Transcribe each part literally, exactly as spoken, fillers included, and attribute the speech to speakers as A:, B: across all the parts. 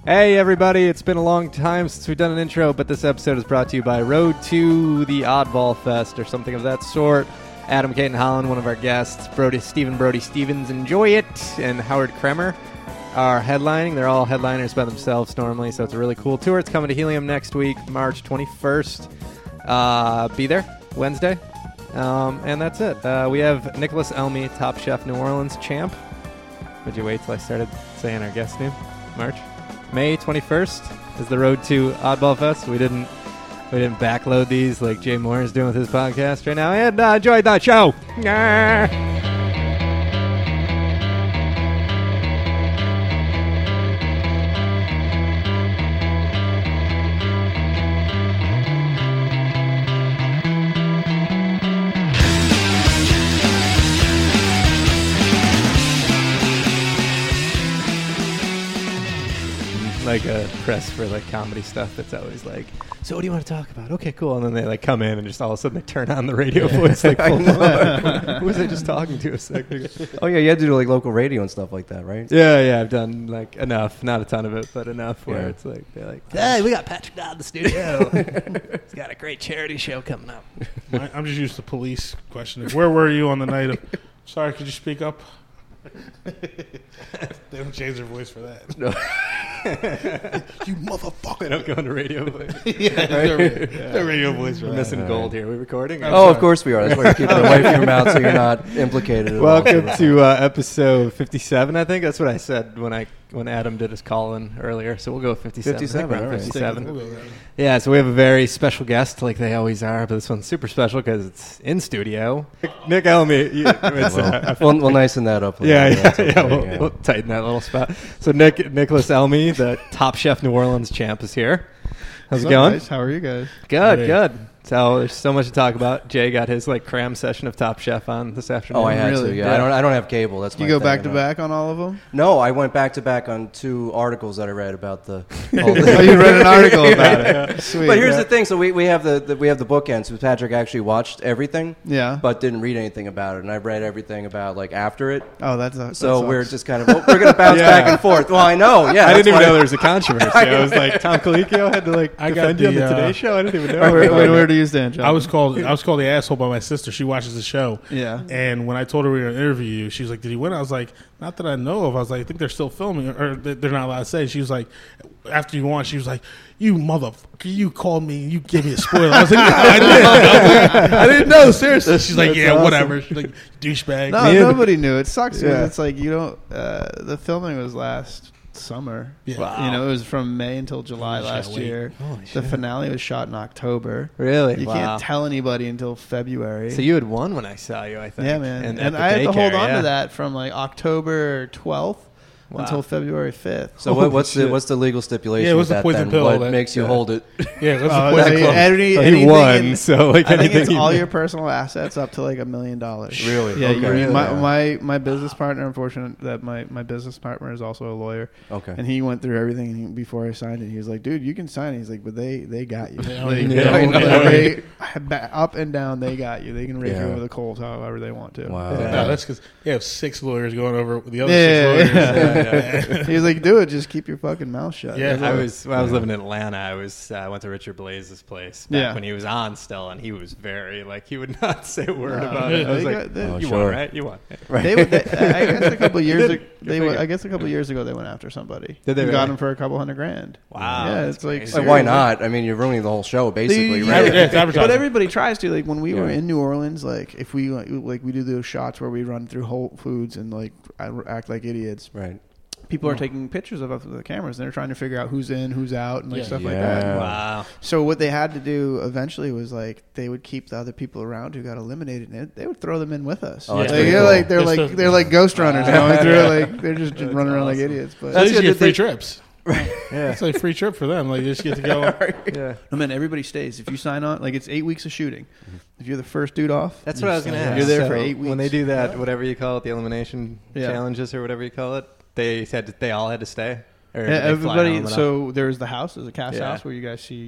A: Hey everybody, it's been a long time since we've done an intro, but this episode is brought to you by Road to the Oddball Fest or something of that sort. Adam Caton Holland, one of our guests, Brody, Stephen Brody Stevens, Enjoy It, and Howard Kremer are headlining. They're all headliners by themselves normally, so it's a really cool tour. It's coming to Helium next week, March twenty-first. Uh, be there Wednesday. Um, and that's it. Uh, we have Nicholas Elmy, Top Chef New Orleans champ. Would you wait till I started saying our guest name? March? May twenty-first is the Road to Oddball Fest. We didn't we didn't backload these like Jay Moore is doing with his podcast right now. And uh, enjoy that show. Like a press for like comedy stuff that's always like, so what do you want to talk about? Okay, cool. And then they like come in and just all of a sudden they turn on the radio voice like, full who was I just talking to a second ago?
B: Oh yeah, you had to do like local radio and stuff like that, right?
A: Yeah, yeah, I've done like enough, not a ton of it, but enough where
B: Yeah.
A: it's like they're like, hey, we got Patrick Dodd in the studio. He's got a great charity show coming up.
C: I- I'm just used to police questioning. Where were you on the night of? Sorry, could you speak up? They don't change their voice for that.
B: No.
C: You motherfucker!
A: They don't go into radio voice.
C: Yeah, their, their radio voice for
A: We're
C: that.
A: missing gold here. We recording?
B: Oh, of course we are. That's why you're keeping it away from your mouth so you're not implicated at all.
A: Welcome to uh, episode fifty-seven. I think that's what I said when I when Adam did his call in earlier. So we'll go with fifty-seven.
B: fifty-seven,
A: I think we're on
B: all right.
A: fifty-seven.
C: We'll go there.
A: Yeah, so we have a very special guest, like they always are, but this one's super special because it's in studio. Nick Elmy. You, it's, uh,
B: We'll, we'll nicen that up. A
A: yeah,
B: little.
A: yeah,
B: That's
A: yeah.
B: okay,
A: We'll, we'll tighten that little spot. So Nick Nicholas Elmy, the Top Chef New Orleans champ, is here. How's it
D: What's up,
A: going?
D: guys? How are you guys?
A: Good,
C: Hey.
A: good. So there's so much to talk about. Jay got his like cram session of Top Chef on this afternoon.
B: Oh, I had
D: Really?
B: to. Yeah,
A: Yeah.
B: I don't. I don't have cable. That's
D: You
B: my
D: go
B: thing.
D: back to
B: I don't-
D: back on all of them?
B: No, I went back to back on two articles that I read about the.
D: Oh, you read an article about it. Sweet.
B: But here's
D: yeah.
B: the thing. So we, we have the, the we have the bookends. So Patrick actually watched everything,
D: Yeah.
B: but didn't read anything about it, and I read everything about like after it.
D: Oh, that's a,
B: So
D: that
B: we're
D: sucks.
B: just kind of well, we're going to bounce
A: Yeah.
B: back and forth. Well, I know. Yeah,
A: I
B: that's
A: didn't even
B: why-
A: know there was a controversy. I was like, Tom Colicchio had to like
C: I got
A: defend you on
C: the,
A: the
C: uh,
A: Today Show. I didn't even know.
D: Where, where, where do you stand, John?
C: I was called. I was called the asshole by my sister. She watches the show.
D: Yeah.
C: And when I told her we were going to interview you, she was like, "Did he win?" I was like, "Not that I know of." I was like, "I think they're still filming, or they're they're not allowed to say." She was like, "After you won," she was like, "You motherfucker! You called me. and You gave me a spoiler." I was like, "No, I did. I, was like, I didn't know. Seriously." She's like,
A: That's
C: "Yeah,
A: awesome.
C: whatever." She's like, "Douchebag."
D: No,
A: Me and-
D: nobody knew. It sucks because
A: Yeah.
D: it's like you don't. Uh, the filming was last summer.
C: Yeah.
A: Wow.
D: You know, it was from May until July
C: I can't
D: last
C: wait.
D: year.
A: Holy
D: The
A: shit.
D: finale was shot in October.
A: Really?
D: You
A: Wow.
D: can't tell anybody until February.
A: So you had won when I saw you, I think.
D: yeah, man.
A: And,
D: And,
A: at the
D: I had to
A: daycare,
D: hold on
A: yeah.
D: to that from like October twelfth
A: Wow.
D: until February fifth.
B: So what, what's the
A: shit.
B: what's the legal stipulation?
C: Yeah, what's
B: with
C: the
B: that
C: poison
B: then?
C: pill
B: What
C: that-
B: makes you
A: yeah.
B: hold it?
C: Yeah, that's
D: Oh,
C: the poison
D: I mean,
C: club.
D: any-
A: Well, he
D: anything
A: won,
D: in-
A: so like
D: I think
A: anything
D: it's
A: he
D: all
A: did.
D: your personal assets up to like a million dollars.
B: Really?
D: Yeah.
B: Okay.
D: You, my,
B: Yeah.
D: my my business partner. Unfortunate that my, my business partner is also a lawyer,
B: Okay.
D: and he went through everything. And he, before I signed it, he was like, "Dude, you can sign it." He's like, "But they they got you.
C: Yeah,
D: Like,
C: yeah,
D: they-
C: I know.
D: they- ba- up and down, they got you. They can rake
B: Yeah.
D: you over the coals however they want to."
B: Wow.
A: Yeah.
C: No, that's because you have six lawyers going over the other
D: Yeah,
C: six lawyers.
D: yeah, He was like, "Do it. Just keep your fucking mouth shut."
C: Yeah,
D: That's
A: I
D: all.
A: was when I was
B: Yeah.
A: living in Atlanta. I was uh, I went to Richard Blaze's place back
D: Yeah.
A: when he was on still, and he was very like he would not say a word
D: No,
A: about it. I was
D: they
A: like,
D: got- they-
B: Oh,
A: "You
B: sure.
A: won, right? You won."
B: Right.
D: They, would- they, I guess a couple of years
A: Good.
D: ago,
A: Good
D: they
A: for
D: were,
A: you.
D: I guess a couple of years ago they went after somebody.
A: Did they
D: And
A: really?
D: got him for a couple hundred grand.
A: Wow,
D: Yeah,
A: that's
D: it's like
A: crazy.
B: Like, why not? I mean, you're ruining the whole show, basically,
D: The-
B: right?
C: Yeah, it's advertising.
D: But everybody tries to. Like when we were
B: Yeah.
D: in New Orleans, like if we like, like we do those shots where we run through Whole Foods and like act like idiots.
B: Right.
D: People are taking pictures of us with the cameras, and they're trying to figure out who's in, who's out, and like
C: Yeah.
D: stuff like
B: Yeah.
D: that.
A: Wow.
D: So what they had to do eventually was like they would keep the other people around who got eliminated, and they would throw them in with us.
B: Oh, that's
D: like,
C: pretty
D: they're
B: cool.
D: like they're
C: Just
D: like
C: to-
D: they're like ghost runners going through it. Like they're just, just
A: That's
D: running around like
A: awesome.
D: idiots. But
C: So they just
B: good
C: get
B: that
C: free
B: they-
C: trips.
A: Yeah.
C: It's like free trip for them. Like they just get to go.
A: Yeah.
D: I mean, everybody stays. If you sign on, like it's eight weeks of shooting. If you're the first dude off,
A: That's what I was going to
C: You're
A: ask.
D: there
A: So
D: for eight
A: When they
D: weeks.
A: do that,
D: Yeah.
A: whatever you call it, the elimination
D: Yeah.
A: challenges or whatever you call it, they said that they all had to stay. Or did
D: Yeah,
A: they fly home
D: everybody.
A: and all?
D: So there's the house. There's a cast
A: Yeah.
D: house where you guys see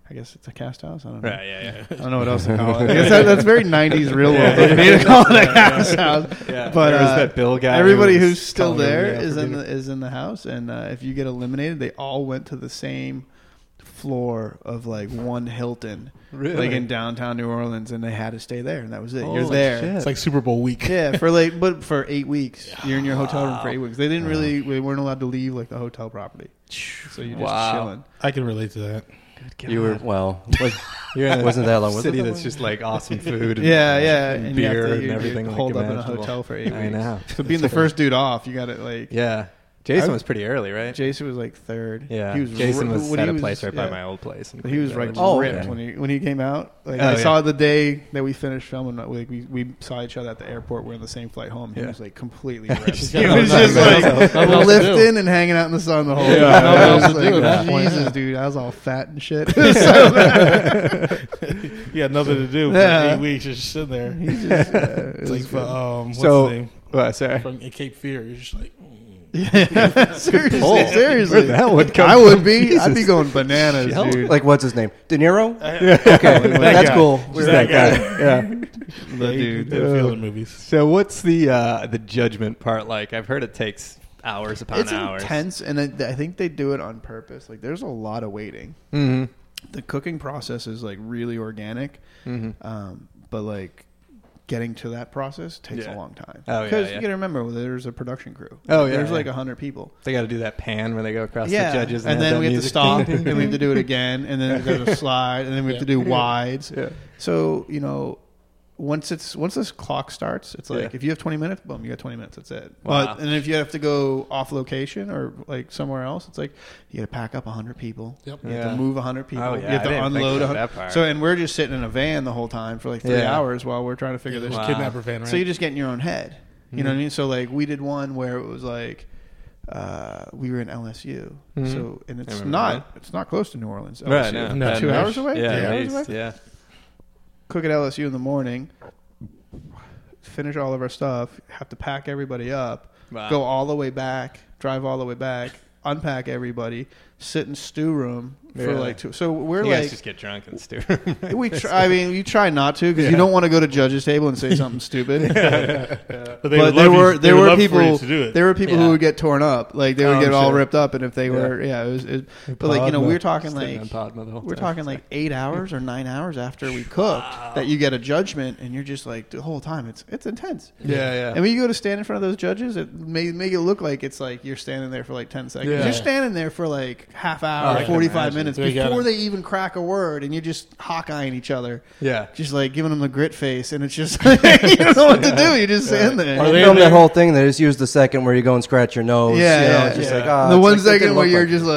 D: I guess it's a cast house. I don't know.
A: Right, yeah, yeah.
D: I don't know what else to call it. I guess that, that's very nineties real world. They need to call it a cast house.
A: Yeah,
D: But
A: there was
D: uh,
A: that Bill guy.
D: everybody
A: who was
D: who's still
A: calling him
D: there
A: the
D: is in
A: African-
D: the is in the house, and uh, if you get eliminated, they all went to the same floor of like one Hilton,
A: Really?
D: like in downtown New Orleans, and they had to stay there, and that was it. You're
A: Holy
D: there.
A: shit.
C: It's like Super Bowl week.
D: Yeah, for like, but for eight weeks, you're in your hotel room for eight weeks. They didn't really, we weren't allowed to leave like the hotel property, so you're just
A: Wow.
D: chilling.
C: I can relate to that.
B: You were well. Was,
A: You're in a
B: wasn't that long? Was
A: city
B: it that
A: that's
B: long?
A: just like awesome food. And,
D: Yeah, yeah,
A: and,
D: and you have
A: beer
D: to-
A: and
D: you're-
A: everything.
D: you're
A: like
D: holed up in a
A: imaginable.
D: hotel for eight
A: I
D: weeks.
A: know.
D: So being the first dude off, you got to like.
A: Yeah, Jason
D: I-
A: was pretty early, right?
D: Jason was like third.
A: Yeah,
D: he was
A: Jason
D: ri-
A: was
D: when
A: at
D: he
A: a
D: was-
A: place right by
D: yeah.
A: my old place. in
D: He was
A: Queens
D: right
A: Village.
B: Oh,
D: ripped
B: okay.
D: when he when he came out. Like
A: Oh,
D: I
A: yeah.
D: saw the day that we finished filming. Like we we saw each other at the airport. We're on the same flight home. He
A: Yeah.
D: was like completely ripped.
A: Just
D: he
A: got
D: was
A: nothing
D: just
A: else-
D: like
C: nothing else to do.
D: lifting and hanging out in the sun the whole
C: Yeah,
D: time.
C: nothing
D: I
C: else
D: was
C: to
D: like,
C: do at that point.
D: Jesus, dude, I was all fat and shit.
C: You had nothing to do for
D: Yeah.
C: eight weeks. You're just sitting there.
D: He's just, uh, it
C: It's
D: was
C: like, for,
D: good.
C: um, what's
A: So-
C: his name?
A: Well, sorry.
C: From in Cape Fear. You're just like, mm.
D: Yeah. seriously,
A: pull.
D: seriously.
A: Where'd that one come
D: I would
A: from?
D: be. I'd be
A: Jesus.
D: going bananas,
A: Shell.
D: dude.
B: Like what's his name? De Niro.
C: that
B: Okay, that's
C: guy.
B: cool.
C: Just
B: We're
C: that
B: that
C: guy.
B: guy.
A: Yeah.
C: The
D: dude.
C: dude. The other movies.
A: So what's the uh, the judgment part like? I've heard it takes hours upon
D: It's
A: hours.
D: intense, and I, I think they do it on purpose. Like, there's a lot of waiting.
A: Mm-hmm.
D: The cooking process is like really organic,
A: Mm-hmm.
D: um, but like getting to that process takes
A: Yeah.
D: a long time.
A: Oh, yeah,
D: because
A: yeah.
D: you got to remember there's a production crew.
A: Oh, yeah,
D: there's
A: yeah.
D: like a hundred people.
A: They got to do that pan where they go across
D: Yeah,
A: the judges,
D: and,
A: and,
D: then
A: have
D: we
A: that
D: have to
A: music.
D: stop, and we have to do it again, and then there's a slide, and then we have to do wides.
A: Yeah.
D: So you know, once it's once this clock starts, it's like
A: Yeah.
D: if you have twenty minutes, boom, you got twenty minutes. That's it.
A: Wow.
D: But and if you have to go off location or like somewhere else, it's like you got to pack up a hundred people.
C: Yep.
D: You have
A: Yeah.
D: to move a hundred people.
A: Oh,
D: you
A: yeah,
D: have
A: I
D: to
A: didn't think
D: unload.
A: about
D: a
A: that
D: hundred.
A: part.
D: So and we're just sitting in a van the whole time for like three
A: Yeah.
D: hours while we're trying to figure this.
A: Wow.
C: Kidnapper van, right?
D: So you just get in your own head. You know what I
A: Mhm.
D: mean? So like we did one where it was like. Uh, we were in L S U,
A: Mhm.
D: so and it's
A: remember
D: not it's not close to New Orleans.
A: Right,
D: L S U.
A: no,
C: No,
A: Baton
D: two
A: Rouge.
D: hours away.
A: Yeah,
D: Three
A: at
D: hours
A: least,
D: away?
A: yeah.
D: Cook at L S U in the morning, finish all of our stuff, have to pack everybody up,
A: Wow.
D: go all the way back, drive all the way back, unpack everybody, sit in stew room for
A: Really?
D: like two. So we're
A: You
D: like,
A: guys just get drunk and stew.
D: we. Try, I mean, you try not to because you don't want to go to judge's table and say something stupid.
C: But, they
D: But
C: would
D: there
C: love
D: were
C: you, they
D: there
C: would
D: were
C: love for
D: people
C: you to do it.
D: there were people
A: Yeah.
D: who would get torn up, like they would
A: Oh,
D: get
A: I'm
D: all
A: sure.
D: ripped up, and if they were, yeah, it was. It, but like you know, we were talking like we're talking like eight hours or nine hours after we cooked that you get a judgment, and you're just like the whole time it's it's intense.
A: Yeah, yeah.
D: And when you go to stand in front of those judges, it may make it look like it's like you're standing there for like ten seconds.
A: Yeah.
D: You're standing there for like half
A: Oh,
D: hour,
A: I can
D: forty-five
A: imagine.
D: minutes
C: So you
D: before
C: gotta-
D: they even crack a word, and you're just hawk-eyeing each other,
A: yeah.
D: just like giving them the grit face, and it's just like, you don't know what to do. You just stand there.
C: Are
B: They
C: they
B: filmed
C: in
B: that
C: there?
B: whole thing. They just used the second where you go and scratch your nose.
D: Yeah,
B: you know,
D: yeah,
B: just
A: yeah.
B: like ah,
D: the
B: it's
D: one
B: like, it
D: second
B: didn't
D: where
B: look
D: you're
B: like
D: just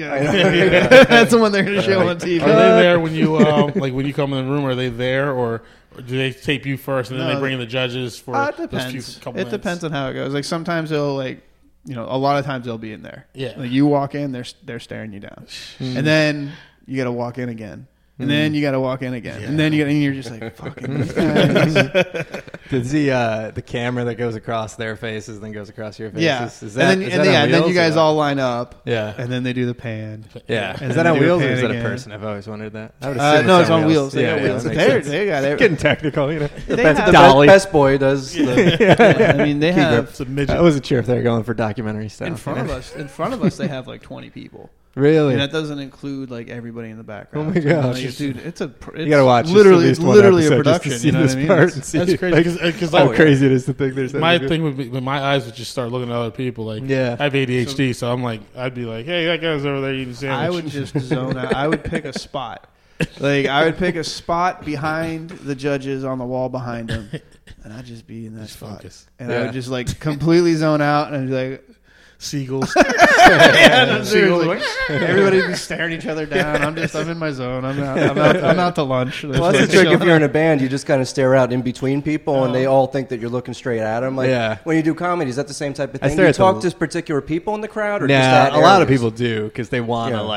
B: it.
D: like, that's the one they're going to show on T V.
C: Are they there when you um, like when you come in the room? Are they there, or, or do they tape you first and then
D: No,
C: they bring in the judges for
D: Uh, it
C: those few
D: depends.
C: couple
D: It
C: minutes?
D: depends on how it goes. Like sometimes they'll like, you know, a lot of times they'll be in there.
C: Yeah.
D: Like you walk in, they're they're staring you down, and then you got to walk in again. And then you got to walk in again, and then you got, and you're just like, "Fucking these guys."
A: Does the uh, the camera that goes across their faces then goes across your faces?
D: Yeah,
A: Is that,
D: and then,
A: is
D: and
A: that on
D: yeah, and then
A: wheels
D: you guys
A: or what?
D: all line up,
A: Yeah.
D: and then they do the pan.
A: Yeah.
D: And
A: Is
D: then
A: that on
D: they do a
A: wheels or
D: pan
A: is that a
D: again.
A: person? I've always wondered that. I would
D: Uh,
A: assume
D: no,
A: it's
D: it's on wheels.
A: Yeah,
D: They got
A: yeah,
D: wheels.
A: that makes
D: They're,
A: sense.
D: they got it.
A: Getting technical, you know.
D: They
B: Best,
D: have-
B: the
A: Dolly.
B: best, best boy does. The,
D: Yeah, I mean, they have
C: It's a midget.
A: I wasn't sure if they were going for documentary stuff.
D: in front of us. In front of us, they have like twenty people.
A: Really?
D: And that doesn't include like everybody in the background.
A: Oh my gosh.
D: Like, dude, it's a pr- it's
A: You gotta watch just
D: literally
A: at
D: it's
A: least one
D: literally a
A: episode just to
D: production.
A: see
D: You know what
A: this
D: I mean?
A: part
D: It's-
A: and see
C: That's crazy
A: like,
C: because
A: how
C: like,
A: crazy it is to think there's that
C: my
A: many
C: thing would be when my eyes would just start looking at other people. Like,
A: Yeah.
C: I have A D H D, so, I'm like, I'd be like, hey, that guy's over there eating a sandwich.
D: I would just zone out. I would pick a spot. Like I would pick a spot behind the judges on the wall behind them, and I'd just be in that
C: Just
D: spot.
C: focus.
D: And I
A: Yeah.
D: would just like completely zone out, and I'd be like,
C: Seagulls.
D: yeah, no,
C: Seagulls
D: seriously. Everybody'd be staring each other down. I'm just, I'm in my zone. I'm out. I'm out, I'm out to lunch.
B: well, that's the trick. If you're in a band, you just kind of stare out in between people, and they all think that you're looking straight at them. Like
A: Yeah.
B: when you do comedy, is that the same type of
A: I
B: thing? Do
A: stare
B: you
A: at
B: talk
A: the-
B: to particular people in the crowd, or just
A: Nah,
B: that
A: a lot of
B: areas?
A: people do because they want to
B: Yeah.
A: like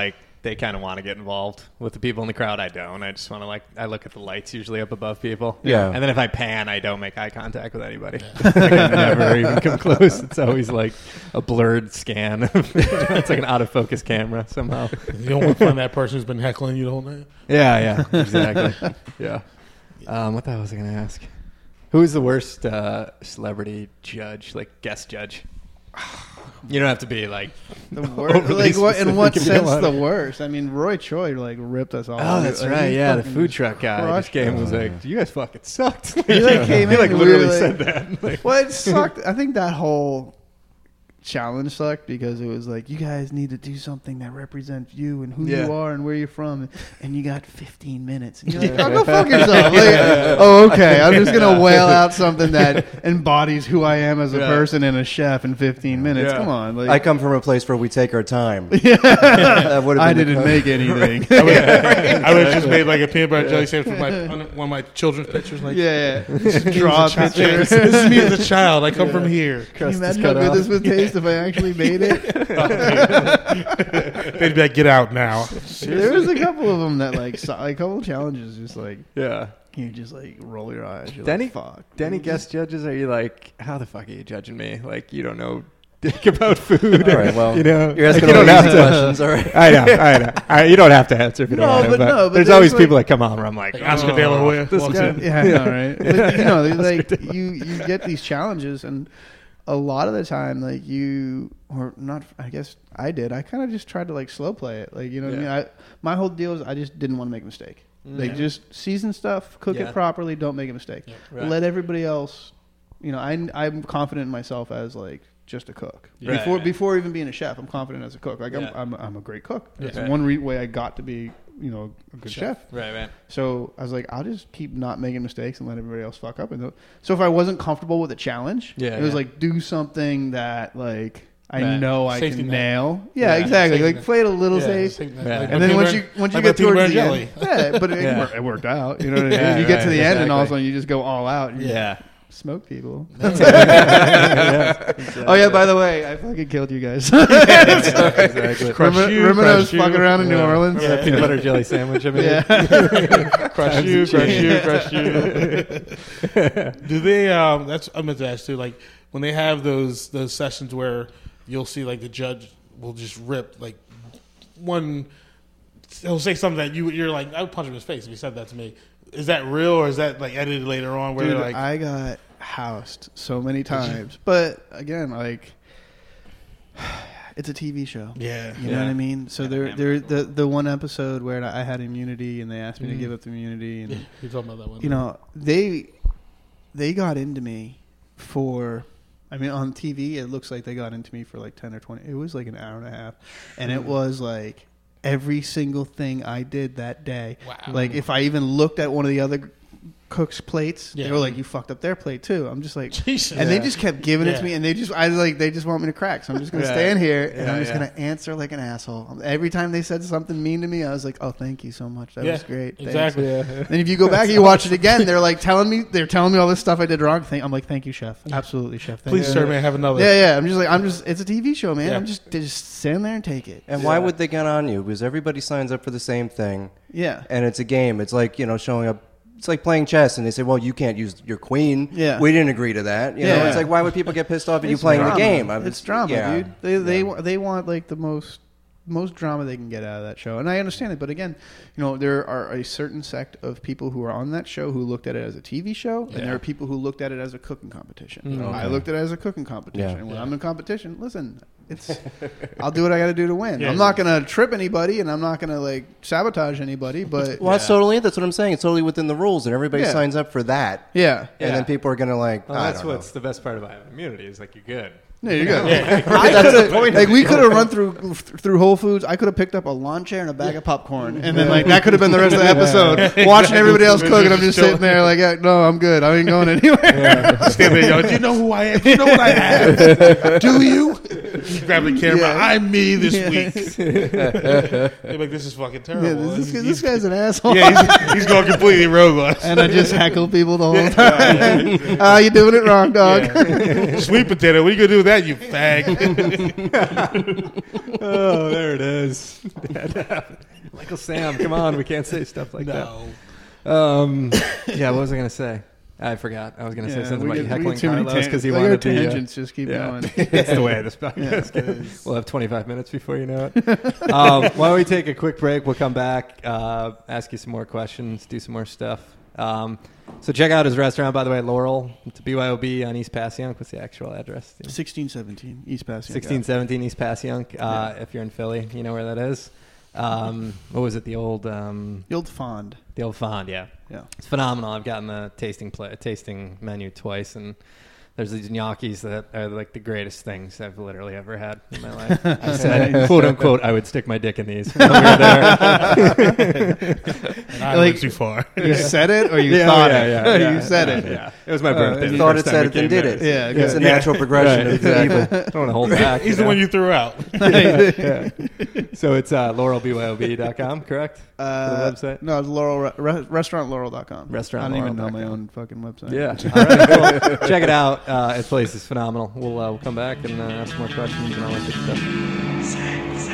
A: they kind of want to get involved with the people in the crowd. I don't. I just want to like I look at the lights usually up above people.
B: Yeah.
A: And then if I pan, I don't make eye contact with anybody. Yeah. Like I never even come close. It's always like a blurred scan. It's like an out of focus camera somehow.
C: You don't want to find that person who's been heckling you the whole night.
A: Yeah, yeah, exactly. Yeah. Um, what the hell was I going to ask? Who's the worst uh, celebrity judge, like guest judge? You don't have to be like
D: the worst. Like what? In what sense the worst? I mean, Roy Choi like ripped us all.
A: Oh, that's
D: like,
A: right. Yeah, the food truck guy just came and was like, "You guys fucking sucked."
D: He like came
A: he
D: in
A: like
D: and
A: literally
D: we were,
A: said
D: like,
A: that. Like,
D: well, it sucked. I think that whole challenge sucked because it was like, you guys need to do something that represents you and who
A: Yeah.
D: you are and where you're from, and you got fifteen minutes. And you're like, oh, go fuck yourself. Like, oh, okay. I'm just gonna wail out something that embodies who I am as a
A: Yeah.
D: person and a chef in fifteen minutes.
A: Yeah.
D: Come on. Like,
B: I come from a place where we take our time. Yeah. That would've
D: I
B: been the
D: didn't
B: co-
D: make anything.
C: I would, I would have just made like a peanut butter jelly sandwich for my one of my children's pictures. Like,
D: yeah, yeah. Draw a
C: This
D: picture.
C: is this is me as a child. I come from here.
D: Can you
A: Crust is
D: imagine how
A: cut
D: good
A: off.
D: this would taste if I actually made it?
C: They'd be like, "Get out now."
D: There was a couple of them that like, saw, like a couple challenges, just like
A: yeah.
D: you just like roll your eyes. You're
A: Denny,
D: like, fuck.
A: Denny guest judges, are you like, how the fuck are you judging me? Like, you don't know dick about food.
B: All right, well,
A: you know,
B: you're asking
A: like, you
B: all
A: don't have
B: easy
A: to.
B: questions. All right.
A: I know, I know. I, you don't have to answer if you
D: No,
A: don't want to.
D: but
A: But,
D: no, but
A: there's
D: there's,
A: always
D: like-
A: people that come on where I'm like,
C: Like Oscar
A: oh,
C: De La Hoya
A: this
C: walks
A: guy-
C: in.
D: Yeah, I know, right? But, you know, they, like you, you get these challenges, and a lot of the time, like you, or not. I guess I did. I kind of just tried to like slow play it. Like you know what
A: Yeah.
D: I mean. I my whole deal is I just didn't want to make a mistake. Like
A: Yeah.
D: just season stuff, cook
A: Yeah.
D: it properly, don't make a mistake.
A: Right.
D: Let everybody else. You know, I I'm confident in myself as like just a cook.
A: Right,
D: Before
A: right.
D: before even being a chef, I'm confident as a cook. Like
A: Yeah.
D: I'm, I'm I'm a great cook. That's
A: Right.
D: one re- way I got to be you know a good chef.
A: Right, right.
D: So I was like, I'll just keep not making mistakes and let everybody else fuck up. And so if I wasn't comfortable with the challenge,
A: Yeah,
D: it was
A: yeah.
D: like do something that like I
A: Right.
D: know I
C: Safety
D: can
C: net.
D: nail. Yeah,
A: Yeah,
D: exactly.
C: safety
D: Like
C: net.
D: play it a little
A: Yeah,
D: safe.
C: Same-
A: Yeah.
C: like
D: And
C: my
D: then once
C: peanut
D: you
C: butter-
D: once you
C: like
D: get
C: my peanut
D: towards the
C: butter
D: end,
C: jelly.
D: yeah, but it,
A: Yeah.
D: wor- it worked out. You know what I mean?
A: Yeah,
D: you get to
A: right,
D: the end, and all of a
A: exactly.
D: sudden you just go all out. And you
A: Yeah.
D: smoke people.
A: yeah.
D: Oh yeah, by the way, I fucking killed you guys.
A: Exactly.
C: Crush
D: remember
C: you,
D: remember I
C: crush
D: was
C: you.
D: fucking around in New
A: Yeah.
D: Orleans?
A: That peanut butter jelly sandwich I made.
D: Yeah.
C: Crush you, crush you, crush you. Do they? Um, that's I meant to ask too. Like when they have those those sessions where you'll see like the judge will just rip like one. He'll say something that you you're like I would punch him in his face if he said that to me. Is that real or is that like edited later on? Where
D: Dude,
C: they're like,
D: I got housed so many times. But again, like it's a T V show.
C: yeah,
D: You know
A: Yeah.
D: what I mean? So there, there, the the one episode where I had immunity and they asked me
C: Mhm.
D: to give up the immunity, and
C: yeah, you're talking about that one.
D: you know they they got into me for. I mean, on T V, it looks like they got into me for like ten or twenty. It was like an hour and a half, and it was like every single thing I did that day.
C: Wow.
D: Like if I even looked at one of the other cooks' plates,
C: Yeah.
D: they were like, "You fucked up their plate too." I'm just like,
C: Jesus.
D: and they just kept giving it
C: Yeah.
D: to me, and they just, I like, they just want me to crack. So I'm just gonna
A: Right.
D: stand here and
A: Yeah,
D: I'm just
A: yeah.
D: gonna answer like an asshole. Every time they said something mean to me, I was like, "Oh, thank you so much. That
C: Yeah,
D: was great." Thanks."
C: exactly.
D: And if you go back and you watch it again, they're like telling me, they're telling me all this stuff I did wrong. Thank- I'm like, "Thank you, chef. Absolutely, chef. Thank
C: Please,
D: you."
C: sir, may I have another?
D: Yeah, yeah. I'm just like, I'm just. It's a T V show, man.
C: Yeah.
D: I'm just, just stand there and take it.
B: And why would they get on you? Because everybody signs up for the same thing,
D: Yeah.
B: and it's a game. It's like, you know, showing up. It's like playing chess, and they say, "Well, you can't use your queen.
D: Yeah.
B: We didn't agree to that." You know,
D: Yeah.
B: it's like, why would people get pissed off at you
D: It's
B: playing
D: drama.
B: the game? I mean,
D: It's drama,
B: yeah.
D: dude. They they
B: Yeah.
D: wa- they want like the most most drama they can get out of that show, and I understand it. But again, you know, there are a certain sect of people who are on that show who looked at it as a T V show,
C: Yeah.
D: and there are people who looked at it as a cooking competition.
C: Mm.
D: I
B: Okay.
D: looked at it as a cooking competition,
B: Yeah.
D: and when
C: Yeah.
D: I'm in competition, listen, it's I'll do what I got to do to win.
C: Yeah.
D: I'm not gonna trip anybody, and I'm not gonna like sabotage anybody. But
B: Well, that's
A: Yeah.
B: totally it. That's what I'm saying. It's totally within the rules, and everybody
D: Yeah.
B: signs up for that.
D: yeah,
B: And
A: Yeah.
B: then people are gonna like,
A: Well,
B: I
A: that's
B: don't
A: what's the best part about having immunity is like you're good.
D: there you go.
C: Yeah.
D: I
B: That's
D: could
B: the point
D: have, like,
B: of
D: we
B: it.
D: could have run through through Whole Foods. I could have picked up a lawn chair and a bag of popcorn, and then like that could have been the rest of the episode. Watching everybody else cook, and I'm just sitting there like, yeah, no, I'm good. I ain't going anywhere.
C: Stand there, yo. Do you know who I am? Do you know what I have? Do you? You grab the camera.
D: Yeah.
C: I'm me this
D: Yeah.
C: week. They're like, this is fucking terrible.
D: Yeah, this,
C: He's-
D: this guy's an asshole.
C: yeah, he's, he's going completely rogue on us.
D: And I just heckle people the whole time. Ah, you're doing it wrong, dog.
C: Yeah. Sweet potato. What are you gonna do with that, you fag.
A: Oh, there it is. Michael Sam, come on, we can't say stuff like
C: No.
A: that. Um, yeah, what was I going to say? I forgot. I was going to
D: Yeah,
A: say something
D: we
A: about
D: get-
A: you
D: we
A: heckling
D: get too many
A: Carlos because he
D: tan- like our
A: wanted the... Uh,
D: tangents just keep
A: yeah.
D: going.
A: That's the way this podcast goes. We'll have twenty-five minutes before you know it. Um, why don't we take a quick break? We'll come back, uh, ask you some more questions, do some more stuff. Um, so check out his restaurant, by the way, Laurel. It's B Y O B on East Passyunk. What's the actual address?
D: sixteen seventeen East Passyunk.
A: sixteen seventeen East Passyunk. Uh,
D: Yeah.
A: If you're in Philly, you know where that is. Um, what was it? The old... Um,
D: The old Fond.
A: the old Fond, yeah.
D: Yeah.
A: It's phenomenal. I've gotten the tasting pla tasting menu twice, and there's these gnocchis that are like the greatest things I've literally ever had in my life. I said, quote unquote, I would stick my dick in these when we were there.
C: I
D: Like-
C: went too far.
D: You said it or you
A: Yeah,
D: thought
A: yeah,
D: it?
A: yeah, yeah,
D: you said
A: yeah,
D: it.
A: Yeah, it was my
D: Uh,
A: birthday.
D: you
A: the
B: thought
A: first
B: it
A: time
B: said
A: we
B: it, then
A: came
B: did
A: there.
B: it.
D: Yeah,
B: It's a
D: good.
B: natural progression
A: Right,
B: of evil.
A: exactly. I don't want to hold back.
C: He's
A: you
C: the
A: know?
C: one you threw out.
A: Yeah. So it's uh, laurel b y o b dot com, correct?
D: Uh,
A: For the website?
D: No, it's Laurel, re- restaurant laurel dot com.
A: Restaurant
D: I don't even know
A: laurel
D: my
A: dot com.
D: own fucking website.
A: Yeah. All right, cool. Check it out. Uh, this place is phenomenal. We'll, uh, we'll come back and uh, ask more questions and all that good stuff.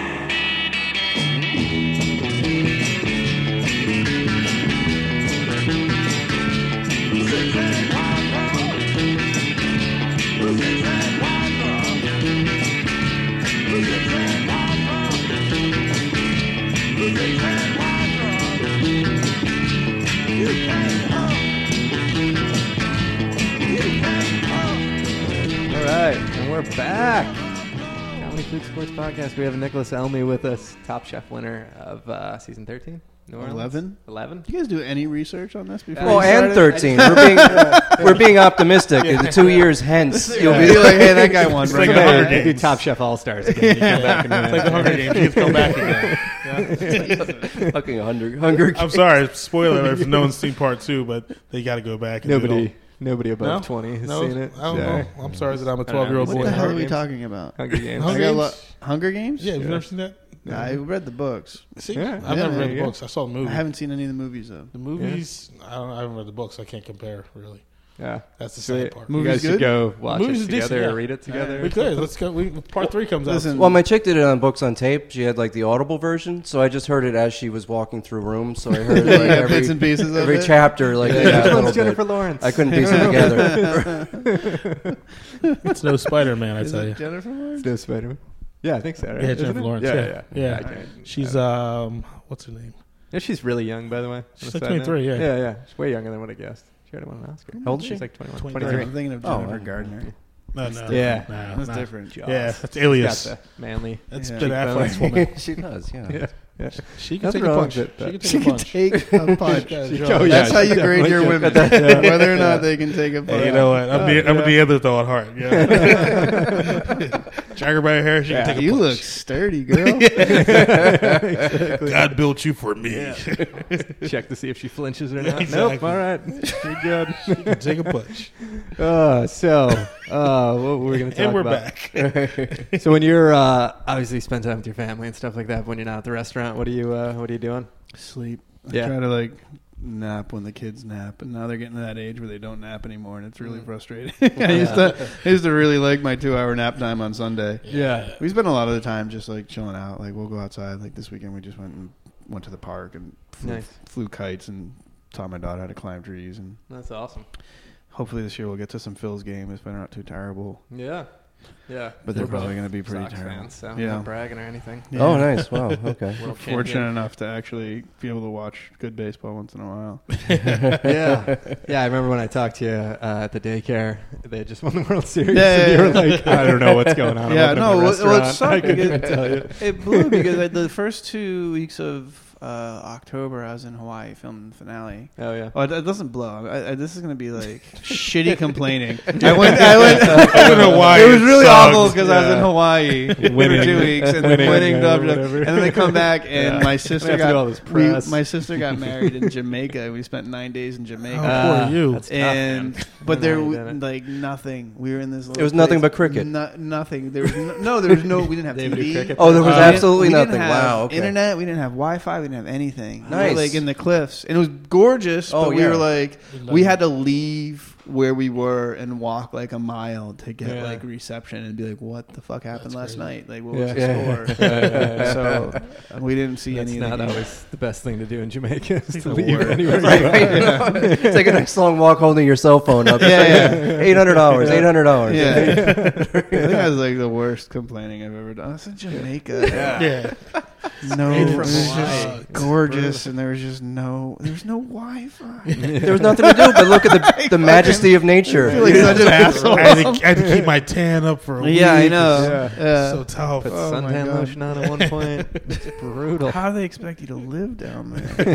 A: All right, and we're back. Comedy Food Sports Podcast. We have Nicholas Elmy with us, Top Chef winner of uh, season thirteen. New Orleans.
D: eleven?
A: eleven?
D: Did you guys do any research on this before?
B: Well,
D: you
B: and
D: started?
B: thirteen. We're being we're being optimistic. Two years hence, you'll
D: You'll
B: be
D: be like, hey, that guy won.
C: It's
D: Bring
C: like
D: him
C: the
D: on.
C: Hunger
A: Do
C: Games.
A: Top Chef All Stars again. You come back and win.
C: It's like the Hunger Games. You get to come back again.
B: fucking Hunger Hunger.
C: I'm sorry, spoiler alert if no one's seen part two, but they got to go back. And do it
A: Nobody, nobody above
C: No?
A: twenty has
C: all. No,
A: seen it.
C: I don't
A: Sorry.
C: know. I'm sorry that I'm a
A: I don't know.
C: twelve year old
A: What
C: boy.
D: What the hell are
A: Hunger
D: we
A: Games?
D: talking about?
A: Hunger Games.
C: Hunger
D: I got a
C: Games?
D: lo- Hunger Games?
C: Yeah, you've
A: Yeah.
C: never seen that?
D: Nah, I read the books.
C: See,
A: Yeah.
C: I've
D: Yeah,
C: never
D: there
C: read
A: you
C: the
A: go.
C: books. I saw the movie.
D: I haven't seen any of the movies though.
C: The movies, I, don't, I haven't read the books. I can't compare, really.
A: Yeah.
C: That's the
A: So
C: sad part.
A: you
D: Movie's
A: guys should
D: good?
A: go watch
C: Movies
A: it
C: is
A: together
C: decent,
A: or
C: yeah.
A: read it together.
C: We
A: or
C: could.
A: something.
C: Let's go. We, part three comes
D: Listen,
C: out.
B: Well, my chick did it on books on tape. She had like the Audible version, so I just heard it as she was walking through rooms. So I heard like,
D: You got
B: every,
D: bits and pieces of
B: every
D: it?
B: chapter. Like
A: Yeah,
B: yeah,
A: which
B: a
A: one's
B: little
A: Jennifer
B: bit.
A: Lawrence?
B: I couldn't piece it together.
C: It's no Spider Man, I
D: Is
C: tell
D: it
C: you.
D: Jennifer Lawrence?
A: It's no Spider-Man. Yeah, I think so. Right?
C: Yeah,
A: Isn't
C: Jennifer
A: it?
C: Lawrence.
A: Yeah,
C: Yeah,
A: yeah.
C: yeah.
A: I can't-
C: She's
A: I
C: um, what's her name?
A: Yeah, she's really young, by the way.
C: She's
A: On a
C: like
A: side note.
C: twenty-three, yeah.
A: Yeah, yeah. She's way younger than what I guessed. She already won an Oscar.
B: How old is
A: She's
B: she?
A: like twenty-one.
C: twenty-three.
A: twenty-three.
D: I'm thinking of
B: Oh,
D: Jennifer
B: okay.
D: Gardner.
C: No, no.
A: Yeah.
C: No,
D: That's
C: no.
D: different.
C: Yeah, that's
A: She's
C: Alias.
A: got the manly.
C: That's
D: Yeah.
C: Ben Affleck's woman.
B: she does. Yeah.
A: Yeah, yeah.
C: She can
A: Nothing
C: take a
A: wrong
C: punch.
A: with
C: She
A: it,
C: can
A: but-
C: take
D: She
C: a
D: can
C: punch.
D: take a punch.
C: She
A: Oh, yeah,
D: That's how you
A: definitely
D: grade your
A: could.
D: women, whether or not they can take a punch.
C: Hey, you know what? I'm, the, I'm the other though at heart. Yeah. Drag her by her hair. She
A: Yeah.
C: can take a
D: You
C: punch.
D: look sturdy, girl.
C: God built you for me.
A: Check to see if she flinches or not.
C: Exactly.
A: Nope. All right. You're good.
C: She can take a punch.
A: Uh, so, uh, what were we going to talk
C: And we're
A: about?
C: back.
A: So when you're uh, obviously spend time with your family and stuff like that, when you're not at the restaurant, what are you uh, what are you doing?
D: Sleep. I
A: Yeah.
D: try to like nap when the kids nap, and now they're getting to that age where they don't nap anymore, and it's really
A: Mm.
D: frustrating. I used to, I used to really like my two-hour nap time on Sunday.
A: Yeah.
D: We spend a lot of the time just like chilling out. Like we'll go outside. Like this weekend, we just went and went to the park and flew,
A: Nice.
D: flew kites and taught my daughter how to climb trees. And
A: That's awesome.
D: hopefully this year we'll get to some Phil's game if they're not too terrible.
A: Yeah. Yeah.
D: But they're
A: We're
D: probably
A: both
D: going to be pretty
A: Sox
D: terrible.
A: fans, so
D: Yeah.
A: not bragging or anything.
D: Yeah.
B: Oh, nice. Wow. Okay.
A: World
D: Fortunate
A: champion.
D: enough to actually be able to watch good baseball once in a while.
A: Yeah. Yeah, I remember when I talked to you uh, at the daycare, they had just won the World Series,
D: Yeah,
A: and you
D: yeah,
A: were
D: yeah.
A: like, I don't know what's going on. I'm
D: Yeah,
A: opening
D: no,
A: a
D: well, well, it
A: restaurant.
D: sucked
A: I couldn't
D: because-
A: even tell you.
D: It blew because I, the first two weeks of uh, October I was in Hawaii filming the finale.
A: Oh, yeah.
D: Oh, it, it doesn't blow. I, I, this is going to be like shitty complaining. I went. I went.
C: in Hawaii,
D: It was
C: it
D: really
C: sucks.
D: awful because I was in
A: Yeah.
D: Hawaii for
A: Winning.
D: two weeks and then
A: Winning,
D: winning,
A: yeah,
D: blah, blah, blah.
A: whatever.
D: and then they come back and
A: Yeah.
D: my
A: We
D: sister
A: have to do all
D: got
A: this
D: we,
A: press.
D: my sister got married in Jamaica. We spent nine days in Jamaica.
C: Oh,
A: Ah,
C: poor you.
A: that's tough,
D: And
A: man.
D: but
A: I
D: there,
A: know you
D: w-
A: did it.
D: like nothing. We were in this. Little
B: It was nothing
D: place.
B: but cricket.
D: No, nothing. There was no, no. There was no. We didn't have
A: They even
D: T
A: do
D: V.
A: cricket
B: Oh, there was
C: Uh,
B: absolutely
D: we didn't
B: nothing.
D: have
B: Wow. Okay.
D: Internet. We didn't have Wi-Fi. We didn't have anything. We were,
B: Nice.
D: like in the cliffs, and it was gorgeous.
B: Oh,
D: but we
B: yeah.
D: were like, we had to leave where we were and walk like a mile to get
A: Yeah.
D: like reception and be like, what the fuck happened
C: That's
D: last
C: crazy.
D: night? Like, what
A: Yeah.
D: was the
A: Yeah.
D: score?
A: Yeah, yeah, yeah.
D: So uh, we didn't see
A: That's
D: any
A: not
D: of the games.
A: always the best thing to do in Jamaica. Is to
D: the
A: leave
D: worst.
A: anywhere you
B: Right.
A: go.
B: Take a nice long walk holding your cell phone up.
D: Yeah, yeah.
B: eight hundred dollars, eight hundred dollars.
D: Yeah. I think that was like the worst complaining I've ever done. It's in Jamaica.
C: Yeah.
D: No,
C: Made
D: it
C: from
D: was
C: Hawaii.
D: just gorgeous, and there was just no, there was no Wi-Fi.
B: There was nothing to do but look at the, the majesty of nature.
D: I feel like such an asshole.
C: I had, to, I had to keep my tan up for a week.
D: Yeah, I know.
A: Yeah.
D: Yeah.
C: So tough.
A: Put
D: Oh, my
A: suntan
D: God.
A: lotion on at one point. It's brutal.
D: How do they expect you to live down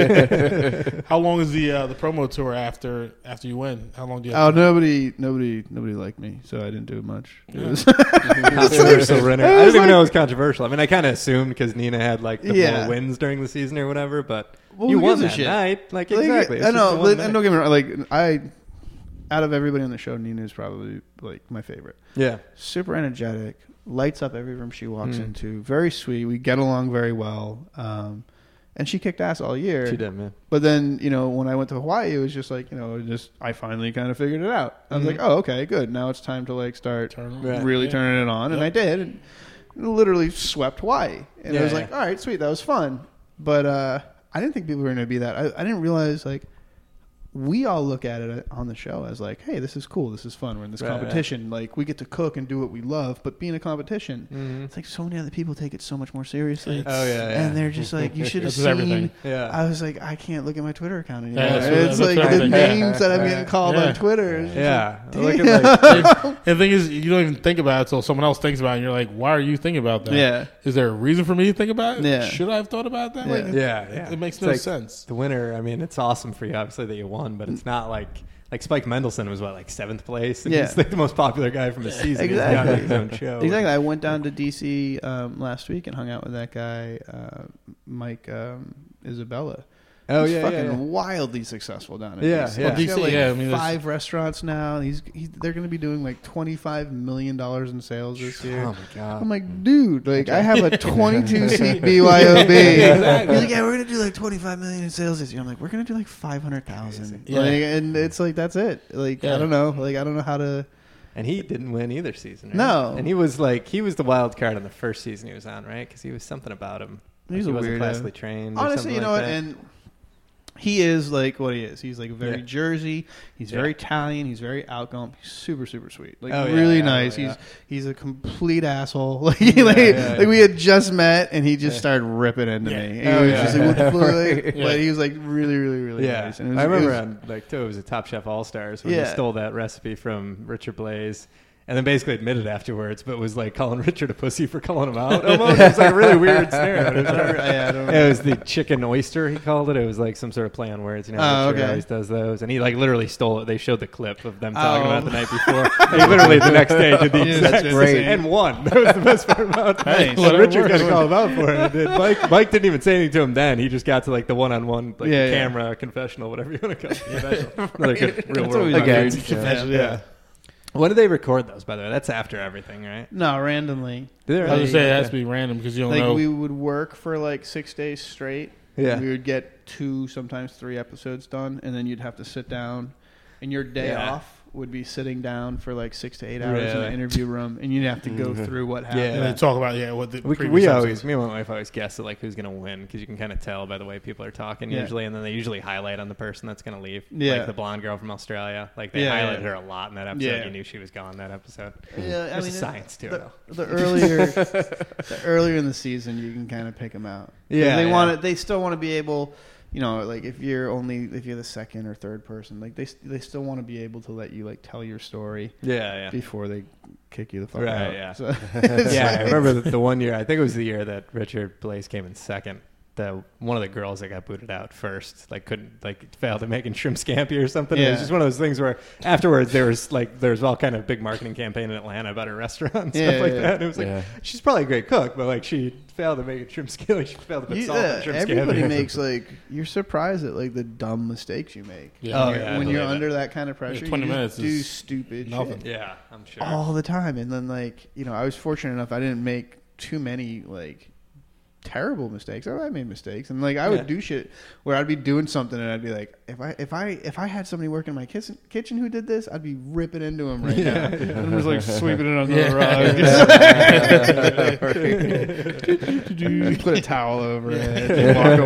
D: there?
C: How long is the uh, the promo tour after after you win? How long do you
D: Oh,
C: have? to
D: nobody, nobody, nobody liked me, so I didn't do much. It
C: Yeah.
D: was-
A: Controversial winner.
D: it
A: I
D: was
A: didn't even know it
D: like-
A: was controversial. I mean, I kind of assumed because Nina had like the
D: Yeah.
A: more wins during the season or whatever, but
D: Well,
A: you
D: who
A: won
D: gives a
A: that
D: shit?
A: night. Like,
D: Like,
A: exactly. It's
D: I
A: just
D: know,
A: the one
D: but,
A: night.
D: and don't get me wrong. Like, I, out of everybody on the show, Nina is probably like my favorite.
A: Yeah.
D: Super energetic, lights up every room she walks
A: Mm.
D: into. Very sweet. We get along very well. Um, and she kicked ass all year.
A: She did, man.
D: But then, you know, when I went to Hawaii, it was just like, you know, just I finally kind of figured it out. I was
A: Mhm.
D: like, oh, okay, good. Now it's time to like start
C: Turn on.
A: Right.
D: really
C: Yeah.
D: turning it on, and
C: Yep.
D: I did. And literally swept Hawaii, and
A: Yeah,
D: I was
A: yeah.
D: like, all right, sweet, that was fun. But uh, I didn't think people were going to be that. I, I didn't realize like we all look at it on the show as like, hey, this is cool, this is fun. We're in this
A: Right, right.
D: competition, like we get to cook and do what we love. But being a competition,
A: Mhm.
D: it's like so many other people take it so much more seriously.
A: Oh, yeah, yeah.
D: And they're just like, you should have
C: This is everything.
D: seen.
A: Yeah.
D: I was like, I can't look at my Twitter account anymore.
C: Yeah, that's what-
D: it's
C: that's
D: like
C: what
D: the
C: I'm thinking.
D: names that I'm getting called
C: Yeah.
D: on Twitter. It's just
A: Yeah.
D: like,
A: Look at like,
C: And the thing is, you don't even think about it until someone else thinks about it, and you're like, why are you thinking about that?
D: Yeah.
C: Is there a reason for me to think about it?
D: Yeah.
C: Should I have thought about that?
D: Yeah.
C: Like,
A: yeah,
C: it,
A: yeah.
C: it makes
A: It's
C: no
A: like
C: sense.
A: The winner, I mean, it's awesome for you, obviously, that you won, but it's not like like Spike Mendelsohn was what, like seventh place, and
D: Yeah.
A: he's like the most popular guy from the season. He's
D: Exactly.
A: got his own show.
D: Exactly. I went down to D C um, last week and hung out with that guy, uh, Mike um, Isabella.
A: Oh
D: He's
A: yeah,
D: fucking
A: yeah, yeah.
D: wildly successful down in
A: Yeah,
D: D C.
A: yeah.
D: He's got,
C: D C,
D: like
C: yeah, I mean, there's-
D: five restaurants now. He's, he's they're going to be doing like twenty-five million dollars in sales this year.
A: Oh my god.
D: I'm like, dude, like I have a twenty-two seat B Y O B.
C: Exactly.
D: He's like, yeah, we're gonna do like twenty-five million in sales this year. I'm like, we're gonna do like five hundred thousand.
C: Yeah.
D: Like, and it's like that's it. Like
C: Yeah.
D: I don't know. Like I don't know how to.
A: And he didn't win either season. Right?
D: No.
A: And he was like, he was the wild card on the first season he was on, right? Because he was something about him. Like,
D: He's
A: he
D: a
A: wasn't
D: weirdo.
A: classically trained. or
D: Honestly,
A: something
D: you know
A: like
D: what?
A: that.
D: And he is like what he is. He's like very
A: Yeah.
D: Jersey. He's
A: Yeah.
D: very Italian. He's very outgoing. He's super, super sweet. Like
A: Oh, yeah,
D: really
A: yeah,
D: nice.
A: yeah.
D: He's he's a complete asshole. Like,
A: Yeah,
D: like,
A: yeah,
D: like we
A: yeah.
D: had just met, and he just
A: Yeah.
D: started ripping into
C: Yeah.
D: me. He
A: Oh,
D: was
A: yeah.
D: just like, what the fuck? Like,
C: Yeah.
D: But he was like really, really, really
A: yeah,
D: nice. And it was,
A: I remember
D: it was-
A: on like too, it was a Top Chef All Stars when
D: Yeah.
A: he stole that recipe from Richard Blaze, and then basically admitted afterwards, but was like calling Richard a pussy for calling him out. Almost, it was like a really weird scenario. It was,
D: Yeah, I don't
A: it was the chicken oyster he called it. It was like some sort of play on words. You know,
D: Oh,
A: Richard
D: okay.
A: always does those, and he like literally stole it. They showed the clip of them talking
D: Oh.
A: about the night before. He literally the next day did the
D: Yeah,
A: exact
D: that's
A: same
B: great.
A: and won. That was the best part about it.
D: Nice.
A: And
C: Whatever
A: Richard got
C: works.
A: to call him out for it. And did. Mike, Mike didn't even say anything to him then. He just got to like the one-on-one, like
D: Yeah,
A: the
D: yeah.
A: camera confessional, whatever you want to call it. Another good real
D: That's
A: world.
D: always
B: Again.
D: weird.
B: Yeah.
D: Confession,
A: Yeah.
D: yeah.
A: When do they record those, by the way? That's after everything, right?
D: No, randomly.
A: Do they
C: I was
A: really?
C: gonna say it has to be random because you don't
D: Like
C: know.
D: we would work for like six days straight.
A: Yeah.
D: We would get two, sometimes three episodes done, and then you'd have to sit down. And your day
A: Yeah.
D: off would be sitting down for like six to eight hours in
A: Really?
D: an interview room, and you'd have to go through what happened.
C: and they talk about yeah what the
A: We,
C: previous
A: we
C: episodes-
A: always, me and my wife always guess at like who's going to win because you can kind of tell by the way people are talking
D: Yeah.
A: usually, and then they usually highlight on the person that's going to leave.
D: Yeah.
A: Like the blonde girl from Australia. Like they
D: Yeah,
A: highlighted
D: yeah.
A: her a lot in that episode.
D: Yeah.
A: You knew she was gone that episode.
D: Yeah, I
A: There's
D: mean,
A: a science to it.
D: the, the earlier, the earlier in the season, you can kind of pick them out. 'Cause
A: Yeah,
D: they
A: yeah.
D: want to. They still want to be able, you know, like if you're only if you're the second or third person, like they they still want to be able to let you like tell your story
A: Yeah, yeah.
D: before they kick you the fuck
A: Right,
D: out.
A: yeah.
D: So,
A: Yeah, I remember the, the one year. I think it was the year that Richard Blaze came in second. The one of the girls that got booted out first, like couldn't like failed at making shrimp scampi or something. It
D: Yeah.
A: was just one of those things where afterwards there was like there was all kind of big marketing campaign in Atlanta about her restaurant and
D: Yeah,
A: stuff like
D: yeah.
A: that. And it was like
B: Yeah.
A: she's probably a great cook, but like she failed at making shrimp scampi. She failed to put
D: You-
A: salt
D: yeah,
A: in shrimp
D: everybody
A: scampi.
D: makes like you're surprised at like the dumb mistakes you make.
C: Yeah.
A: Oh,
D: When you're-
A: yeah, I
D: when you're
A: believe it.
D: under that kind of pressure,
C: Yeah, twenty
D: you just
C: minutes
D: do
C: is
D: stupid
C: nothing.
D: shit
A: Yeah, I'm sure.
D: all the time. And then like you know, I was fortunate enough I didn't make too many like terrible mistakes. Oh, I made mistakes, and like I would
A: Yeah.
D: do shit where I'd be doing something, and I'd be like, if I if I if I had somebody working in my kitchen kitchen who did this, I'd be ripping into him right now. And I'm just like sweeping it under the rug. Put a towel over it. And walk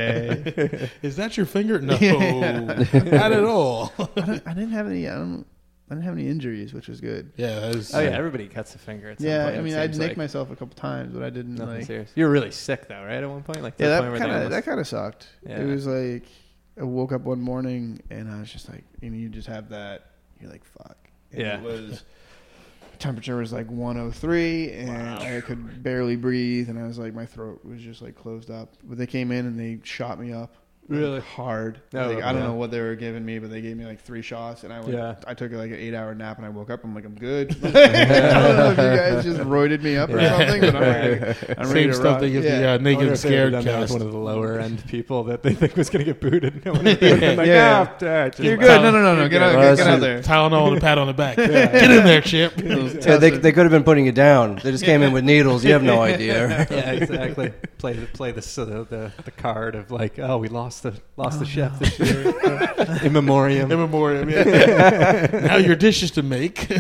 D: away.
C: Is that your finger? No,
D: Yeah.
C: not at all.
D: I, don't, I didn't have any. I don't. I didn't have any injuries, which was good.
C: Yeah, that is,
A: Oh yeah, everybody cuts a finger. At some
D: Yeah,
A: point,
D: I
A: it
D: mean, I'd
A: seems
D: nick
A: like.
D: myself a couple times, but I didn't
A: Nothing
D: like.
A: serious. You were really sick though, right? At one point, like to
D: Yeah,
A: the
D: that
A: point where
D: kind
A: they
D: of
A: almost-
D: that kind of sucked.
A: Yeah.
D: It was like I woke up one morning and I was just like, and you just have that. You're like, fuck. And
A: Yeah.
D: It was temperature was like one oh three, and
C: Wow.
D: I could barely breathe, and I was like, my throat was just like closed up. But they came in and they shot me up. like,
A: Really?
D: hard.
A: Oh,
D: Like, I don't
A: yeah.
D: know what they were giving me, but they gave me like three shots, and I went,
A: Yeah.
D: I took like an eight hour nap, and I woke up. I'm like, I'm good. I don't know if you guys just roided me up or
A: Yeah.
D: something, but I'm ready. I'm ready
C: same
D: to
C: stuff
D: rock.
C: they give
D: Yeah.
C: the uh,
A: I
C: naked
A: wonder
C: and
A: if they would've
C: scared
A: done that with
C: cast.
A: one of the lower end people that they think was going to get booted. No one would have been like,
D: Yeah.
A: ah, uh, just
D: You're
A: wow.
D: good. No, no, no, no. Get out,
B: Well,
D: get, get out there.
C: Tylenol and a pat on the back. Get in there, champ.
B: Yeah, they they could have been putting you down. They just came in with needles. You have no idea.
A: Yeah, exactly. Play the play the, so the the the card of like, oh, we lost the lost the chef this year. In memoriam.
C: In memoriam. Yeah. Now your dishes to make.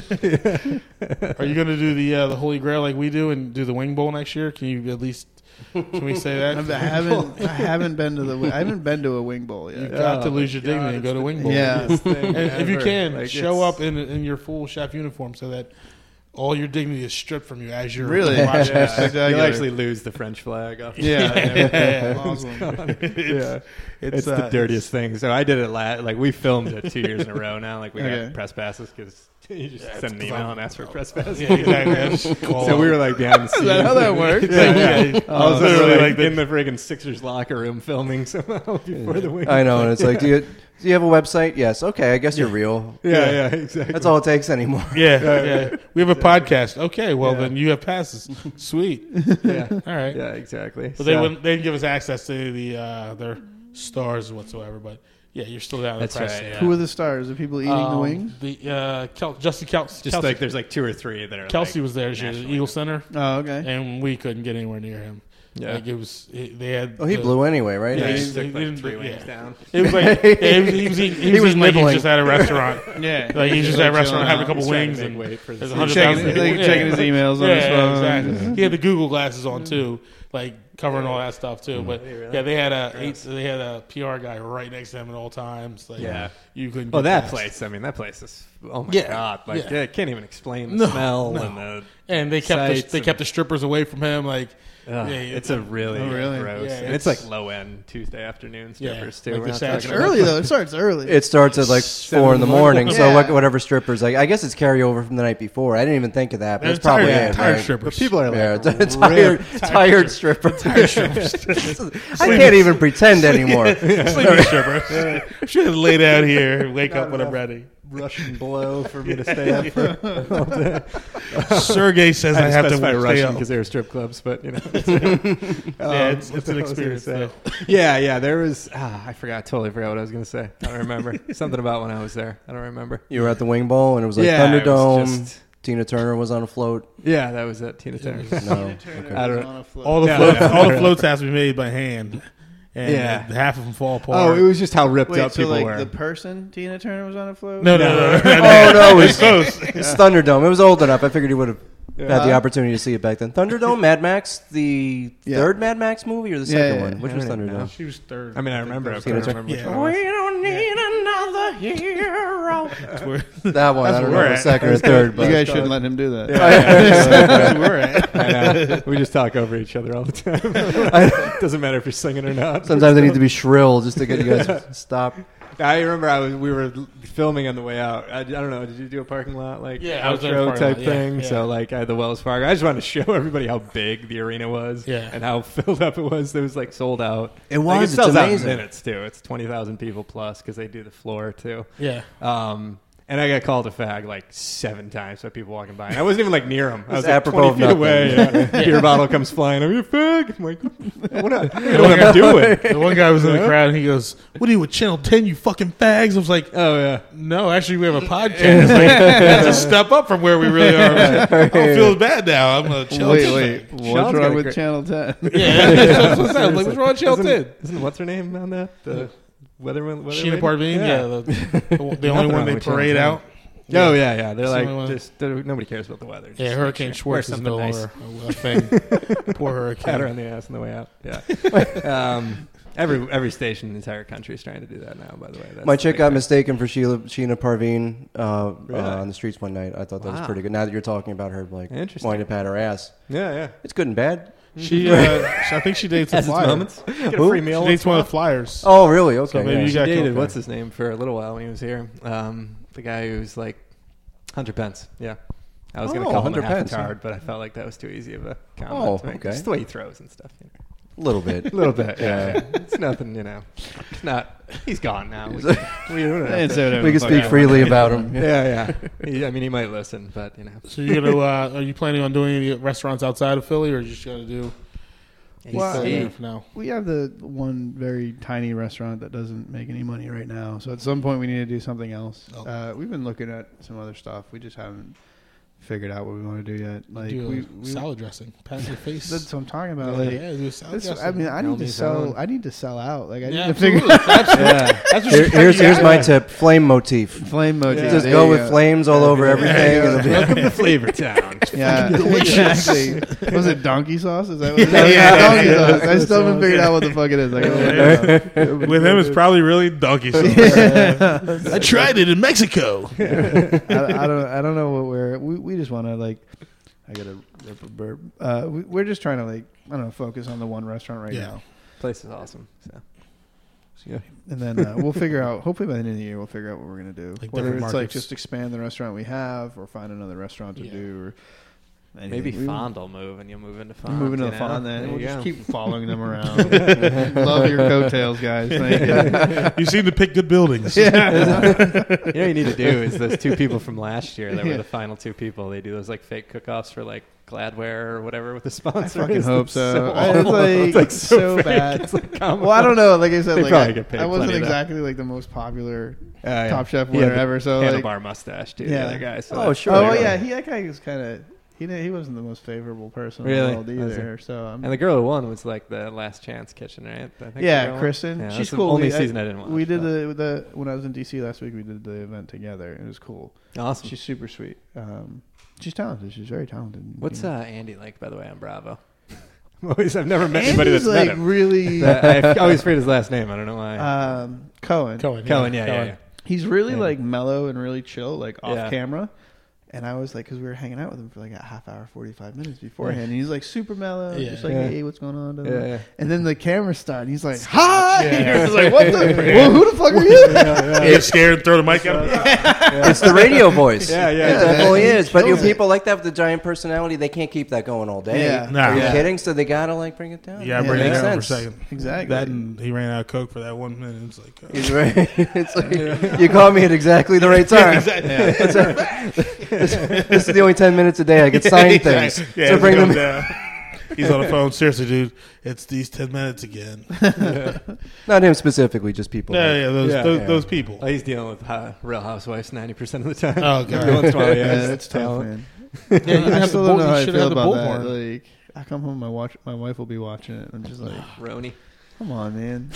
C: Are you going to do the uh, the Holy Grail like we do and do the Wing Bowl next year? Can you at least can we say that?
D: I haven't. I haven't been to the. I haven't been to a wing bowl
C: You
D: yet.
C: got to
A: Oh,
C: lose your
A: my
C: dignity
A: God,
C: and go
A: it's
C: to
A: the
C: Wing Bowl.
D: Yeah.
A: biggest thing
C: And if you
A: ever.
C: can,
A: Like,
C: show
A: it's-
C: up in in your full chef uniform so that all your dignity is stripped from you as you're
D: Really?
C: watching.
A: Yeah,
D: Spectacular.
A: you'll actually lose the French flag off.
D: Yeah.
C: Yeah.
D: Awesome.
A: yeah, it's,
C: uh,
A: the dirtiest thing. So I did it last. Like we filmed it two years in a row now. Like we
D: Okay.
A: got press passes because you just
C: Yeah,
A: send an
C: it's-
A: email and ask for press passes.
C: Yeah, exactly. I just call
A: So
C: up.
A: we were like behind the scenes.
D: Is that how that works?
A: Yeah, yeah.
C: Yeah.
A: I was
C: Literally
A: literally
C: like
A: like
C: the-
A: in the friggin' Sixers locker room filming somehow before the wing.
B: I know, and it's like, do you do you have a website? Yes. Okay, I guess you're real.
A: Yeah, yeah, exactly.
B: That's all it takes anymore.
C: Yeah, yeah. We have a podcast. Okay, well
A: Yeah.
C: then you have passes. Sweet.
A: Yeah,
C: All right.
A: yeah, exactly.
C: But they
A: So-
C: wouldn't. They didn't give us access to the uh, their stars whatsoever. But yeah, you're still down in the
A: That's
C: press.
A: right, yeah.
D: Who are the stars? The people eating the
C: Um,
D: wings?
C: The uh, Kel- Justin Kel-
A: Just
C: Kelsey.
A: like there's like two or three that are.
C: Kelsey
A: like,
C: was there. She was at
A: nationally
C: Eagle
A: known.
C: Center,
D: Oh, okay.
C: and we couldn't get anywhere near him.
A: Yeah.
C: Like it was. It, they had.
B: Oh, he
C: the-
B: blew anyway, right?
C: Yeah,
A: He
C: he-
A: just took
C: he
A: like
C: didn't-
A: three
C: yeah.
A: wings down.
C: It was like yeah, he was. He was, eating, he
B: He
C: was,
B: was
C: eating like he was
B: nibbling.
C: just at a restaurant.
D: Yeah.
C: Like he's just
D: Like
C: at a restaurant
D: chilling
C: having a
D: out.
C: couple
A: He's trying to
C: wings
A: make
C: and
A: way for the
C: there's a
A: season.
C: hundred
D: Checking,
C: thousand people.
D: like,
C: Yeah.
D: checking his emails on
C: Yeah,
D: his phone.
C: exactly. He had the Google glasses on too, like covering all that stuff too. But
A: Really?
C: yeah, they had a
A: Gross.
C: they had a P R guy right next to him at all times. Like,
A: Yeah.
C: you couldn't.
A: Well,
C: get
A: that
C: past.
A: place. I mean, that place is. Oh my
C: Yeah,
A: god! Like,
C: yeah.
A: yeah, I can't even explain the
C: No,
A: smell
C: no.
A: and the.
C: And they kept the,
A: sites
C: they
A: and-
C: kept the strippers away from him. Like,
A: Ugh,
C: yeah,
A: it's a really,
D: Oh, really?
A: gross,
C: Yeah,
A: and it's,
C: it's-
A: like low end Tuesday afternoon
C: Yeah,
A: strippers too.
C: like
A: We're
C: the
A: not
C: sad
D: It's
A: talking
C: shit.
A: about-
D: early though. It starts early.
B: It starts at like
A: Seven
B: four in the morning, so
D: Yeah.
B: what, whatever strippers. Like, I guess it's carryover from the night before. I didn't even think of that, but
C: they're
B: that's probably
C: tired,
B: it.
C: tired
B: right?
C: strippers.
A: But people are like,
B: Yeah, it's a
A: ripped.
B: tired, tired stripper. I can't even pretend anymore.
C: Sleeping stripper. Should have laid out here. Wake up when I'm ready.
A: Russian blow for me to stay up for all day.
C: Sergey says I,
A: I
C: have to
A: specify
C: stay
A: Russian
C: up.
A: because they were strip clubs, but you know.
C: Yeah, it's,
A: Um,
C: it's
A: what
C: an
A: was I gonna
C: experience.
A: say?
C: Though.
A: Yeah, yeah. There was. Ah, I forgot. Totally forgot what I was going to say. I don't remember. Something about when I was there. I don't remember.
B: You were at the Wing Bowl, and it was like
A: Yeah, it was
B: Thunderdome.
A: just-
B: Tina Turner was on a float.
A: Yeah, that was it. Tina Turner.
B: No,
A: I don't-
C: All the
A: Yeah,
C: floats,
A: yeah.
C: all the floats have to be made by hand, and
A: Yeah.
C: uh, half of them fall apart.
A: Oh, it was just how ripped
D: Wait,
A: up
D: so
A: people
D: like
A: were.
D: the person Tina Turner was on a float?
C: no, no, no, no, no,
B: Oh no, it was
C: close.
B: It's Thunderdome. It was old enough. I figured he would have had the
D: Yeah.
B: opportunity to see it back then. Thunderdome, Mad Max, the
D: Yeah.
B: third Mad Max movie or the
D: Yeah,
B: second
D: yeah,
B: one?
D: yeah.
B: Which
A: I
B: was
A: don't even know.
B: Thunderdome?
C: She was third.
A: I mean, I remember. I
B: Tina
A: couldn't
B: Turner.
A: remember which
C: Yeah.
A: one.
C: We
B: don't need another hero.
C: That's where,
B: That one.
C: That's
B: I don't
C: where
B: know
C: we're
B: if
C: at.
B: it's second or third,
D: You
B: but
D: guys shouldn't let him do that.
C: that's where we're at.
A: I know. We just talk over each other all the time. Doesn't matter if you're singing or not.
B: sometimes I need to be shrill just to get you guys to stop.
A: I remember I was we were filming on the way out. I, I don't know. Did you do a parking lot like
C: Yeah, I was in a
A: outro
C: parking
A: type
C: lot, yeah,
A: thing?
C: yeah.
A: So like I had the Wells Fargo. I just wanted to show everybody how big the arena was,
C: Yeah.
A: and how filled up it was. It was like sold out.
B: It
A: Like,
B: was.
A: it sells
B: It's
A: out in
B: amazing.
A: minutes too. It's twenty thousand people plus because they do the floor too.
C: Yeah,
A: Um, And I got called a fag like seven times by people walking by. And I wasn't even like near him. I was
B: It's
A: like
B: apropos
A: twenty
B: of
A: feet away. Yeah. Beer bottle comes flying. Are you a fag? I'm like, what am I, what am I doing?
C: The one guy was in the crowd and he goes, "What are you with Channel ten? You fucking fags!" I was like,
A: Oh, yeah.
C: "No, actually, we have a podcast. Like, that's a step up from where we really are." I, like, I don't feel bad now. I'm a Channel
D: Wait,
C: ten
D: wait.
C: fan.
D: What's
A: Sean's got
D: wrong
A: a
D: with
A: great-
D: Channel ten?
C: Yeah, that's what I was like, what's wrong with Channel
A: Isn't,
C: ten?
A: isn't what's her name on that? The weather, weather
C: Sheena
A: lady?
C: Parveen, yeah, the, the, the only
A: Nothing
C: one
A: wrong
C: they
A: with Channel
C: parade
A: ten.
C: out.
A: Oh, yeah, yeah. They're
C: It's the
A: like,
C: only one.
A: just they're, nobody cares about the weather. Just
C: Yeah,
A: make
C: Hurricane
A: sure- wear
C: Schwartz is no
A: something nice.
C: longer a, a thing. Poor
A: Pat her on
C: hurricane.
A: the ass on the way out. Yeah. um, every every station in the entire country is trying to do that now, by the way. That's
B: My
A: the
B: chick
A: big
B: got
A: thing.
B: mistaken for Sheila, Sheena Parveen uh,
A: Really?
B: uh, on the streets one night. I thought that was
A: Wow.
B: pretty good. Now that you're talking about her, like
A: Interesting.
B: wanting to pat her ass,
A: Yeah, yeah.
B: it's good and bad.
C: She, uh, I think she dates a
A: Has its
C: flyer.
A: moments. Get a
B: Who?
A: free meal.
C: She dates one of the flyers.
B: Oh, really? Okay.
C: So maybe
B: yeah.
C: you
A: She
C: got
A: dated,
C: killed.
A: what's his name, for a little while when he was here. Um, the guy who's like Hunter Pence. Yeah. I was going to
B: Oh,
A: call him
B: Hunter
A: a half
B: Pence,
A: a
B: yeah.
A: tard, but I felt like that was too easy of a comment.
B: Oh,
A: to make.
B: okay.
A: Just the way he throws and stuff. You know.
B: A little bit.
A: A little bit, yeah. yeah. It's nothing, you know. It's not. He's gone now. We, we don't have
D: It's
A: to-
D: whatever
B: We can
D: the fuck
B: speak
D: I
B: freely
D: want.
B: about him.
A: yeah, yeah. He, I mean, he might listen, but you know.
C: So you're gonna? Uh, are you planning on doing any restaurants outside of Philly, or are you just gonna do?
D: Well,
C: Philly
D: I mean,
C: for now.
D: We have the one very tiny restaurant that doesn't make any money right now. So at some point we need to do something else.
C: Oh.
D: Uh, we've been looking at some other stuff. We just haven't figured out what we want to do yet. Like
C: do a
D: we, we
C: salad dressing, pat your face.
D: that's what I'm talking
C: yeah,
D: about. Like,
C: yeah, do a salad
D: this,
C: dressing.
D: I mean, I need to
A: Elmi
D: sell.
A: salad.
D: I need to sell out. Like I
C: yeah,
D: need to figure
C: absolutely. Absolutely.
A: Yeah.
C: That's what
B: Here-
C: you-
B: here's
C: you
B: here's
C: got
B: my
C: it.
B: tip: flame motif.
D: flame motif.
A: Yeah.
B: Just
D: There
B: go
D: you
B: with flames all over everything.
D: Yeah.
B: It'll be-
A: Welcome to Flavor Town.
D: Yeah, exactly. Was it donkey sauce? Is that what it is?
C: Yeah,
D: Yeah,
C: yeah,
D: donkey
C: yeah.
D: sauce. I still haven't figured out what the fuck it is. I gotta look it up.
C: With him, it's probably really donkey sauce. I tried it in Mexico.
D: I, I don't. I don't know what we're. We, we just want to like. I gotta rip a burp. Uh, we, we're just trying to like. I don't know. Focus on the one restaurant right
C: Yeah.
D: now,
A: Place is awesome. So. Yeah.
D: and then uh, we'll figure out. Hopefully by the end of the year, we'll figure out what we're gonna do.
C: Like
D: Whether it's
C: different
D: like
C: markets.
D: just expand the restaurant we have, or find another restaurant to
C: Yeah.
D: do, or anything.
A: Maybe
D: We-
A: Fond will move and you'll move into
D: we're
A: Fond.
D: moving to
A: you
D: the
A: know?
D: Fond, then
A: There
D: we'll
A: you
D: just
A: go.
D: keep following them around. Love your coattails, guys. Thank you.
C: You seem to pick good buildings.
A: You know what you need to do is those two people from last year that
D: Yeah.
A: were the final two people. They do those like fake cook-offs for like Gladware or whatever with the sponsor.
D: I fucking
A: is.
D: hope
A: It's
D: so. I-
A: awful.
D: it's like, so,
A: fake.
D: bad.
A: It's like comical.
D: Well, I don't know. Like I said,
A: They
D: like
A: probably
D: I,
A: get paid
D: I wasn't
A: plenty of that.
D: exactly like the most popular
A: Uh, yeah.
D: Top Chef
A: He had
D: winner
A: the
D: ever. So like,
A: handlebar mustache, dude.
D: Yeah.
A: The other guy. So
B: Oh,
A: that-
B: sure.
D: oh
B: yeah.
D: yeah, he that guy was kind of he didn't, he wasn't the most favorable person in
A: Really?
D: the world
A: Was he?
D: either. So um,
A: And the girl who won was like the Last Chance Kitchen, right? I think the
D: yeah,
A: girl won.
D: Kristen,
A: Yeah,
D: she's
A: that's the
D: cool.
A: Only
D: we,
A: season I, didn't watch.
D: We did
A: but-
D: the the when I was in D C last week. We did the event together. It was cool.
A: awesome.
D: She's super sweet. Um, she's talented. She's very talented.
A: What's
D: You know.
A: uh, Andy like, by the way, on Bravo? I'm always, I've never met anybody
D: Andy's
A: that's
D: like
A: met him.
D: really
A: But I always forget his last name. I don't know why.
D: um, Cohen.
C: Cohen.
A: Cohen, yeah, yeah,
C: Cohen.
A: yeah.
D: He's really
A: Yeah.
D: like mellow and really chill, like off
A: Yeah.
D: camera. And I was like, because we were hanging out with him for like a half hour, forty-five minutes beforehand. And he's like super mellow,
C: Yeah.
D: just like,
A: Yeah.
D: hey, what's going on? Da, da,
A: Yeah,
D: da.
A: yeah.
D: And then the camera started. And he's like, hi.
C: Yeah.
D: And I was like, what the? Well, who the fuck are you?
C: You get scared and throw the mic at him.
B: It's the radio voice.
A: Yeah, yeah.
B: It definitely
D: He
B: is. But you
D: kills it.
B: people like that with the giant personality, they can't keep that going all day.
D: Yeah.
C: Nah.
B: Are you
C: Yeah.
B: kidding? So they gotta like bring it down.
C: Yeah,
D: Yeah,
C: bring it
B: makes
C: down for a
B: sense.
C: second.
D: Exactly.
C: That and he ran out of coke for that one minute. It's like, uh,
B: He's right. It's like, you caught me at exactly the right time. It's a- this, this is the only ten minutes a day I get sign things.
C: Yeah,
B: so
C: it's
B: bring
C: going
B: them.
C: down. He's on the phone. Seriously, dude, it's these ten minutes again.
B: Not him specifically, just people.
C: Yeah, yeah, those
A: Yeah.
C: those,
B: Yeah.
C: those people.
A: Oh, he's dealing with uh, Real Housewives ninety percent of the time.
C: Oh, God.
A: Every once in a while, he
D: Yeah,
A: has
D: it's tough,
A: talent.
D: man.
C: Yeah, you didn't
D: I
C: have the
D: still
C: bull-
D: don't know
C: you
D: how I
C: should
D: feel
C: have the
D: about that.
C: bullhorn.
D: Like, I come home, my watch, my wife will be watching it. I'm just like,
A: Roni.
D: come on, man.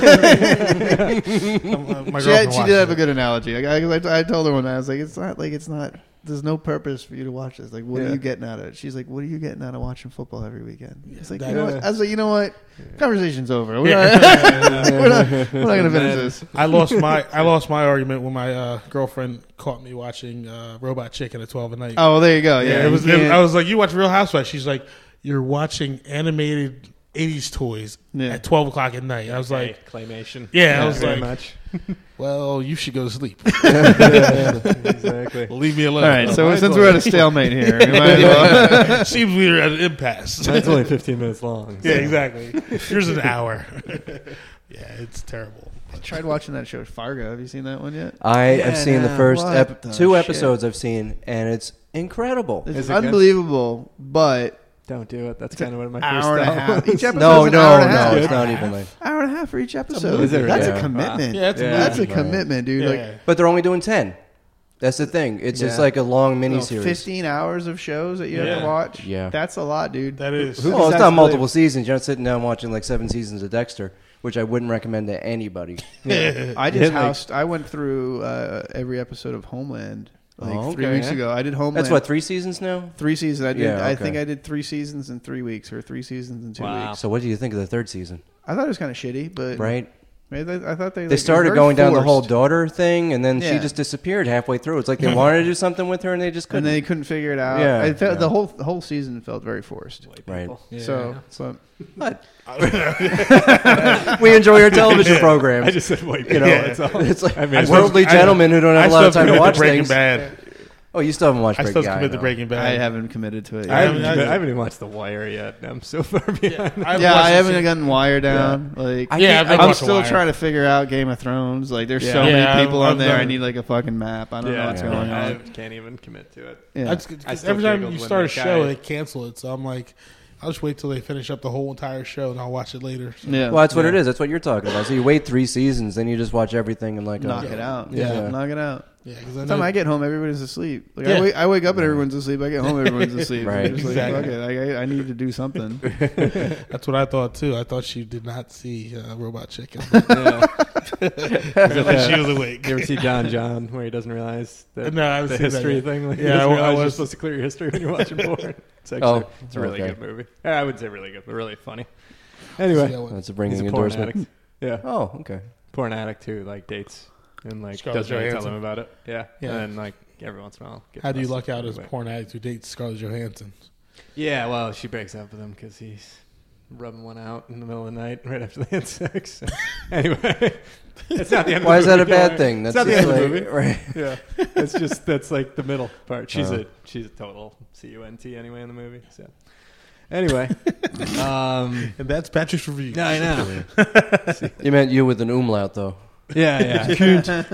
C: Um, my
D: she,
C: girlfriend
D: had, she
C: watches
D: did have a
C: it.
D: good analogy. I, I, I told her one night, I was like, it's not like it's not. There's no purpose for you to watch this. Like, what
A: Yeah.
D: are you getting out of it? She's like, what are you getting out of watching football every weekend? It's like,
C: that-
D: you know what? I was like, you know what? Conversation's over. We're
C: Yeah.
D: not, we're not, we're not gonna finish this.
C: I lost my I lost my argument when my uh, girlfriend caught me watching uh, Robot Chicken at twelve at night.
D: Oh, well, there you go. Yeah,
C: yeah, it was.
D: you
C: It,
D: can't-
C: I was like, "You watch Real Housewives?" She's like, "You're watching animated eighties toys
D: Yeah.
C: at twelve o'clock at night." I was like,
A: Claymation.
C: Yeah, I was
A: very
C: like-
A: much.
C: "Well, well, you should go to sleep.
A: Exactly.
C: Leave me alone.
D: All right, so
A: Might
D: since
A: as
D: we're
A: well.
D: at a stalemate here, we might as well.
C: Seems we're at an impasse.
A: Mine's only fifteen minutes long. So.
C: Yeah, exactly. Here's an hour. Yeah, it's terrible.
D: I tried watching that show Fargo. Have you seen that one yet?
B: I
A: Yeah,
B: have seen the
A: no.
B: first
D: What
B: ep-
D: the
B: two
D: shit?
B: episodes I've seen, and it's incredible.
D: It's
A: Is it good?
D: unbelievable, but
A: Don't do it. That's
D: It's an
A: kind of one of my first
D: hour and a
A: thoughts.
D: half. Each episode
B: No,
D: is an
B: no,
D: hour and a
B: no,
D: half.
B: it's not even like.
D: Hour and a half for each episode.
A: Is it really?
D: That's
B: Yeah.
D: a commitment.
C: Yeah, it's a
A: Yeah.
D: That's a
B: Right.
D: commitment, dude.
C: Yeah.
D: Like
B: But they're only doing ten. That's the thing. It's just
A: Yeah.
B: like a long
D: you know,
B: miniseries.
D: fifteen hours of shows that you have
C: Yeah.
D: to watch.
B: Yeah.
D: That's a lot, dude.
C: that is.
A: Who-
B: Oh, it's
A: decides
B: not
A: to
B: multiple
A: live?
B: seasons. You're not sitting down watching like seven seasons of Dexter, which I wouldn't recommend to anybody.
A: Yeah.
D: I
A: Yeah,
D: just
A: like-
D: housed. I went through uh, every episode of Homeland like
B: Oh,
D: three
B: okay.
D: weeks ago. I did Homeland.
B: That's what, three seasons now?
D: three seasons. I did.
B: Yeah,
D: I
B: okay.
D: think I did three seasons in three weeks, or three seasons in two
A: Wow.
D: weeks.
B: So what do you think of the third season?
D: I thought it was kind of shitty, but
B: Right?
D: maybe they, I thought they
B: They
D: like, it was
B: started
D: very
B: going down the
D: forced.
B: whole daughter thing, and then she
D: Yeah.
B: just disappeared halfway through. It's like they wanted to do something with her, and they just
D: and
B: couldn't.
D: they couldn't figure it out.
B: Yeah,
D: I felt
B: yeah.
D: the whole the whole season felt very forced.
A: White
B: Right.
A: people.
C: Yeah.
D: So, so
B: But we enjoy our television programs.
A: I just said white people.
B: you know,
C: Yeah.
A: That's all.
B: it's like
A: I mean,
B: worldly
C: I-
B: gentlemen who don't
C: I
B: have a
C: still
B: lot of time to
C: committed
B: watch
C: Breaking
B: things.
C: Bad.
B: Oh, you still haven't watched
C: I
B: Breaking
C: still
B: Bad.
C: committed to
B: no.
C: Breaking Bad.
D: I haven't committed to it.
A: I
D: Yet.
A: haven't,
C: I-
A: even- I haven't even watched The Wire yet. I'm so far behind.
C: I've
D: yeah,
C: watched
D: I
C: the
D: haven't
C: se-
D: gotten Wire down. Like,
B: I
C: Yeah,
B: can't-
C: I've never
D: I'm
C: watched The
D: still
C: Wire.
D: trying to figure out Game of Thrones. Like, there's so
A: Yeah.
D: many
C: Yeah,
D: people
C: I've-
D: on there.
C: I've
D: I
C: done-
D: need like a fucking map. I don't know
A: Yeah,
D: what's
B: yeah.
D: going
A: I
D: on.
A: can't even commit to it.
D: Yeah.
C: That's,
A: I
C: 'cause
A: still
C: every time
A: giggled
C: you
A: when
C: start a
A: that
C: show,
A: guy-
C: they cancel it. So I'm like, I'll just wait till they finish up the whole entire show, and I'll watch it later. So-
D: yeah.
B: Well, that's what
C: Yeah.
B: it is. That's what you're talking about. So you wait three seasons, then you just watch everything and like
D: knock
B: a,
D: it out.
B: Yeah.
D: Yeah, knock it out.
C: Yeah, because
D: By
C: I
D: the time
C: know
D: I get home, everybody's asleep. Like
C: Yeah.
D: I, wake, I wake up and everyone's asleep. I get home, everyone's asleep.
B: Right.
D: I'm just like,
C: Exactly.
D: fuck it. Like, I, I need to do something.
C: that's what I thought too. I thought she did not see uh, Robot Chicken.
A: Yeah.
C: Like she was awake.
A: You ever see John John where he doesn't realize that
C: No, I haven't
A: the
C: seen that
A: history
C: yet.
A: thing? Like, he
C: Yeah,
A: doesn't
C: I- I
A: realize you're
C: was-
A: supposed to clear your history when you're watching porn. It's actually
B: Oh,
A: it's a really
B: okay.
A: good movie. Yeah, I would say really good, but really funny.
C: See
A: Anyway,
C: that one.
B: That's a
A: he's
B: bringing
A: a porn
B: endorsement.
A: addict. Yeah,
B: Oh, okay.
A: porn addict who like dates and like
C: Scarlett
A: doesn't really tell
C: Johansson.
A: them about it. Yeah,
C: Yeah.
A: and like every once in a while. gets
C: How do you
A: busted.
C: luck out as a
A: Anyway.
C: porn addict who dates Scarlett Johansson?
A: Yeah, well, she breaks up with him because he's rubbing one out in the middle of the night right after they had sex. anyway, it's not the end.
B: Why
A: of
B: is
A: the
B: that a
A: movie,
B: bad
A: don't worry.
B: thing?
A: It's
B: That's
A: not the end
B: just
A: of the
B: like-
A: movie.
B: right?
A: Yeah, it's just that's like the middle part. She's
B: Oh.
A: a she's a total C U N T anyway in the movie. So anyway, um,
C: And that's Patrick's review.
A: no, I know.
B: You meant you with an umlaut, though.
A: Yeah, yeah.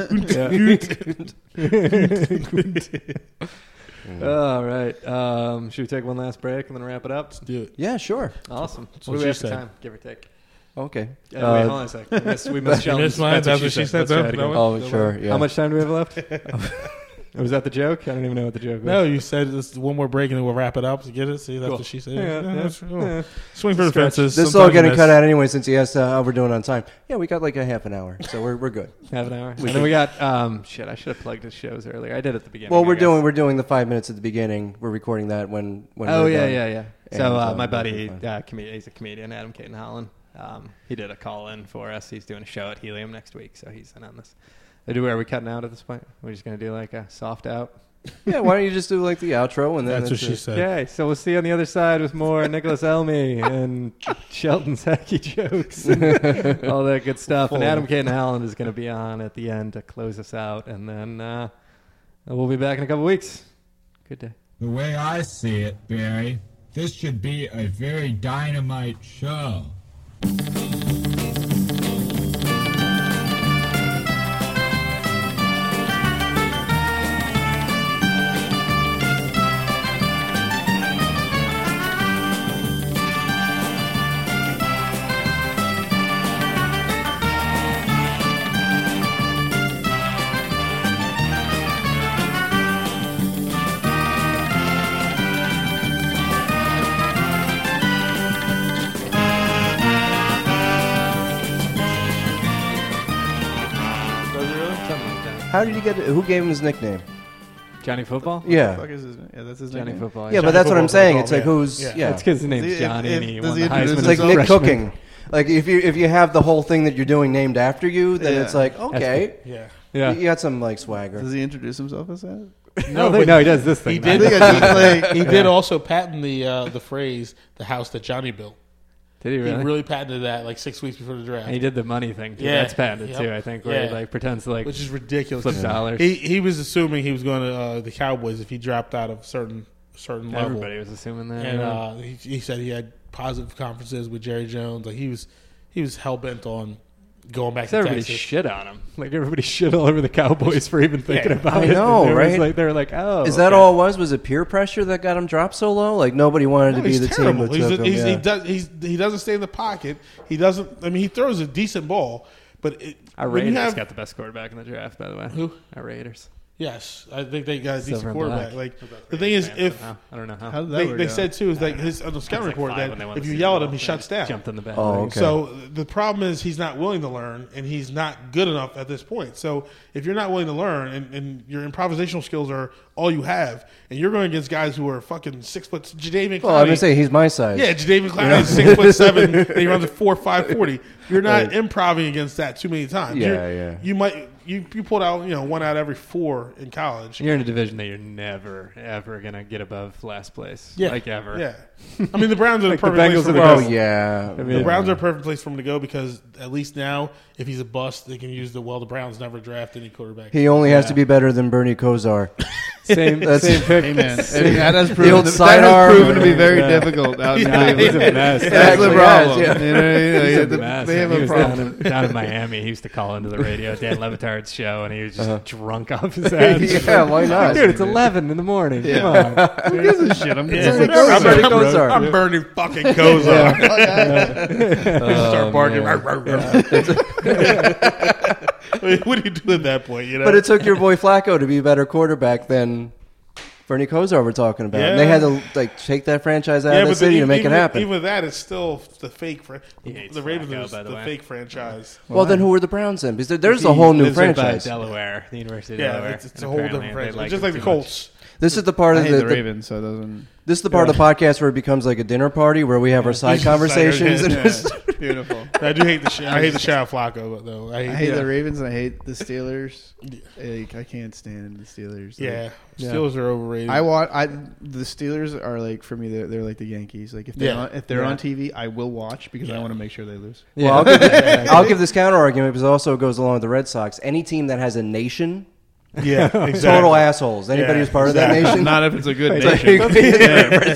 A: All right. Um, should we take one last break and then wrap it up?
C: Let's do it.
B: Yeah, sure.
A: Awesome.
C: That's
A: What
C: what
A: do we
C: she
A: have for
C: said.
A: time? Give or take.
B: Okay.
A: Uh,
B: Uh,
A: wait, hold on a sec. We missed, we missed
C: You
A: Sheldon's.
C: missed mine? That's what she said,
A: Let's try
C: though?
A: it
C: No
A: again.
C: one-
B: Oh, sure. Yeah.
A: How much time do we have left? Was that the joke? I don't even know what the joke was.
C: No, you said this one more break and then we'll wrap it up. Get it? See, that's
A: Cool.
C: what she said.
A: Yeah,
C: Yeah,
A: yeah,
C: that's- oh.
A: yeah.
C: Swing for the
A: Scratch.
C: fences.
B: This is
C: Sometimes
B: all getting
C: you
B: cut
C: miss.
B: out anyway since he asked uh, how we're doing on time. Yeah, we got like a half an hour, so we're we're good.
A: Half an hour.
B: We
A: and then we got um shit. I should have plugged his shows earlier. I did at the beginning.
B: Well,
A: I
B: we're
A: guess.
B: doing we're doing the five minutes at the beginning. We're recording that when when.
A: Oh
B: we're
A: yeah,
B: done.
A: yeah, yeah.
B: And,
A: So uh,
B: uh,
A: my
B: that'll
A: buddy,
B: be fine.
A: uh, com- he's a comedian, Adam Caton Holland. Um, he did a call in for us. He's doing a show at Helium next week, so he's in on this. Uh, do are we cutting out at this point? We're just gonna do like a soft out.
B: Yeah, why don't you just do like the outro and then
C: That's what
B: it's
C: she
B: it.
C: said.
A: Okay, so we'll see you on the other side with more Nicholas Elmy and Sheldon's hacky jokes and all that good stuff. And Adam Caton Holland is going to be on at the end to close us out, and then uh, we'll be back in a couple weeks. Good day.
E: The way I see it, Barry, this should be a very dynamite show.
A: Something like that.
B: How did you get it? Who gave him his nickname?
A: Johnny Football?
B: Yeah.
D: Fuck is his name? Yeah, that's his
A: Johnny
D: name.
A: Football.
B: Yeah,
A: yeah.
B: but that's what I'm
C: Football's
B: saying.
C: what
B: It's
C: they
B: like
C: call him,
B: who's
C: yeah.
B: yeah.
A: That's because his name's
D: Does he-
A: Johnny,
D: if-
A: and he
D: does
A: won
D: he
A: the
D: introduce
A: Heisman.
B: It's like
A: as a
B: Nick
A: freshman.
B: Cooking. Like if you if you have the whole thing that you're doing named after you, then
D: Yeah.
B: it's like
A: That's
B: okay,
C: Yeah.
A: Yeah.
B: you got some like swagger.
D: Does he introduce himself as that?
A: No, but, no, he does this thing.
C: He
A: now.
C: did.
D: I think I did, like-
C: he did also patent the uh, the phrase "the house that Johnny built."
A: Did he really?
C: He really patented that like six weeks before the draft.
A: And he did the money thing too.
C: Yeah.
A: That's patented
C: Yep.
A: too, I think, where
C: Yeah.
A: he like pretends to like
C: which is ridiculous.
A: flip dollars.
C: He he was assuming he was going to uh, the Cowboys if he dropped out of certain certain level.
A: Everybody was assuming that.
C: And
A: yeah.
C: uh, he, he said he had positive conferences with Jerry Jones. Like he was he was hell bent on going back to
A: everybody
C: Texas.
A: shit on him. Like everybody shit all over the Cowboys for even thinking
C: Yeah.
A: about
B: I
A: it.
B: know,
A: And it was
B: right?
A: Like they were like, oh,
B: Is that
A: okay.
B: all it was? Was it peer pressure that got him dropped so low? Like nobody wanted
C: No,
B: to be
C: he's
B: the
C: terrible.
B: team that
C: He's,
B: took him.
C: he's,
B: yeah.
C: he does he's, he doesn't stay in the pocket. He doesn't. I mean, he throws a decent ball, but it,
A: Our
C: when you
A: Raiders
C: have-
A: got the best quarterback in the draft, by the way.
C: Who?
A: Our Raiders.
C: Yes, I think they got a
A: Silver
C: decent
A: and
C: quarterback.
A: black.
C: Like the thing is, if
A: I don't know how.
D: How did that
C: they,
D: work
C: they
D: out?
C: said too is like his on the scouting
A: Like
C: report
A: five when they
C: that
A: won
C: if
A: the
C: you
A: Super
C: yell at
A: Bowl,
C: him, he
A: they
C: shuts down.
A: Jumped in the bed.
B: Oh, okay.
C: So the problem is he's not willing to learn, and he's not good enough at this point. So if you're not willing to learn, and, and your improvisational skills are all you have, and you're going against guys who are fucking six foot, Jadeveon Clowney.
B: Well, I'm gonna say he's my size.
C: yeah, Jadeveon Clowney is six foot seven, and he runs a four five forty. You're not
B: Right.
C: improving against that too many times.
B: Yeah,
C: You're-
B: yeah.
C: You might you you pulled out you know one out of every four in college.
A: You're in a division that you're never, ever going to get above last place.
C: Yeah,
A: Like ever.
C: Yeah, I mean the Browns are
A: Like
C: the
A: the
C: perfect place
A: Bengals
C: for
A: are
C: him
A: the
C: to
B: Oh
C: go.
B: yeah.
A: I mean,
C: The Browns are a perfect place for him to go because at least now, if he's a bust, they can use the well. The Browns never draft any quarterback.
B: He only has
A: Yeah.
B: to be better than Bernie Kosar.
A: Same,
B: That's-
A: same pick.
D: Amen. And that has
B: The
D: proven,
B: old
D: that
B: sidearm.
D: has proven to be very
A: Yeah.
D: difficult out in
A: Yeah, he's a
D: Cleveland.
A: mess.
B: It
D: That's the
B: actually
D: problem.
B: has, yeah.
D: You know, you know,
A: He's
D: yeah,
A: a
D: the-
A: mess.
D: they have
A: he
D: a
A: was
D: problem.
A: Down in, down in Miami. He used to call into the radio, Dan Levitard's show, and he was just
B: Uh-huh.
A: drunk off his ass.
B: Yeah, why not?
A: Dude, it's eleven in the morning. Come on.
D: Who gives a shit? I'm
C: Yeah.
D: just like,
B: Bernie
C: I'm,
B: Kosar.
C: I'm,
B: Kosar.
C: I'm burning fucking Kosar. Start barking. I mean, what do you do at that point? You know,
B: But it took your boy Flacco to be a better quarterback than Bernie Kosar we're talking about. And they
C: Yeah.
B: had to like take that franchise out
C: yeah,
B: of the
C: but
B: city
C: the,
B: to make
C: even,
B: it happen.
C: Even with that, it's still the fake. Fr-
A: He hates
C: the Ravens
A: Flacco,
C: is
A: by
C: the,
A: the way.
C: fake franchise.
B: well, then who were the Browns then? Because there- there's a
A: He
B: whole new
A: lives right by
B: franchise.
A: Delaware, the University of
C: Yeah,
A: Delaware.
C: it's, it's
A: and
C: a whole
A: apparently
C: different
A: they
C: franchise.
A: like
C: Just
A: him
C: like the
A: too
C: Colts.
B: This is the part
D: I
B: of
D: hate
B: the,
D: the
B: the
D: Ravens, so it doesn't.
B: this is the part of the podcast where it becomes like a dinner party where we have our side
C: Just the side-
B: conversations. and
C: yeah.
B: just-
D: Beautiful.
C: I do hate the sh- I hate the Shao Flacco though. I hate,
D: I hate
C: yeah.
D: the Ravens and I hate the Steelers. Like, I can't stand the Steelers. Like,
C: Yeah,
A: Yeah.
C: Steelers are overrated.
D: I want. I the Steelers are like for me. They're, they're like the Yankees. Like if they're
C: Yeah.
D: on, if they're
A: Yeah.
D: on T V, I will watch because I
C: Yeah.
D: want to make sure they lose.
A: Yeah.
B: Well, I'll give, this, I'll give this counter argument because it also goes along with the Red Sox. Any team that has a nation,
C: yeah, exactly.
B: total assholes. Anybody
C: Yeah,
B: who's part
C: exactly.
B: of that nation,
D: Not if it's a good
B: It's
D: nation.
B: like-
D: Yeah,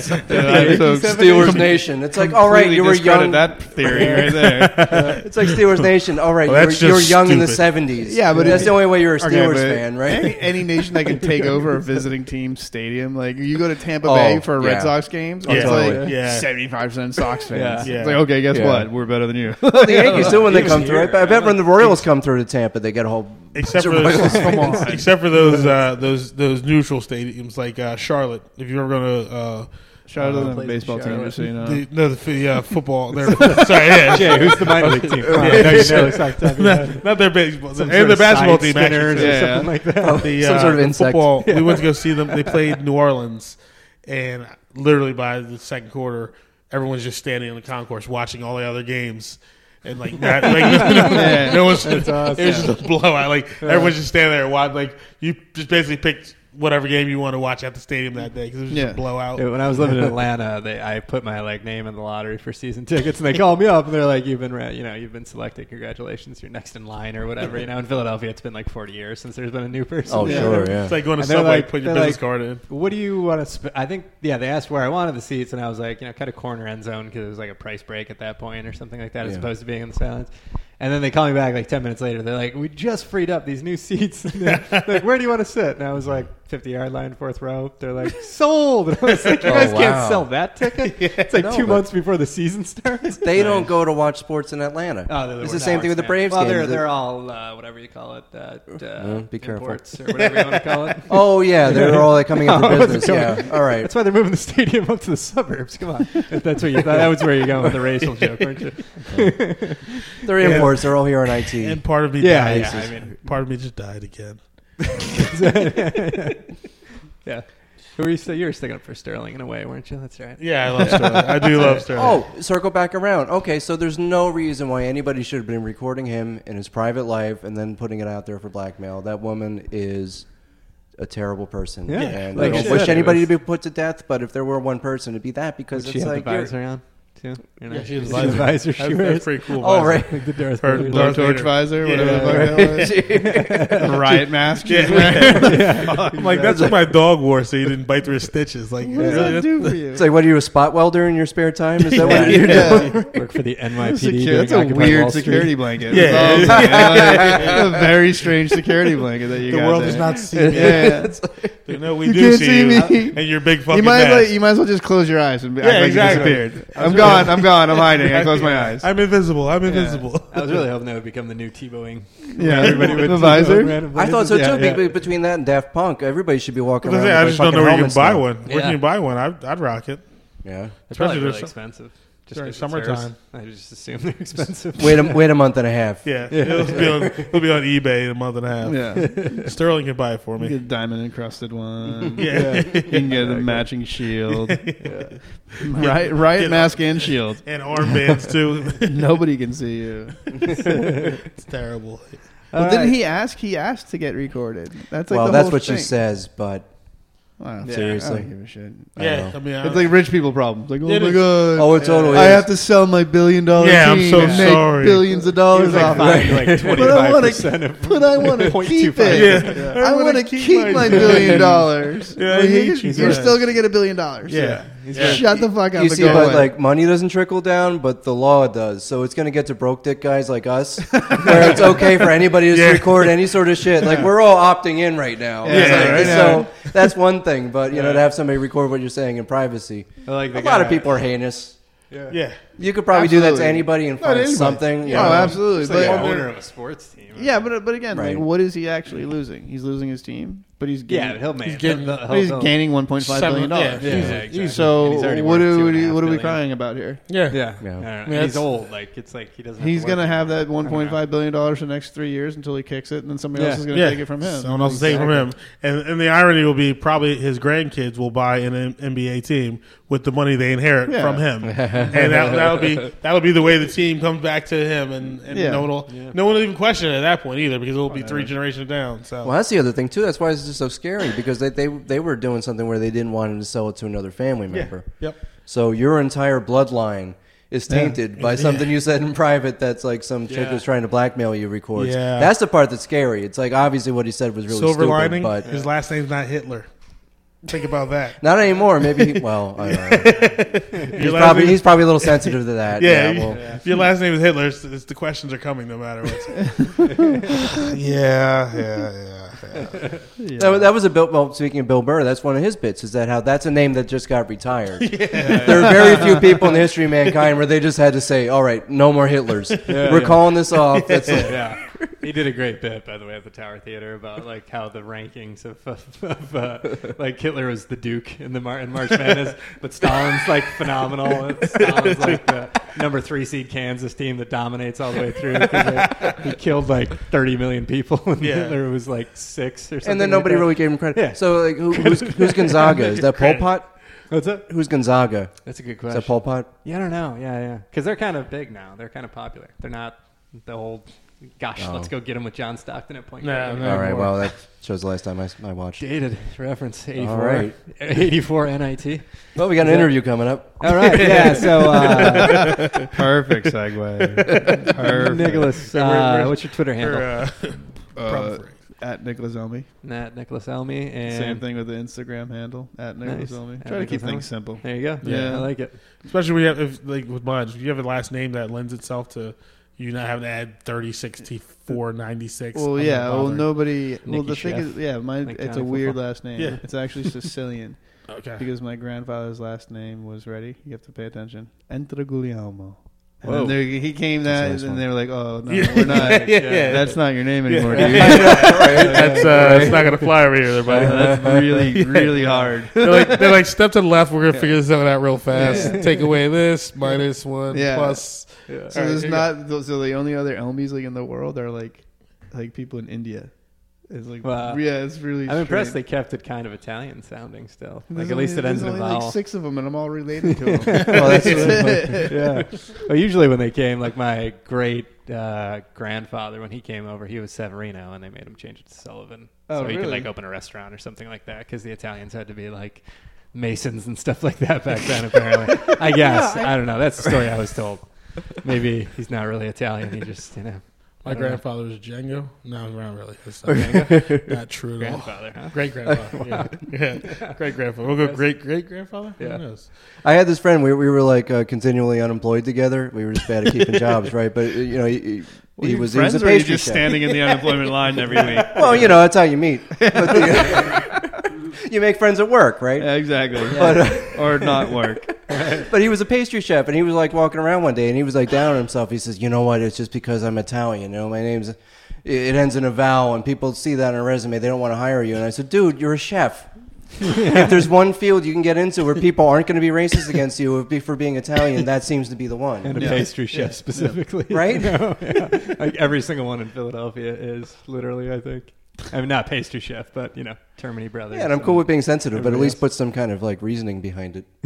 D: so
B: Steelers Nation. It's like, all right,
D: completely
B: you were
D: discredit
B: young.
D: that theory right there.
B: It's like Steelers Nation. All right,
C: Well,
B: you, were,
C: that's
B: you were
C: just
B: young in the
C: stupid.
B: seventies.
D: Yeah, but
B: that's
D: it-
B: the only way you're a
D: Okay,
B: Steelers
D: but
B: fan, right?
D: Any, any nation that can take over a visiting team's stadium, like you go to Tampa
B: Oh,
D: Bay for
B: yeah.
D: Red Sox games,
C: Yeah.
D: it's
B: Totally.
D: like
C: Yeah.
D: seventy-five percent Sox fans.
A: Yeah.
C: Yeah.
D: It's like, okay, guess
B: Yeah.
D: what? We're better than you.
B: the Yankees too when they
A: He
B: come
A: was
B: through.
A: here.
B: I bet when the Royals come through to Tampa, they get a whole
C: except for
B: bunch of
C: those,
B: Royals.
D: Come on.
C: except for those uh, those those neutral stadiums like uh, Charlotte. If you're ever going to uh,
D: Shout out to the
A: Plays
D: baseball team,
A: Charlotte.
D: just so you know.
C: the, no, the yeah, football. They're, sorry, yeah,
A: Jay, who's the minor league team? Come on,
C: Yeah.
A: I know you know exactly what I'm talking about.
C: not, not their baseball,
A: Some
C: and
A: sort
C: their
A: of
C: basketball
A: side
C: team
A: spinners
C: actually.
A: or
D: Yeah.
A: something like that.
C: The,
B: Some
C: uh,
B: sort of
C: the
B: insect.
C: football. We went to go see them. They played New Orleans, and literally by the second quarter, everyone's just standing in the concourse watching all the other games. And like that, like
D: Yeah.
C: no one's,
A: That's awesome.
C: it was just a blowout. Like everyone's just standing there, watching. Like you just basically picked whatever game you want to watch at the stadium that day because it was just
D: Yeah.
C: a blowout.
A: Yeah, when I was living in Atlanta, they I put my like name in the lottery for season tickets, and they called me up and they're like, "You've been, ra- you know, you've been selected. Congratulations, you're next in line or whatever." You know, in Philadelphia, it's been like forty years since there's been a new person.
B: Oh,
A: there.
B: sure, yeah.
C: It's like going to
A: And they're
C: Subway,
A: like-
C: put your
A: they're
C: business
A: like-
C: card in.
A: What do you want to? Sp- I think, yeah, they asked where I wanted the seats, and I was like, you know, kind of corner end zone because it was like a price break at that point or something like that, as
B: Yeah.
A: opposed to being in the silence. And then they call me back like ten minutes later. They're like, "We just freed up these new seats." And they're like, "Where do you want to sit?" And I was like, fifty yard line, fourth row. They're like, "Sold." And I was like, "You
B: Oh,
A: guys
B: wow.
A: can't sell that ticket." It's like
B: No,
A: two
B: but-
A: months before the season starts.
B: They don't go to watch sports in Atlanta.
A: Oh, they're
B: it's
A: we're
B: the same
A: not
B: thing with the
A: fans.
B: Braves
A: Well,
B: games.
A: they're
B: The-
A: they're all uh, whatever you call it, uh, uh,
B: Yeah, be careful.
A: imports or whatever you want to call it.
B: Oh yeah, they're all like coming in for
A: Oh, it's
B: business.
A: going-
B: Yeah, all right.
A: That's why they're moving the stadium up to the suburbs. Come on, if that's what you thought. That was where you're going with the racial joke, weren't you?
B: They're imports. They're all here on I T.
C: And part of me
A: Yeah,
C: died.
A: yeah, I mean-
C: part of me just died again.
A: Yeah. Who were you? St- you were sticking up for Sterling in a way, weren't you? That's right.
C: Yeah, I love Sterling. I do love Sterling.
B: Oh, circle back around. Okay, so there's no reason why anybody should have been recording him in his private life and then putting it out there for blackmail. That woman is a terrible person.
A: Yeah,
B: and
A: like
B: I don't
A: shit.
B: wish
A: It
B: anybody
A: was-
B: to be put to death, but if there were one person, it'd be that because
A: Would she
B: it's
A: have
B: like
A: the
B: you're-
A: visor on? too. You know?
C: Yeah, she's
A: the
C: an advisor.
A: visor she
C: That's,
A: wears.
C: that's pretty cool.
B: Oh,
C: visor.
B: right.
A: Like the Darth
C: Her
A: Vader.
C: Darth
D: Blowtorch
C: Vader.
D: visor, whatever
C: Yeah.
D: the fuck that was. Riot mask.
B: Yeah.
C: I'm like, that's what my dog wore, so you didn't bite through his stitches. Like,
D: What does
C: really?
D: that do for you?
B: It's like, what are you, a spot welder in your spare time? Is that
A: Yeah.
B: what you're
D: Yeah.
B: doing?
A: Work for the N Y P D.
D: Secure-
A: doing
D: that's a
A: Occupy
D: weird
A: Wall Street.
D: security blanket.
C: Yeah.
D: That's all I'm saying. Like, a very strange security blanket that you
C: The
D: got
C: world
D: there.
C: does not see me.
D: Yeah.
C: You know, we
D: You
C: do
D: can't
C: see,
D: see
C: you,
D: me.
C: and your big fucking
D: You might, as
C: mask.
D: well, you might as well just close your eyes and be
C: Yeah,
D: act like
C: exactly.
D: you disappeared. I'm gone. I'm gone. I'm hiding. I close my eyes.
C: I'm invisible. I'm invisible.
A: I was really hoping that would become the new Tebowing.
D: Yeah,
A: Everybody would
D: the
A: Tebow
D: visor.
A: random
B: I thought so
A: places.
B: too.
A: Yeah,
B: be-
A: yeah.
B: Between that and Daft Punk, everybody should be walking
C: I, was
B: around.
C: gonna say, I
B: with
C: just don't know
B: fucking
C: where you can
B: helmets
C: buy
B: now.
C: one. Where
A: Yeah.
C: can you buy one? I'd, I'd rock it.
B: Yeah.
A: It's probably
C: Especially
A: really
C: there's some-
A: expensive. Just
C: During
A: 'cause it's
C: summertime.
A: theirs. I just assume they're expensive.
B: Wait a wait a month and a half.
C: Yeah, It'll, be on, it'll be on eBay in a month and a half.
D: Yeah.
C: Sterling can buy it for
D: You get
C: me.
D: a diamond encrusted one.
C: Yeah.
D: You can get a matching shield. Right, riot
C: Get-
D: mask and shield.
C: And armbands too.
D: Nobody can see you.
C: It's terrible.
D: Well, didn't he ask? He asked to get recorded. That's like
B: Well,
D: the
B: that's
D: whole
B: what
D: thing.
B: she says, but
D: Wow.
A: Yeah.
B: seriously.
D: I don't give a shit.
C: Yeah,
B: know.
C: I mean, I,
D: It's like rich people problems. Like, oh
C: It
D: my
C: is.
D: god,
B: Oh, it totally
D: I
B: is.
D: have to sell my billion dollar
C: Yeah, I'm
D: team
C: so
D: and
C: sorry.
D: make billions of dollars off of it.
A: like
D: But I
A: twenty-five
D: wanna-
A: percent of
D: But I want to
A: point two
D: keep
A: five.
D: it.
C: Yeah.
D: I want to keep my billion dollars.
C: Yeah, I
D: Well,
C: hate
D: you,
C: you
D: You're
C: guys.
D: still gonna get a billion dollars.
C: yeah.
A: Yeah.
D: Shut the fuck up
B: You
D: and
B: see,
D: go
B: but
D: away.
B: like money doesn't trickle down, but the law does. So it's going to get to broke dick guys like us, where it's okay for anybody to
C: Yeah.
B: record any sort of shit. Like we're all opting in right now.
D: Yeah,
B: It's like-
C: right
B: so that's one thing, but you know,
C: Yeah.
B: to have somebody record what you're saying in privacy,
A: I like the
B: a lot of
A: guy-
B: people are heinous.
A: Yeah.
C: Yeah.
B: You could probably do that to
D: Absolutely.
B: anybody and
D: Not
B: find
D: anybody.
B: something. You
D: Oh,
B: know.
D: absolutely.
A: It's like
D: But-
A: the owner of a sports team.
D: Yeah, but but again,
B: Right.
D: like, what is he actually losing? He's losing his team, but he's
A: Yeah,
D: gaining,
A: he'll make.
C: He's getting-
A: he'll-
D: but
A: he'll-
D: he's
A: he'll-
D: gaining one point five billion
C: Seven-
D: dollars.
C: yeah,
A: Yeah,
C: easily,
A: exactly.
D: So
A: And he's already
D: what
A: worth
D: do
A: two and a
D: we,
A: half
D: what are we
A: billion.
D: crying about here?
C: Yeah.
A: Yeah,
B: Yeah.
A: I don't know.
C: Yeah,
A: he's
C: it's-
A: old. Like it's like he doesn't. Have
D: He's
A: to
D: going to
A: work
D: have that
A: anymore.
D: one point five billion dollars for the next three years until he kicks it, and then somebody
A: Yeah.
D: else is going to
C: Yeah.
D: take it from him.
C: Someone else will take it from him. And, and the irony will be probably his grandkids will buy an M- N B A team with the money they inherit
D: Yeah.
C: from him. And that, that'll be that'll be the way the team comes back to him. And, and
D: Yeah.
C: no, one will,
A: Yeah.
C: no one will even question it at that point either because it will be three generations down. So
B: Well, that's the other thing too. That's why it's just so scary because they they they were doing something where they didn't want him to sell it to another family
C: yeah.
B: member.
C: Yep.
B: So your entire bloodline is tainted by
C: Yeah.
B: something you said in private that's like some chick
A: Yeah.
B: who's trying to blackmail you records.
C: Yeah.
B: That's the part that's scary. It's like obviously what he said was really
C: Silver
B: stupid,
C: lining,
B: but
C: his last name's not Hitler. Think about that.
B: not anymore. Maybe he, well, I don't know.
C: Your
B: He's
C: last
B: probably
C: name-
B: he's probably a little sensitive to that.
C: Yeah,
B: Yeah, well,
C: if your last name is Hitler, it's, it's the questions are coming no matter what. yeah, yeah, yeah. yeah.
B: That, was- that was a Bill. Well, speaking of Bill Burr, that's one of his bits. Is that how that's a name that just got retired? There are very few people in the history of mankind where they just had to say, "All right, no more Hitlers.
A: Yeah,
B: We're
A: yeah.
B: calling this off." That's like,
A: Yeah, he did a great bit, by the way, at the Tower Theater about like how the rankings of, of, of uh, like Hitler was the Duke in the Mar- in March Madness, but Stalin's like phenomenal. Stalin's like the number three seed Kansas team that dominates all the way through because he killed like thirty million people, and
C: Yeah.
A: Hitler was like six or something.
B: and then
A: like
B: nobody
A: that.
B: really gave him credit.
A: Yeah.
B: So, like, who, who's, who's Gonzaga? Is that Pol
C: Credit.
B: Pot?
A: What's that?
B: Who's Gonzaga?
A: That's a good
B: Is
A: question.
B: that Pol Pot?
A: Yeah, I don't know. Yeah, yeah. Because they're kind of big now. They're kind of popular. They're not the old, gosh,
B: Oh.
A: let's go get them with John Stockton at point
C: No,
A: guard.
C: no.
B: All right.
C: more.
B: Well, that shows the last time I, I watched.
A: Dated reference, eighty-four.
B: All right.
A: eighty-four N I T.
B: Well, we got an interview coming up.
A: All right, yeah, so uh,
D: Perfect segue. Perfect.
A: Nicholas, uh, what's your Twitter handle?
C: Or, uh,
D: Uh,
C: Probably.
D: at Nicholas Elmy.
A: Nat Nicholas Elmy. And
D: Same thing with the Instagram handle at Nicholas
A: Nice.
D: Elmy.
A: At
D: Try to keep
A: Nicholas
D: things
A: Elmy.
D: simple.
A: There you go.
D: Yeah.
A: I like it.
C: Especially when you have, if, like with mine, if you have a last name that lends itself to you not having to add thirty, sixty-four, ninety-six.
D: Well,
C: I'm
D: yeah.
C: not
D: Well,
C: bothered.
D: nobody. Well,
A: Nicky
D: the thing
A: Chef.
D: is, yeah, mine.
A: Like
D: It's a
A: county
D: weird
A: football.
D: last name.
C: Yeah.
D: It's actually Sicilian
C: Okay.
D: because my grandfather's last name was ready. You have to pay attention. Entraguglielmo. And
A: Whoa.
D: then there, he came that,
B: That's a nice
D: and
B: one.
D: they were like, "Oh no,
C: Yeah.
D: we're not.
C: Yeah, yeah.
D: That's not your name anymore, dude."
C: That's uh, it's not gonna fly over here, buddy.
D: That's really, really hard.
C: They're like, they're like, step to the left. We're gonna figure this out out real fast. Take away this minus one
D: Yeah.
C: plus.
A: Yeah.
D: So
C: All right,
D: there's
C: here you
D: not. So the only other Elmies like in the world are like, like people in India. It's like,
A: Wow.
D: yeah, it's really.
A: I'm impressed they
D: strange.
A: kept it kind of Italian sounding still. Like
D: There's
A: at least
D: only-
A: it ends in
D: there's
A: a
D: only
A: vowel.
D: like six of them, and I'm all related to them.
B: Well, that's
D: it.
A: yeah. Well, usually when they came, like my great uh, grandfather, when he came over, he was Severino, and they made him change it to Sullivan,
D: Oh,
A: so he could
D: really?
A: like open a restaurant or something like that. Because the Italians had to be like masons and stuff like that back then. Apparently, I guess
B: Yeah, I-
A: I don't know. That's the story I was told. Maybe he's not really Italian. He just, you know.
C: My
A: I don't know.
C: grandfather was Django. No, not really. That's not, not true at all.
A: Grandfather, huh?
C: Great grandfather. Yeah. yeah. Great grandfather. We'll go great great grandfather?
A: Yeah.
C: Who knows?
B: I had this friend. We, we were like uh, continually unemployed together. We were just bad at keeping jobs, right? But uh, you know, he, he,
D: Were
B: he
D: you
B: was he was
D: friends,
B: a
D: or were you
B: pastry
D: just
B: chef.
D: standing in the unemployment line every week?
B: Well, you know, that's how you meet. But the, you make friends at work, right?
D: Yeah, exactly.
B: But, uh,
D: or not work.
B: But he was a pastry chef, and he was like walking around one day, and he was like down on himself. He says, "You know what? It's just because I'm Italian. You know, my name's it- it ends in a vowel, and people see that on a resume. They don't want to hire you." And I said, "Dude, you're a chef. If there's one field you can get into where people aren't going to be racist against you be- for being Italian, that seems to be the one."
A: And a
D: Yeah.
A: pastry chef specifically.
B: Right?
A: You know, yeah. Like every single one in Philadelphia is literally, I think. I mean, not pastry chef, but, you know, Termini Brothers.
B: Yeah, and I'm cool with being sensitive, but at
A: Everybody
B: least
A: else.
B: put some kind of like reasoning behind it.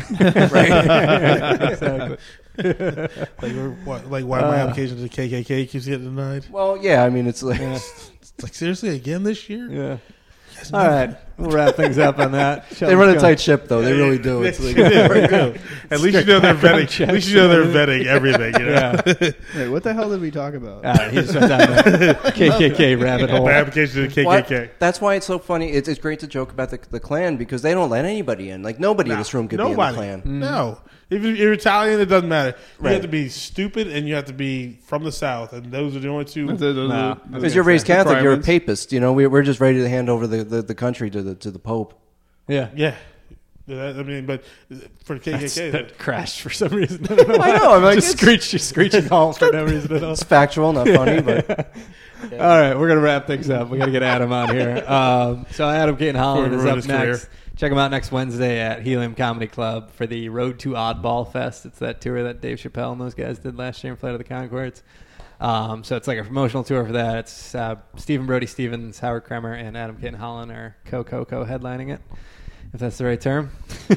A: Yeah, exactly.
C: Like, we're- what, like why my
A: Uh.
C: application to the K K K keeps getting denied?
B: Well, yeah, I mean, it's like
A: Yeah.
C: It's like, seriously, again this year?
A: Yeah. All right. We'll wrap things up on that.
B: they run a tight ship, though. They really do. It's like,
C: They do, they do. At least you know they're
A: background
C: vetting.
A: checks.
C: At least you know they're vetting everything. You know?
A: Yeah.
D: Wait, what the hell did we talk about?
A: All right. He just went down the K K K rabbit hole.
C: My application to the K K
B: Why-
C: K.
B: That's why it's so funny. It's, it's great to joke about the, the Klan because they don't let anybody in. Like, nobody in this room could
C: Nobody.
B: be in the Klan.
C: No. If you're Italian, it doesn't matter. You
B: Right.
C: have to be stupid and you have to be from the South, and those are the only two.
D: Those are- those
A: No.
D: are- those
B: Because
D: are
B: you're raised Catholic, you're a
D: requirements.
B: papist. You know, we, we're just ready to hand over the, the, the country to the to the Pope.
A: Yeah.
C: Yeah. Yeah, I mean, but for K K
A: That's,
C: K,
A: that crashed for some reason. I, don't know.
B: I know, I'm like,
A: just
B: it's-
A: screeched, just screeching halt for no reason at all.
B: It's factual, not funny, but
A: All right, we're gonna wrap things up. We got to get Adam on here. Um, so Adam Caton Holland
C: Before
A: is
C: we
A: up
C: ruin his
A: next.
C: career.
A: Check him out next Wednesday at Helium Comedy Club for the Road to Oddball Fest. It's that tour that Dave Chappelle and those guys did last year in Flight of the Conchords. Um, so it's like a promotional tour for that. It's uh, Stephen Brody Stevens, Howard Kremer, and Adam Caton Holland are co-co-co headlining it, if that's the right term.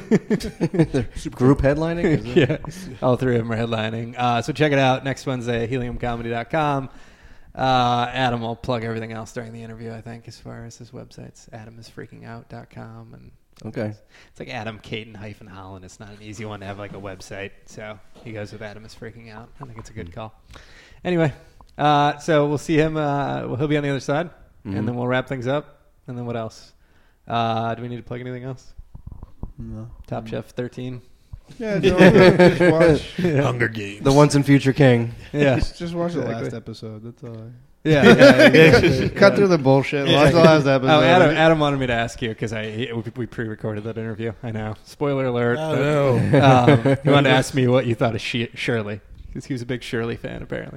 B: group headlining? Is it?
A: Yeah, all three of them are headlining. Uh, so check it out next Wednesday at helium comedy dot com. Uh, Adam will plug everything else during the interview, I think, as far as his websites. adam is freaking out dot com. And
B: Okay.
A: it's like Adam Caton hyphen Holland. It's not an easy one to have like a website. So he goes with Adam is freaking out. I think it's a good call. Anyway, uh, so we'll see him. Uh, well, he'll be on the other side,
B: Mhm.
A: and then we'll wrap things up. And then what else? Uh, do we need to plug anything else?
D: No.
A: Top Chef thirteen.
D: Yeah, no, just watch.
C: Hunger Games.
B: The once and future king.
A: Yeah.
D: Just, just watch the
A: Exactly.
D: last episode. That's all. I...
A: Yeah, yeah, exactly.
D: Cut
A: Yeah.
D: through the bullshit.
A: Yeah.
D: Watch the last episode.
A: Oh, Adam, Adam wanted me to ask you because I he- we pre-recorded that interview. I know. Spoiler alert.
C: I
A: but,
C: know.
A: um, he wanted to ask me what you thought of she- Shirley because he was a big Shirley fan, apparently.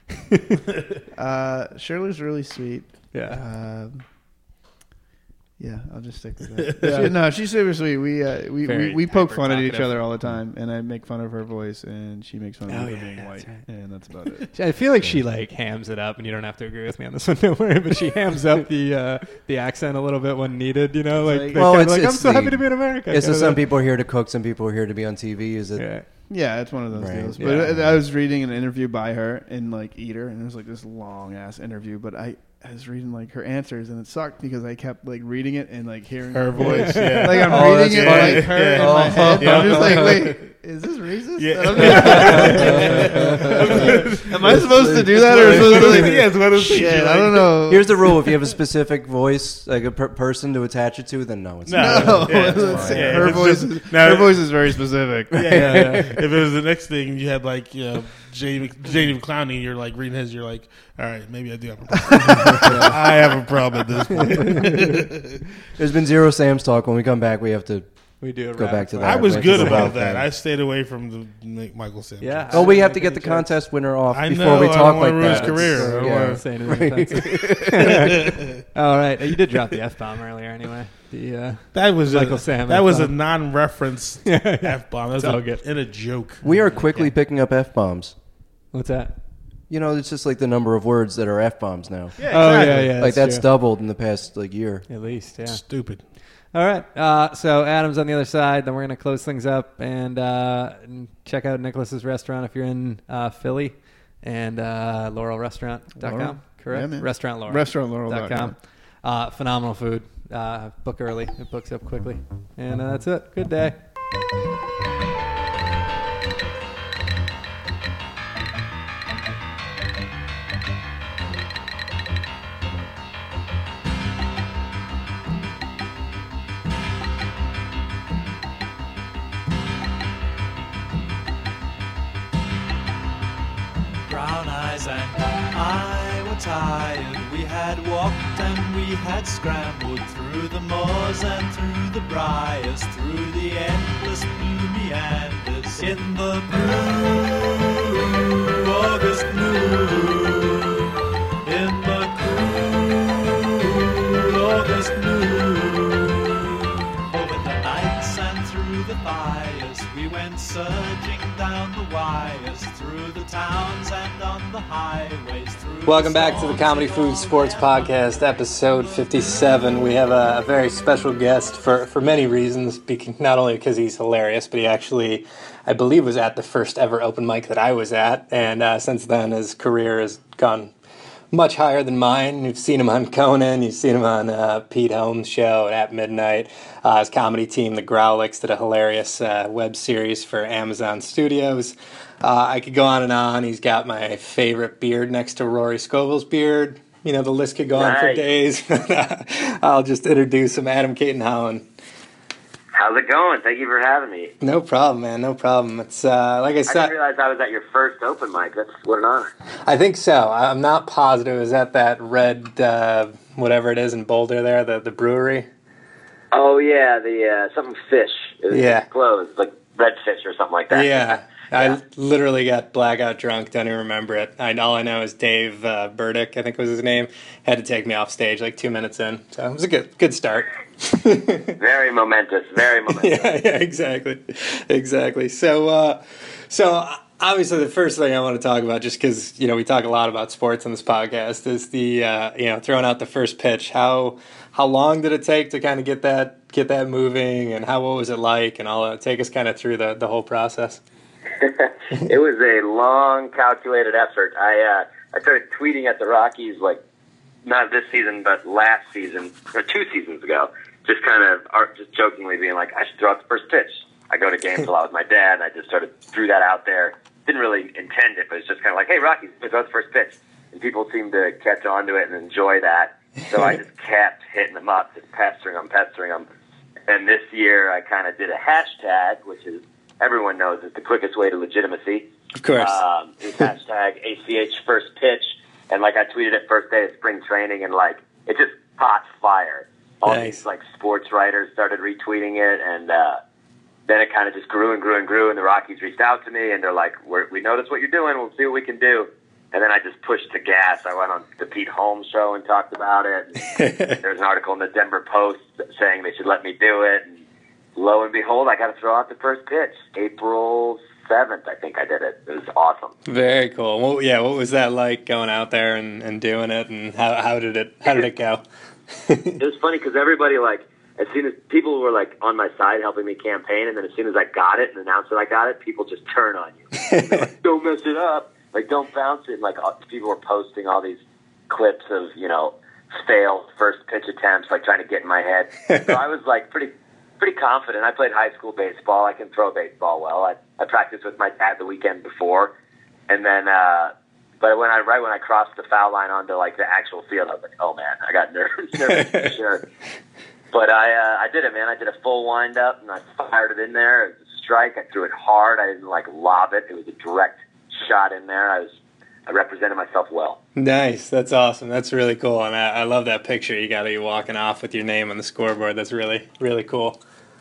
D: Uh, Shirley's really sweet.
A: Yeah.
D: Um, yeah, I'll just stick with that.
A: Yeah.
D: She- no, she's super sweet. We uh, we,
A: Very
D: we we poke fun at each
A: hyper-talkative.
D: other all the time, and I make fun of her voice, and she makes fun of
A: Oh,
D: me
A: yeah,
D: for being
A: yeah,
D: white,
A: that's right.
D: and that's about it.
A: I feel like she like hams it up, and you don't have to agree with me on this one, don't worry. But she hams up the uh, the accent a little bit when needed. You know, like,
D: like-
A: they're
B: Well,
A: kinda
B: it's-
A: like I'm
B: it's
A: so
B: the-
A: happy to be in America.
B: It's
A: kinda
B: just some
A: thing.
B: people are here to cook, some people are here to be on T V. Is it?
A: Yeah.
D: Yeah, it's one of those
B: Right.
D: deals.
A: Yeah.
D: But I, I was reading an interview by her in like Eater, and it was like this long ass interview. But I, I was reading like her answers, and it sucked because I kept like reading it and like hearing
C: Her voice, yeah.
D: Like I'm
B: Oh,
D: reading it
B: that's funny.
D: like her
C: Yeah.
D: in my
B: Oh.
D: head.
C: Yeah.
D: I'm just like, wait, is this racist?
C: Yeah.
D: I'm- Am I supposed to do that, or supposed to like,
C: Yeah, it's one of those things
D: shit?
C: you're
D: I don't
C: like-
D: know.
B: Here's the rule: if you have a specific voice, like a per- person to attach it to, then no, it's
C: No.
B: not.
D: No,
C: Yeah, it's
D: let's
C: fine.
D: say
C: Yeah,
D: her
C: it's
D: voice.
C: just-
D: is,
C: now-
D: her voice is very specific.
C: Yeah, yeah. If it was the next thing, you had like, you know, Janie, Janie McClowney, you're like reading his, you're like, all right, maybe I do have a problem. I have a problem at this point.
B: There's been zero Sam's talk. When we come back, we have to.
A: We do a
B: Go
A: rapid
B: back to
A: fire.
C: I was
B: Right,
C: good
B: it's
C: about
B: about
C: that.
B: that.
C: I stayed away from the Nick Michael Sam.
A: Yeah.
B: Oh, we have to
A: Make
B: get the
A: any chance.
B: contest winner off
C: I
B: before
C: know,
B: we
C: I
B: talk
C: don't
B: like
C: wanna ruin
B: that.
C: his career.
B: It's-
C: I don't
B: yeah.
C: wanna-
A: Say anything offensive. All right, you did drop the F bomb earlier, anyway. The uh,
C: That was
A: Michael
C: a,
A: Sam
C: That was a
A: F-bomb.
C: non-reference
A: Yeah, yeah.
C: f bomb. That was
A: It's all
C: a,
A: good.
C: in a joke.
B: We are quickly
A: Yeah.
B: picking up f bombs.
A: What's that?
B: You know, it's just like the number of words that are f bombs now.
C: Yeah,
A: Oh yeah,
C: exactly.
A: yeah.
B: like that's
A: true.
B: doubled in the past like year.
A: At least, yeah.
C: Stupid.
A: All right. Uh, so Adam's on the other side. Then we're gonna close things up and, uh, and check out Nicholas's restaurant if you're in uh, Philly, and uh, Laurel Restaurant dot com.
D: Laurel?
A: Correct.
D: Yeah, man.
A: Restaurant Laurel.
D: Restaurant Laurel
A: dot
D: dot
A: com. Uh, phenomenal food. Uh, book early. It books up quickly. And uh, that's it. Good day.
F: Brown eyes and I were tired. We had walked and we had scrambled through the moors and through the briars, through the endless blue meanders in the blue August noon, in the cool August noon. Over the nights and through the fires, we went surging down the wires, through the towns and on the highways. Through
A: Welcome back to the Comedy Food Sports Podcast, episode fifty-seven. We have a, a very special guest for, for many reasons, because, not only because he's hilarious, but he actually, I believe, was at the first ever open mic that I was at, and uh, since then his career has gone much higher than mine. You've seen him on Conan, you've seen him on uh, Pete Holmes' show at Midnight. Uh, his comedy team, The Growlix, did a hilarious uh, web series for Amazon Studios. Uh, I could go on and on. He's got my favorite beard next to Rory Scovel's beard. You know, the list could go on for
G: Nice.
A: days. I'll just introduce him, Adam Caton Holland.
G: How's it going? Thank you for having me.
A: No problem, man. No problem. It's uh, like I
G: I
A: said.
G: didn't realize I was at your first open mic. That's what an honor.
A: I think so. I'm not positive. It was at that red, uh, whatever it is in Boulder there, the, the brewery.
G: Oh yeah, the uh, something fish. It was
A: Yeah.
G: closed, like redfish or something like that.
A: Yeah.
G: Yeah.
A: I literally got blackout drunk. Don't even remember it. I, all I know is Dave uh, Burdick, I think was his name, had to take me off stage like two minutes in. So it was a good good start.
G: Very momentous. Very momentous.
A: yeah, yeah, exactly, exactly. So, uh, so obviously, the first thing I want to talk about, just because you know we talk a lot about sports on this podcast, is the uh, you know throwing out the first pitch. How how long did it take to kind of get that get that moving, and how what was it like, and all that? Take us kind of through the the whole process.
G: It was a long, calculated effort. I uh, I started tweeting at the Rockies like not this season, but last season or two seasons ago. Just kind of art, just jokingly being like, I should throw out the first pitch. I go to games a lot with my dad, and I just sort of threw that out there. Didn't really intend it, but it's just kind of like, hey, Rockies, throw out the first pitch. And people seem to catch on to it and enjoy that. So I just kept hitting them up, just pestering them, pestering them. And this year I kind of did a hashtag, which is, everyone knows is the quickest way to legitimacy.
A: Of course.
G: Um, this hashtag A C H first pitch. And like I tweeted it first day of spring training, and like it just caught fire. All
A: Nice.
G: these like sports writers started retweeting it, and uh, then it kind of just grew and grew and grew. And the Rockies reached out to me, and they're like, We're, "We noticed what you're doing. We'll see what we can do." And then I just pushed the gas. I went on the Pete Holmes show and talked about it. And there's an article in the Denver Post saying they should let me do it. And lo and behold, I got to throw out the first pitch, April seventh. I think I did it. It was awesome.
A: Very cool. Well, yeah, what was that like going out there and, and doing it, and how how did it how did it go?
G: It was funny because everybody, like, as soon as people were, like, on my side helping me campaign, and then as soon as I got it and announced that I got it, people just turn on you. They're like, don't mess it up. Like, don't bounce it. And, like, all- people were posting all these clips of, you know, failed first pitch attempts, like, trying to get in my head. So I was, like, pretty pretty confident. I played high school baseball. I can throw baseball well. I, I practiced with my dad the weekend before. And then, uh, but when I, right when I crossed the foul line onto, like, the actual field, I was like, oh, man, I got nervous, nervous for sure. But I, uh, I did it, man. I did a full wind-up, and I fired it in there. It was a strike. I threw it hard. I didn't, like, lob it. It was a direct shot in there. I was, I represented myself well.
A: Nice. That's awesome. That's really cool. And I, I love that picture you got of you walking off with your name on the scoreboard. That's really, really cool.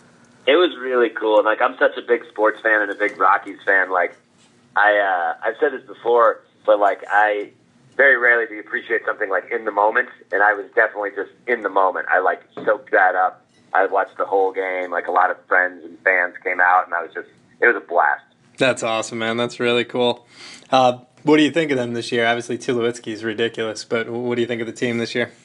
G: It was really cool. And, like, I'm such a big sports fan and a big Rockies fan. Like, I, uh, I've said this before, but, like, I very rarely do you appreciate something, like, in the moment. And I was definitely just in the moment. I, like, soaked that up. I watched the whole game. Like, a lot of friends and fans came out, and I was just, it was a blast.
A: That's awesome, man. That's really cool. Uh, what do you think of them this year? Obviously, Tulowitzki is ridiculous, but what do you think of the team this year?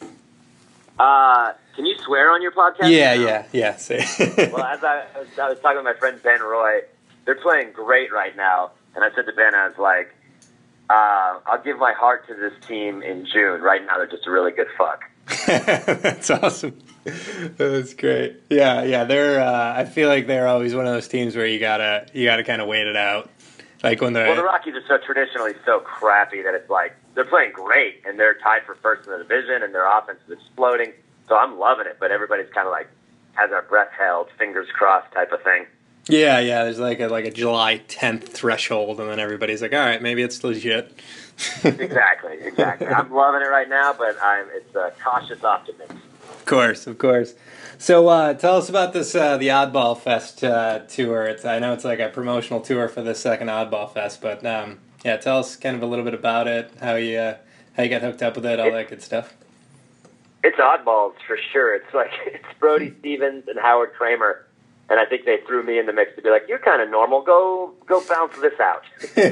G: Uh, can you swear on your podcast?
A: Yeah, yeah, yeah. See.
G: Well, as I, I, was, I was talking with my friend Ben Roy, they're playing great right now. And I said to Ben, I was like, uh, I'll give my heart to this team in June. Right now, they're just a really good fuck.
A: That's awesome. That's great. Yeah, yeah. They're. Uh, I feel like they're always one of those teams where you gotta you gotta kind of wait it out. Like when they're.
G: Well, the Rockies are so traditionally so crappy that it's like they're playing great and they're tied for first in the division and their offense is exploding. So I'm loving it, but everybody's kind of like has our breath held, fingers crossed type of thing.
A: Yeah, yeah. There's like a like a July tenth threshold, and then everybody's like, "All right, maybe it's legit."
G: Exactly, exactly. I'm loving it right now, but I'm it's a cautious optimism.
A: Of course, of course. So uh, tell us about this, uh, the Oddball Fest uh, tour. It's, I know it's like a promotional tour for the second Oddball Fest, but um, yeah, tell us kind of a little bit about it, how you uh, how you got hooked up with it, all
G: it's,
A: that good stuff.
G: It's oddballs for sure. It's like it's Brody Stevens and Howard Kramer, and I think they threw me in the mix to be like, "You're kind of normal. Go go bounce this out."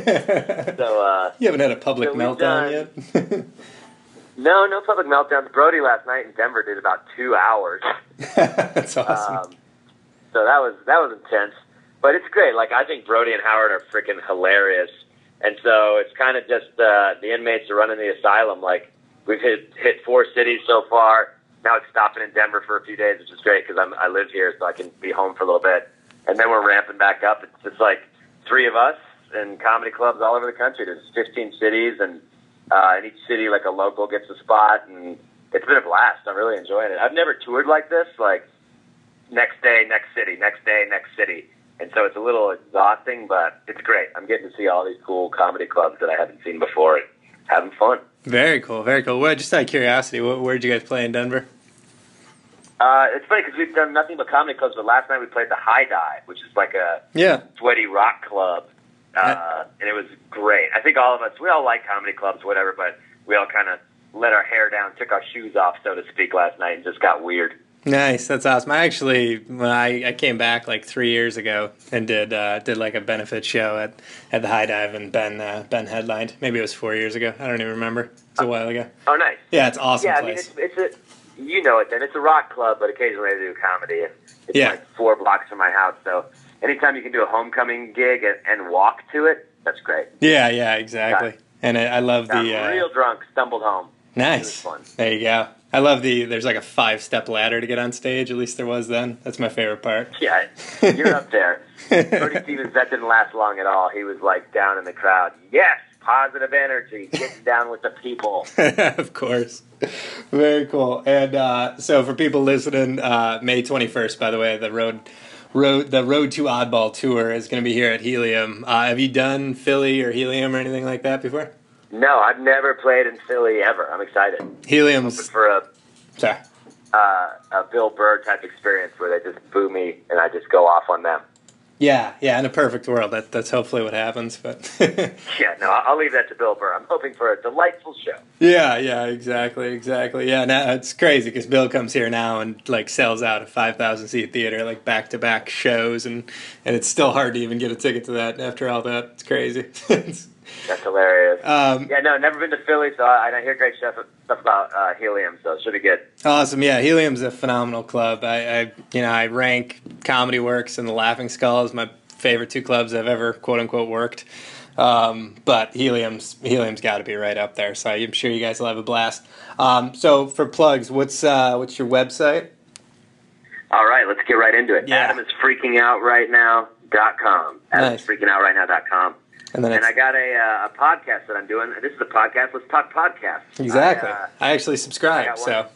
G: so uh,
A: you haven't had a public
G: so
A: meltdown
G: done,
A: yet.
G: No, no public meltdowns. Brody last night in Denver did about two hours.
A: That's awesome.
G: Um, so that was that was intense, but it's great. Like I think Brody and Howard are freaking hilarious, and so it's kind of just uh, the inmates are running the asylum. Like we've hit hit four cities so far. Now it's stopping in Denver for a few days, which is great because I'm I live here, so I can be home for a little bit, and then we're ramping back up. It's just like three of us in comedy clubs all over the country. There's fifteen cities and. Uh, in each city, like a local gets a spot, and it's been a blast. I'm really enjoying it. I've never toured like this, like next day, next city, next day, next city. And so it's a little exhausting, but it's great. I'm getting to see all these cool comedy clubs that I haven't seen before and having fun.
A: Very cool, very cool. Well, just out of curiosity, where where'd you guys play in Denver?
G: Uh, it's funny because we've done nothing but comedy clubs, but last night we played the High Dive, which is like a
A: yeah.
G: sweaty rock club. Uh, and it was great. I think all of us, we all like comedy clubs, whatever, but we all kind of let our hair down, took our shoes off, so to speak, last night and just got weird.
A: Nice, that's awesome. I actually, when I, I came back like three years ago and did uh, did like a benefit show at, at the High Dive, and Ben uh, Ben headlined. Maybe it was four years ago. I don't even remember. It was a while ago.
G: Oh, nice.
A: Yeah, it's an awesome
G: yeah,
A: place.
G: I mean, it's, it's a, you know it then. It's a rock club, but occasionally they do comedy. And it's
A: yeah.
G: like four blocks from my house, so anytime you can do a homecoming gig and, and walk to it, that's great.
A: Yeah, yeah, exactly. Got, and I, I love
G: got
A: the uh,
G: real drunk, stumbled home.
A: Nice.
G: It was fun.
A: There you go. I love the. There's like a five step ladder to get on stage. At least there was then. That's my favorite part.
G: Yeah, you're up there. Brody Stevens, that didn't last long at all. He was like down in the crowd. Yes, positive energy, getting down with the people.
A: Of course. Very cool. And uh, so for people listening, uh, May twenty-first, by the way, the road. Road, the Road to Oddball tour is going to be here at Helium. Uh, have you done Philly or Helium or anything like that before?
G: No, I've never played in Philly ever. I'm excited.
A: Helium's
G: for a
A: sorry,
G: uh, a Bill Burr type experience where they just boo me and I just go off on them.
A: Yeah, yeah. In a perfect world, that that's hopefully what happens. But
G: yeah, no, I'll leave that to Bill Burr. I'm hoping for a delightful show.
A: Yeah, yeah, exactly, exactly. Yeah, now it's crazy because Bill comes here now and like sells out a five thousand seat theater, like back to back shows, and and it's still hard to even get a ticket to that after all that. It's crazy. it's,
G: That's hilarious.
A: Um,
G: yeah, no, never been to Philly, so I, I hear great stuff, stuff about uh, Helium, so it should be good.
A: Awesome, yeah. Helium's a phenomenal club. I, I, you know, I rank Comedy Works and the Laughing Skull as my favorite two clubs I've ever quote unquote worked. Um, but Helium's Helium's got to be right up there. So I'm sure you guys will have a blast. Um, so for plugs, what's uh, what's your website?
G: All right, let's get right into it.
A: Yeah.
G: Adam is freaking out right now dot com. Adam
A: Nice.
G: is freaking out right now dot com.
A: And then
G: And
A: it's,
G: I got a, uh, a podcast that I'm doing. This is a podcast. Let's talk podcast.
A: exactly.
G: I, uh,
A: I actually subscribe.
G: I got
A: So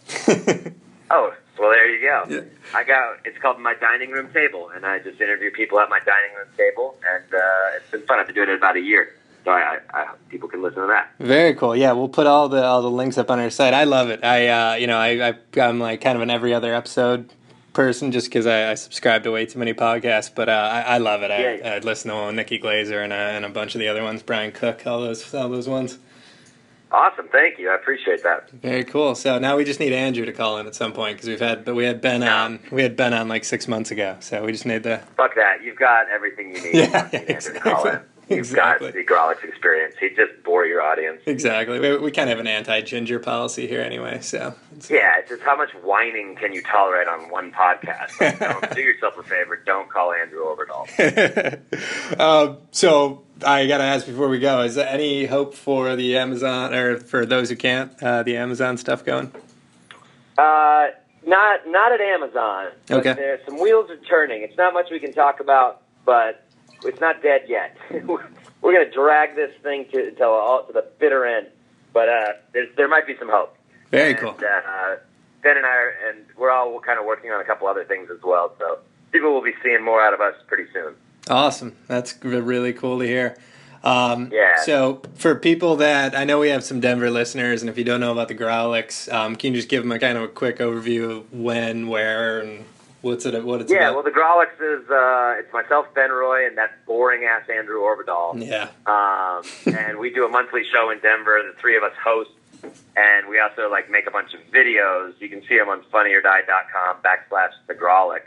G: oh, well, there you go.
A: Yeah.
G: I got. It's called My Dining Room Table, and I just interview people at my dining room table, and uh, it's been fun. I've been doing it about a year, so I, I, I hope people can listen to that.
A: very cool. Yeah, we'll put all the all the links up on our site. I love it. I uh, you know I, I I'm like kind of an every other episode person just because I, I subscribe to way too many podcasts, but uh, I, I love it. I,
G: Yeah.
A: I listen to Nikki Glazer and, uh, and a bunch of the other ones, Brian Cook, all those all those ones.
G: Awesome, thank you. I appreciate that.
A: Very cool. So now we just need Andrew to call in at some point because we've had, but we had Ben
G: Yeah.
A: on. We had Ben on like six months ago, so we just need the.
G: Fuck that. You've got everything you need.
A: Yeah,
G: You don't need Andrew to call in. You've
A: exactly.
G: got Zeke Rollins' experience. He'd just bore your audience.
A: Exactly. We, we kind of have an anti-ginger policy here anyway, so. It's,
G: Yeah, it's just how much whining can you tolerate on one podcast? Like, don't, do yourself a favor. Don't call Andrew Overdahl.
A: um, so I got to ask before we go: is there any hope for the Amazon, or for those who can't, uh, the Amazon stuff going?
G: Uh, Uh, not not at Amazon. But
A: Okay.
G: There, some wheels are turning. It's not much we can talk about, but it's not dead yet. We're going to drag this thing to until all to the bitter end. But uh, there's, there might be some hope.
A: Very
G: and,
A: cool.
G: Uh, Ben and I are, and we're all kind of working on a couple other things as well. So people will be seeing more out of us pretty soon.
A: Awesome. That's g- really cool to hear. Um,
G: Yeah.
A: So for people that, I know we have some Denver listeners, and if you don't know about the Growlix, um, can you just give them a kind of a quick overview of when, where, and what's it, what it's
G: Yeah,
A: about?
G: well, the Grolix is, uh, it's myself, Ben Roy, and that boring-ass Andrew Orvidal.
A: Yeah.
G: Um, and we do a monthly show in Denver. The three of us host, and we also, like, make a bunch of videos. You can see them on funnyordie.com backslash the Grolix.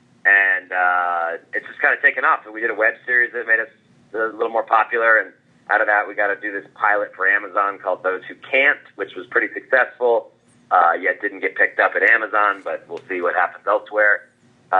G: And uh, it's just kind of taken off. So we did a web series that made us a little more popular, and out of that we got to do this pilot for Amazon called Those Who Can't, which was pretty successful. Uh, yet didn't get picked up at Amazon, but we'll see what happens elsewhere.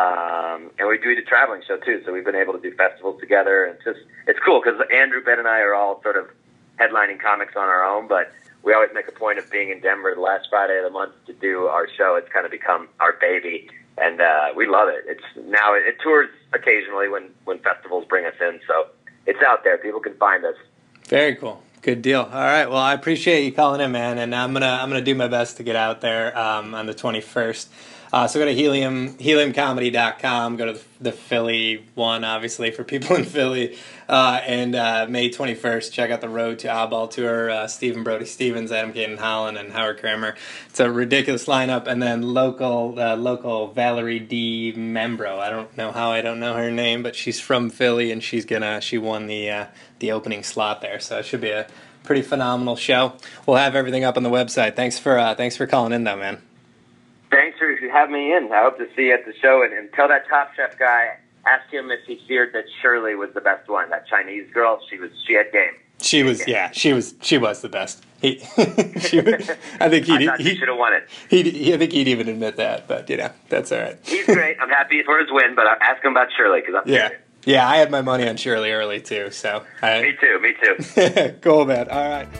G: Um, and we do the traveling show too, so we've been able to do festivals together. And it's just it's cool because Andrew, Ben, and I are all sort of headlining comics on our own, but we always make a point of being in Denver the last Friday of the month to do our show. It's kind of become our baby, and uh, we love it. It's now it, it tours occasionally when when festivals bring us in, so it's out there. People can find us.
A: Very cool. Good deal. All right. Well, I appreciate you calling in, man, and I'm gonna I'm gonna do my best to get out there um, on the twenty-first. Uh, so go to helium helium comedy dot com. Go to the, the Philly one, obviously for people in Philly, uh, and uh, May twenty-first. Check out the Road to Oddball tour. Uh, Stephen Brody Stevens, Adam Caden Holland, and Howard Kramer. It's a ridiculous lineup. And then local uh, local Valerie D. Membro. I don't know how I don't know her name, but she's from Philly, and she's gonna she won the uh, the opening slot there. So it should be a pretty phenomenal show. We'll have everything up on the website. Thanks for uh, thanks for calling in, though, man.
G: Thanks for having me in. I hope to see you at the show. And, and tell that Top Chef guy, ask him if he feared that Shirley was the best one. That Chinese girl, she was she had game.
A: She was, yeah, she was, she was the best. He, she, I think he'd,
G: I thought
A: he
G: he should have won it.
A: He'd, he, I think he'd even admit that, but you know, that's all right.
G: He's great. I'm happy for his win, but I'll ask him about Shirley because I'm
A: Yeah,
G: curious.
A: yeah, I had my money on Shirley early too, so. I,
G: Me too. Me too.
A: Cool, man. All right.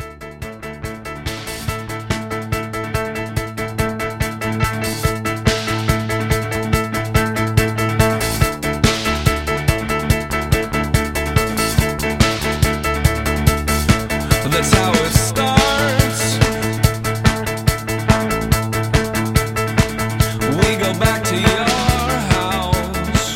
H: That's how it starts. We go back to your house.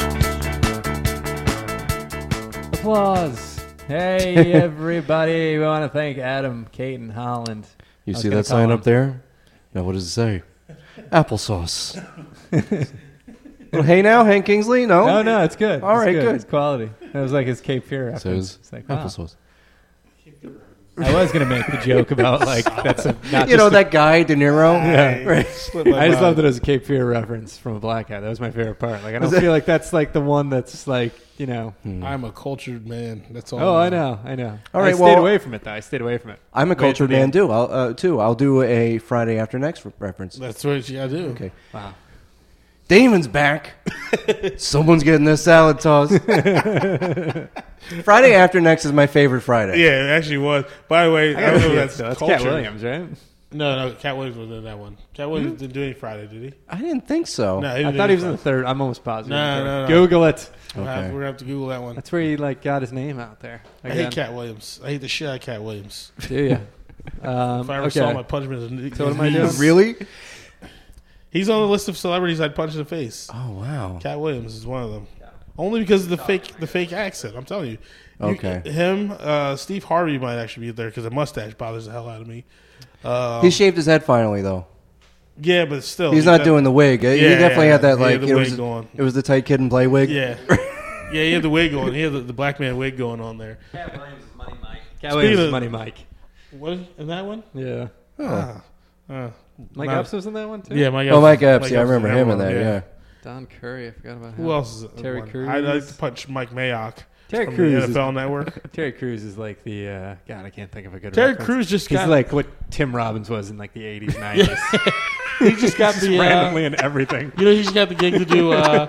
I: Applause. Hey, everybody. We want to thank Adam, Caden, Holland.
B: You
I: I was
B: see
I: gonna
B: that
I: call
B: sign
I: him-
B: up there? Now, what does it say? Applesauce. Well, hey now, Hank Kingsley? No?
I: No, no, it's good.
B: All
I: It's
B: right,
I: good.
B: good.
I: It's quality. That was like his Cape Fear reference.
B: So it's
I: It's like, wow.
B: applesauce.
I: I was going to make the joke about, like, that's a, not
B: You
I: just
B: know
I: a-
B: that guy, De Niro?
I: Yeah.
B: Right.
C: Slipped my
I: I just
C: mind.
I: loved it as a Cape Fear reference from a Black Hat. That was my favorite part. Like, I don't feel like that's, like, the one that's, like, you know.
C: I'm a cultured man. That's all.
I: Oh, I know. I know.
B: All
I: I
B: right,
I: stayed
B: well-
I: away from it, though. I stayed away from it.
B: I'm a
I: Wait
B: cultured
I: till the
B: man,
I: end.
B: too. I'll, uh, too. I'll do a Friday After Next re- reference.
C: That's what you gotta do.
B: Okay.
I: Wow.
B: Damon's back. Someone's getting their salad tossed. Friday After Next is my favorite Friday.
C: Yeah, it actually was. By the way, I,
I: I gotta
C: don't know
I: see
C: if
I: it
C: that's
I: still. That's
C: culture.
I: Cat Williams, right?
C: No, no, Cat Williams was in that one. Cat Williams didn't do any Friday, did he?
B: I didn't think so.
C: No,
I: I
C: didn't
I: thought
C: do
I: he was in
C: any
I: the third. I'm almost positive.
C: No, no, no.
I: Google it.
C: We'll have-
B: Okay.
C: We're gonna have to Google that one.
I: That's where he, like, got his name out there.
C: I
I: Again.
C: hate Cat Williams. I hate the shit out of Cat Williams.
I: Do you? Um,
C: If I ever
I: okay.
C: saw my punishment, as
I: So what am I doing?
B: Really?
C: He's on the list of celebrities I'd punch in the face.
B: Oh, wow.
C: Cat Williams is one of them. Only because of the fake, the fake accent. I'm telling you. You-
B: Okay.
C: him, uh, Steve Harvey might actually be there because the mustache bothers the hell out of me. Um,
B: He shaved his head finally, though.
C: yeah, but still,
B: He's not doing the wig. he
C: Yeah,
B: definitely
C: yeah,
B: had that,
C: he
B: like,
C: had the
B: it,
C: wig
B: was,
C: going.
B: it was the tight kid and play wig.
C: Yeah, yeah, he had the wig going. He had the, the black man wig going on there.
I: Cat Williams is Money Mike. Cat
C: Speaking
I: Williams is
C: of-
I: Money Mike.
C: What in that one?
I: Yeah.
C: Ah, uh,
I: Mike
C: not-
I: Epps was in that one, too?
C: Yeah, Mike.
B: Oh,
C: Epps-
B: Mike Epps. Yeah, I
C: Epps
B: remember
C: is
B: him in
C: one,
B: that, yeah.
I: Don Curry. I forgot about him.
C: Who else is
I: Terry
C: one?
I: Crews.
C: I'd like to punch Mike Mayock.
I: Terry
C: from
I: Crews
C: the
I: is-
C: N F L Network.
I: Terry Crews is like the uh, God. I can't think of a good.
C: Terry
I: reference.
C: Crews just
I: He's
C: got
I: like what Tim Robbins was in like the eighties, nineties.
C: he just got the uh,
A: randomly in everything.
C: You know, he just got the gig to do. Uh,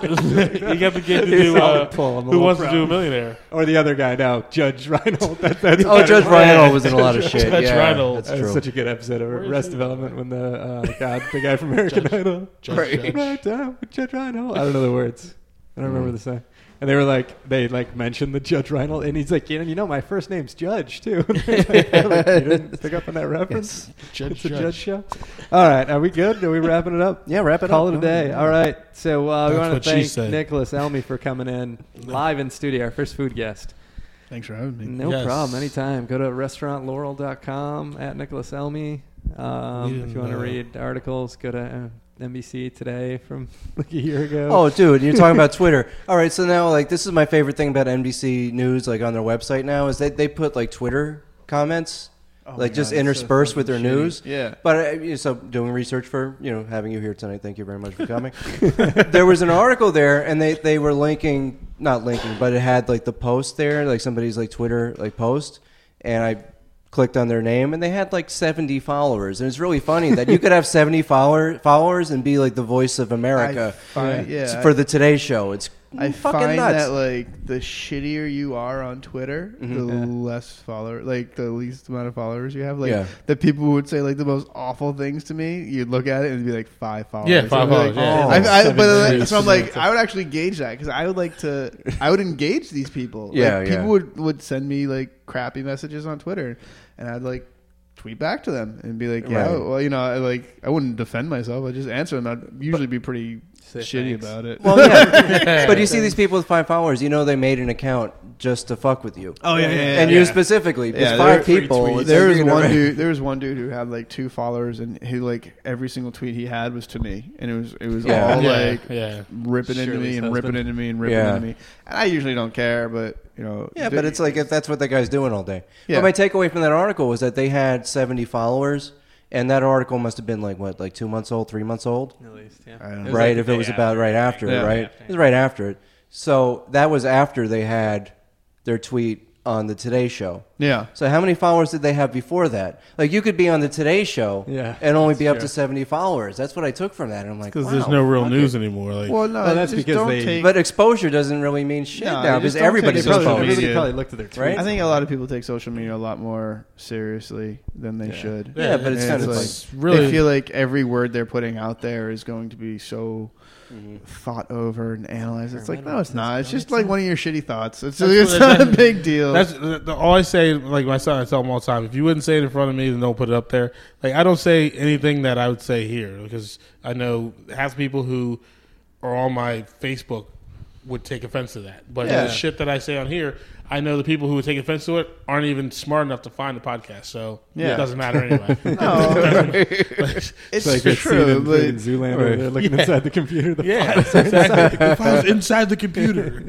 C: he got the gig to do. Uh,
A: pull,
C: Who Wants to Do a Millionaire?
A: Or the other guy now, Judge Reinhold. That, that's
B: oh, Judge Reinhold was in a lot of shit.
C: Judge
B: yeah,
C: Reinhold.
B: that's
A: That
B: true.
A: was such a good episode of Arrested Development when the uh, God, the guy from American
C: Judge,
A: Idol.
C: Judge,
B: Right.
C: Judge.
A: Right down with Judge Reinhold. I don't know the words. I don't remember the song. And they were like, they like mentioned the Judge Reinhold, and he's like, you know, you know, my first name's Judge too. like, you didn't pick up on that reference.
C: Judge,
A: It's a
C: Judge.
A: Judge show. All right, are we good? Are we wrapping it up?
B: Yeah, wrap it
A: Call
B: up.
A: it a day. All right. So uh, we
C: That's
A: want
C: what
A: to
C: she
A: thank
C: said.
A: Nicholas Elmy for coming in live in studio, our first food guest.
D: Thanks for having me.
A: No
C: Yes.
A: problem. Anytime. Go to restaurant laurel dot com at Nicholas Elmy. Um,
C: We
A: if you want to
C: didn't, uh,
A: read articles, go to uh, N B C Today from like a year ago.
B: Oh, dude, you're talking about Twitter. All right, so now, like, this is my favorite thing about N B C News, like, on their website now, is they, they put, like, Twitter comments,
D: Oh my
B: like, just
D: God, it's so
B: interspersed with their
D: fucking shitty.
B: news.
D: Yeah.
B: But, uh, you know, so doing research for, you know, having you here tonight, thank you very much for coming. There was an article there, and they, they were linking, not linking, but it had, like, the post there, like, somebody's, like, Twitter, like, post, and I clicked on their name, and they had like seventy followers. And it's really funny that you could have seventy follower, followers and be like the voice of America
D: I find, yeah,
B: for the Today Show. It's
D: I
B: fucking
D: find
B: nuts.
D: that like the shittier you are on Twitter, the
A: Yeah.
D: less follower, like the least amount of followers you have. Like
B: Yeah.
D: the people who would say like the most awful things to me, you'd look at it and it'd be like five followers.
C: Yeah, five
D: I'd be
C: followers,
D: Like,
C: yeah.
B: Oh,
D: I, I,
A: seven
D: but uh,
A: views.
D: so I'm like, I would actually gauge that because I would like to, I would engage these people.
B: Yeah,
D: like,
B: yeah.
D: people would would send me like crappy messages on Twitter, and I'd like tweet back to them and be like, yeah,
B: Right.
D: well, you know, I like I wouldn't defend myself. I'd just answer them. I'd usually be pretty
A: Say
D: shitty
A: thanks.
D: about it.
B: Well, yeah. But you see these people with five followers, you know they made an account just to fuck with you.
D: Oh, yeah, yeah, yeah,
B: And
D: yeah.
B: you specifically. There's
D: Yeah,
B: five
D: there-
B: people.
A: tweets.
B: It's
D: There
B: like
D: was
B: you're gonna-
D: one dude. There was one dude who had like two followers, and he like every single tweet he had was to me, and it was it was
B: Yeah.
D: all
C: yeah,
D: like
C: yeah.
D: ripping into
A: Shirley's
D: me and
A: husband.
D: ripping into me and ripping
B: Yeah.
D: into me. And I usually don't care, but you know,
B: Yeah,
D: the-
B: but it's like if that's what that guy's doing all day.
D: Yeah.
B: But my takeaway from that article was that they had seventy followers, and that article must have been like what, like two months old, three months old,
A: At least, yeah.
D: I don't know.
A: It was
B: right?
A: like
B: if
A: the
B: it
A: day
B: was about
A: after,
B: right
A: I
B: after
A: think.
B: it,
A: Yeah.
B: right?
A: After.
B: It was right after it. So that was after they had their tweet on the Today Show.
D: yeah.
B: So how many followers did they have before that? Like you could be on the Today Show
A: Yeah,
B: and only be up
A: true.
B: to seventy followers. That's what I took from that. And I'm like,
C: Because
B: wow,
C: there's no real
B: fuck
C: news
B: it.
C: anymore. Like,
D: Well, no,
A: Well, that's
D: just
A: because
D: don't
A: they-
D: take.
B: But exposure doesn't really mean shit
D: No,
B: now
D: you
B: because
D: just don't
B: everybody's
D: take
A: They probably,
D: social
A: everybody
D: media.
A: probably looked at their tweets.
B: Right?
D: I think a lot of people take social media a lot more seriously than they
A: Yeah.
D: should.
B: Yeah, but it's
D: And
B: kind of
D: like,
B: like
C: it's really
D: they feel like every word they're putting out there is going to be so thought over and analyzed. It's like, no, it's not. It's just like one of your shitty thoughts. It's,
C: That's
D: it's
C: what-
D: not a
C: that's-
D: big deal.
C: That's the, the, all I say. Like my son, I tell him all the time: if you wouldn't say it in front of me, then don't put it up there. Like I don't say anything that I would say here because I know half the people who are on my Facebook would take offense to that. But
D: Yeah.
C: the shit that I say on here, I know the people who would take offense to it aren't even smart enough to find the podcast, so
D: Yeah.
C: it doesn't matter anyway.
D: no,
C: But-
D: it's
A: like that scene
D: true,
A: in
D: but
A: freaking Zoolander. They're looking
C: Yeah.
A: inside the computer. The
C: yeah,
A: files.
C: exactly. The files inside the computer.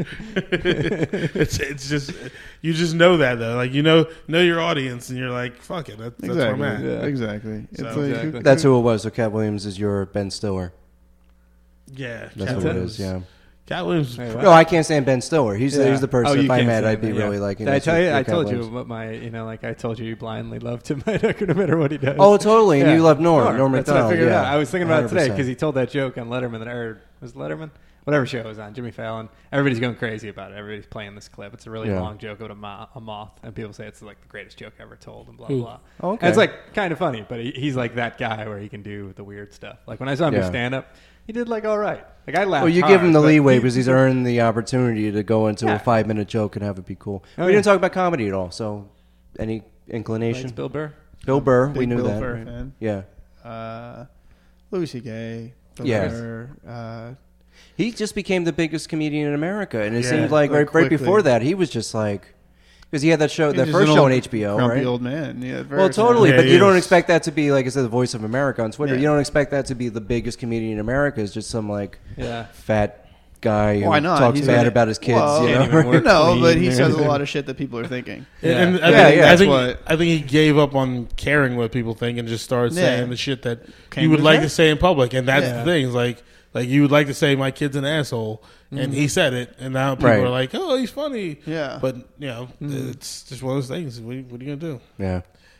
C: it's it's just you just know that though. Like you know know your audience, and you're like, fuck it. That, that's where I'm
D: exactly,
C: at.
A: Yeah.
D: exactly. It's
C: So-
D: like,
A: Exactly.
B: that's who it was. So Cat Williams is your Ben Stiller.
C: Yeah,
B: That's
C: Cat
B: who it
C: Williams.
B: is. Yeah.
C: Cat Williams.
A: Hey, wow.
B: No, I can't stand Ben Stiller. He's
A: Yeah.
B: he's the person.
A: Oh, you
B: if I
A: can't
B: met,
A: stand
B: I'd be
A: him,
B: really
A: yeah.
B: liking.
A: Did I
B: this
A: tell
B: with-
A: you? I
B: with Cat
A: told you
B: Williams.
A: what my, you know, like I told you, you blindly love Tim Heidecker no matter what he does.
B: Oh, totally. And
A: Yeah.
B: you love Norm. Norm
A: That's what I
B: Macdonald.
A: figured
B: Yeah.
A: out. I was thinking about it today
B: one hundred
A: because
B: percent.
A: he told that joke on Letterman that I heard. Was it Letterman? Whatever show it was on, Jimmy Fallon. Everybody's going crazy about it. Everybody's playing this clip. It's a really
B: Yeah.
A: long joke about a, mo- a moth, and people say it's like the greatest joke ever told, and blah
C: Ooh.
A: blah.
B: Oh, okay.
A: And it's like kind of funny, but he, he's like that guy where he can do the weird stuff. Like when I saw him do
B: Yeah.
A: stand up, he did like all right. Like I laughed.
B: Well, you
A: hard,
B: give him the
A: but
B: leeway
A: he-
B: because he's earned the opportunity to go into
A: Yeah.
B: a five minute joke and have it be cool.
A: Oh,
B: we
A: yeah.
B: didn't talk about comedy at all. So, any
A: likes
B: inclination?
A: Bill Burr.
B: Bill Burr,
D: big
B: we knew
D: Bill
B: that.
D: Burr fan.
B: Yeah,
D: Uh, Louis C K. Bill
B: Yes.
D: Burr, uh,
B: he just became the biggest comedian in America, and it
C: Yeah.
B: seemed like
D: Like,
B: right, right
D: quickly.
B: before that he was just like because he had that show,
D: he's
B: that
D: just
B: first
D: an
B: show
D: old
B: on H B O,
D: grumpy
B: right?
D: old man. Yeah, very
B: Well, totally,
C: Yeah,
B: but
C: he
B: you don't
C: is.
B: expect that to be like I said, the voice of America on Twitter.
D: Yeah.
B: You don't expect that to be the biggest comedian in America. It's just some like
A: Yeah.
B: fat guy who
D: Why not?
B: talks
D: He's
B: bad
D: gonna-
B: about his kids.
D: Well,
B: you
A: Can't
B: know?
A: even work
D: no,
A: clean
D: but he
A: or
D: says a
A: anything.
D: lot of shit that people are thinking.
C: And, and I
B: Yeah,
C: think,
B: yeah.
C: I
D: That's
C: think,
D: what-
C: I think he gave up on caring what people think and just started
D: Yeah.
C: saying the shit that
D: Came
C: you would
D: to
C: like
D: that?
C: to say in public, and that's
D: Yeah.
C: the thing. It's like, like you would like to say, "My kid's an asshole," and he said it, and now people
B: Right.
C: are like, "Oh, he's funny."
D: Yeah.
C: But you know, it's just one of those things. What, what are you gonna do?
B: Yeah.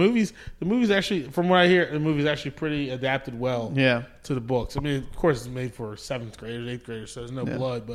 C: movies, the movies actually, from what I hear, the movie's actually pretty adapted well
D: Yeah.
C: to the books. I mean, of course, it's made for seventh graders, eighth graders, so there's no
D: Yeah.
C: blood, but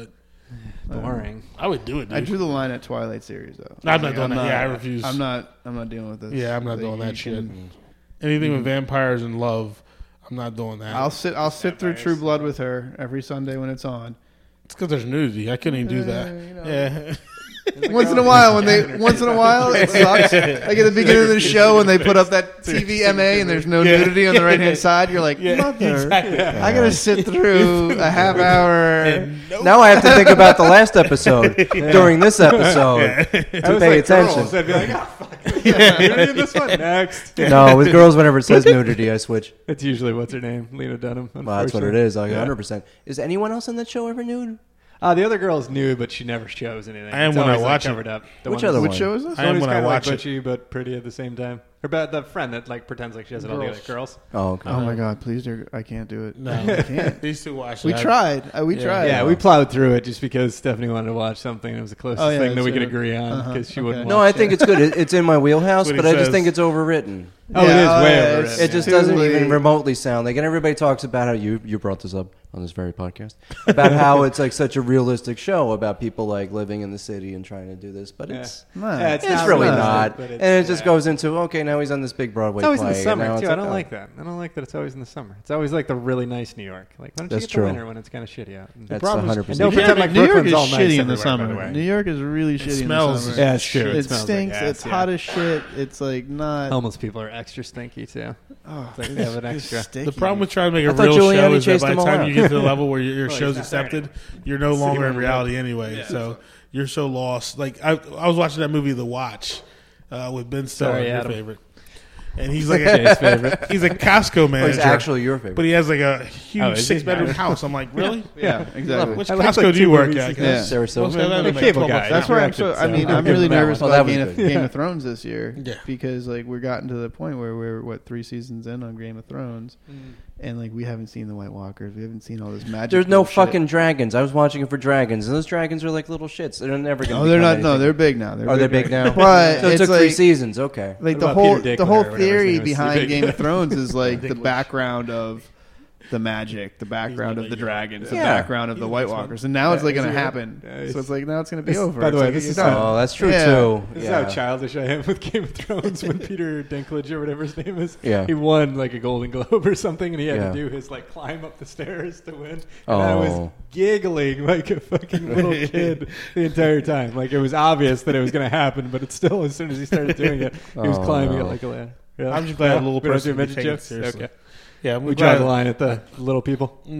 A: Boring.
C: I would do it, dude.
D: I drew the line at Twilight series though.
C: I'm not
D: Like,
C: doing that. Yeah, I refuse.
D: I'm not. I'm not dealing with this.
C: Yeah, I'm not
D: Like,
C: doing that
D: you
C: shit.
D: can-
C: Anything with vampires and love, I'm not doing that.
D: I'll sit. I'll sit through True Blood with her every Sunday when it's on.
C: It's because there's nudity. I couldn't even do that.
D: Uh, you know.
C: Yeah.
D: Once in a while, when they once in a while it sucks. Like at the beginning of the show, when they put up that T V M A and there's no
C: Yeah.
D: nudity on the right hand side, you're like,
C: Yeah,
D: mother,
C: exactly.
D: I gotta sit through a half hour.
B: Now I have to think about the last episode during this episode to pay attention.
A: Girls, I'd be like, oh, fuck. Yeah, you're in this one next.
B: No, with girls, whenever it says nudity, I switch.
A: It's usually what's her name, Lena Dunham.
B: Well, that's what it
A: unfortunately.
B: is. Like
A: Yeah.
B: one hundred percent. Is anyone else in that show ever nude?
A: Uh, the other girl's new, but she never shows anything.
C: I am
A: It's
C: when I
A: always, like,
C: watch it.
A: covered up. The
B: Which
A: one
B: other
A: that's-
B: one?
D: Show is this?
C: I am
A: Tony's
C: when I
A: kinda,
C: watch
A: like,
C: it.
A: butchy but pretty at the same time. Her ba- the friend that like pretends like she has it all
C: Girls.
A: together. Girls.
B: Oh, okay.
D: Oh my god, please, dear, I can't do it.
C: No.
D: I can't.
C: These two watch
D: We
C: it. I-
D: tried. Uh, we
C: Yeah.
D: tried.
A: Yeah, we plowed through it just because Stephanie wanted to watch something. And it was the closest
D: Oh, yeah,
A: thing that we
D: that's
A: could
D: it.
A: agree on
D: Uh-huh.
A: because she
D: Okay.
A: wouldn't.
B: No,
A: watch
B: I think it's good. It- It's in my wheelhouse,
C: That's what
B: but
C: he
B: I just
C: says.
B: think it's overwritten.
A: Oh, it is
D: Yeah,
A: way
D: uh,
A: over
D: it's-
A: it.
B: It just
D: Too
B: doesn't
D: late.
B: even remotely sound like. And everybody talks about how you you brought this up on this very podcast about how it's like such a realistic show about people like living in the city and trying to do this, but
A: Yeah.
B: it's
D: No.
A: Yeah,
B: it's,
A: not
B: really
A: realistic,
B: not.
A: but
B: and
A: it's-
B: it just
A: yeah.
B: goes into okay, now he's on this big Broadway
A: It's always
B: play.
A: in the
B: and
A: summer
B: now
A: too.
B: it's
A: I don't
B: oh.
A: like that. I don't like that it's always in the summer. It's always like the really nice New York. Like why don't
B: That's
A: you get
B: true.
A: the winter when it's kind of shitty out?
B: That's
C: problem is-
B: one hundred
A: And
B: percent.
A: don't
C: Yeah,
A: pretend
C: but
A: like
D: New York
A: Brooklyn's
D: is
A: all nice
D: shitty in the
A: everywhere, by
D: summer.
A: the way.
D: New York is really shitty
C: smells-
D: in the summer.
A: Yeah, it's true.
D: It,
A: It smells like
D: stinks.
A: ass,
D: it's
A: yeah.
D: hot as shit. It's like not.
A: Homeless people are extra stinky too.
D: Oh,
A: It's like they have an extra.
C: The problem with trying to make
B: I
C: a
B: thought
C: real
B: Giuliani
C: show is that
B: chased
C: by the
B: them all
C: time
B: out.
C: you get to the level where your, your
A: Well,
C: show's
A: he's not there
C: accepted,
A: anymore.
C: you're no
A: City
C: longer in
A: won't
C: reality
A: let
C: anyway.
A: Yeah.
C: So you're so lost. Like I, I was watching that movie, The Watch, uh, with Ben Stiller,
A: Sorry,
C: your
A: Adam.
C: favorite, and he's like
A: Jay's
C: a,
A: favorite.
C: he's a Costco
B: Oh,
C: manager.
B: he's actually your favorite.
C: but he has like a
A: Oh,
C: huge
A: is he?
C: six bedroom house. I'm like, really?
D: Yeah, exactly.
C: Which
A: I like,
C: Costco
A: like,
C: do you
A: two
C: work
A: movies
C: at?
A: he's
D: Yeah.
C: Because
B: Sarah
C: most of
B: Silverman?
C: that
A: The
C: make
A: cable
C: twelve
A: guy.
C: bucks an
D: That's
C: hour.
D: why I'm so. I
A: So
D: mean,
A: I'll
D: I'm
A: give
D: really
A: him that
D: nervous
B: one.
D: about
B: Oh, that was
D: Game of,
B: good.
D: Game of Thrones this year.
C: Yeah.
D: Because like we're gotten to the point where we're what three seasons in on Game of Thrones, and like we haven't seen the White Walkers. We haven't seen all this magic.
B: There's no
D: bullshit.
B: fucking dragons. I was watching it for dragons, and those dragons are like little shits. They're never going to.
D: Oh, they're not. No, they're big now. They're
B: Are they big now?
D: But
B: So it
D: it's
B: took three
D: like-
B: seasons. Okay.
D: Like
A: What
D: the
A: about
D: whole
A: Peter
D: the whole
A: Dinklage or whatever his
D: theory
A: name is?
D: behind
A: Big.
D: Game of Thrones is like the
C: Dinklage.
D: background of the magic, the background of the dragons, the
B: Yeah.
D: background of the White Walkers, and now it's like
A: Yeah,
D: going to
A: is he-
D: happen.
A: Yeah, he's-
D: So it's like now it's going to be
A: This-
D: over.
A: by the
D: It's
A: way,
D: like,
A: this
D: you're
A: is
D: done.
B: Oh, that's true
D: Yeah.
B: too.
A: This
B: yeah.
A: is how childish I am with Game of Thrones when Peter Dinklage or whatever his name is.
B: Yeah.
A: He won like a Golden Globe or something, and he had
B: Yeah.
A: to do his like climb up the stairs to win. And I was
B: Oh.
A: giggling like a fucking little kid the entire time. Like it was obvious that it was going to happen, but it's still as soon as he started doing it, he was
B: Oh,
A: climbing
B: no.
A: it like a ladder. Yeah.
C: I'm just glad a little
A: We don't
C: person
A: do
C: can be
A: midget
C: taken
A: jokes?
C: seriously.
A: Okay.
C: Yeah, I'm
A: We
C: glad-
A: draw the line at the little people.
C: Yeah.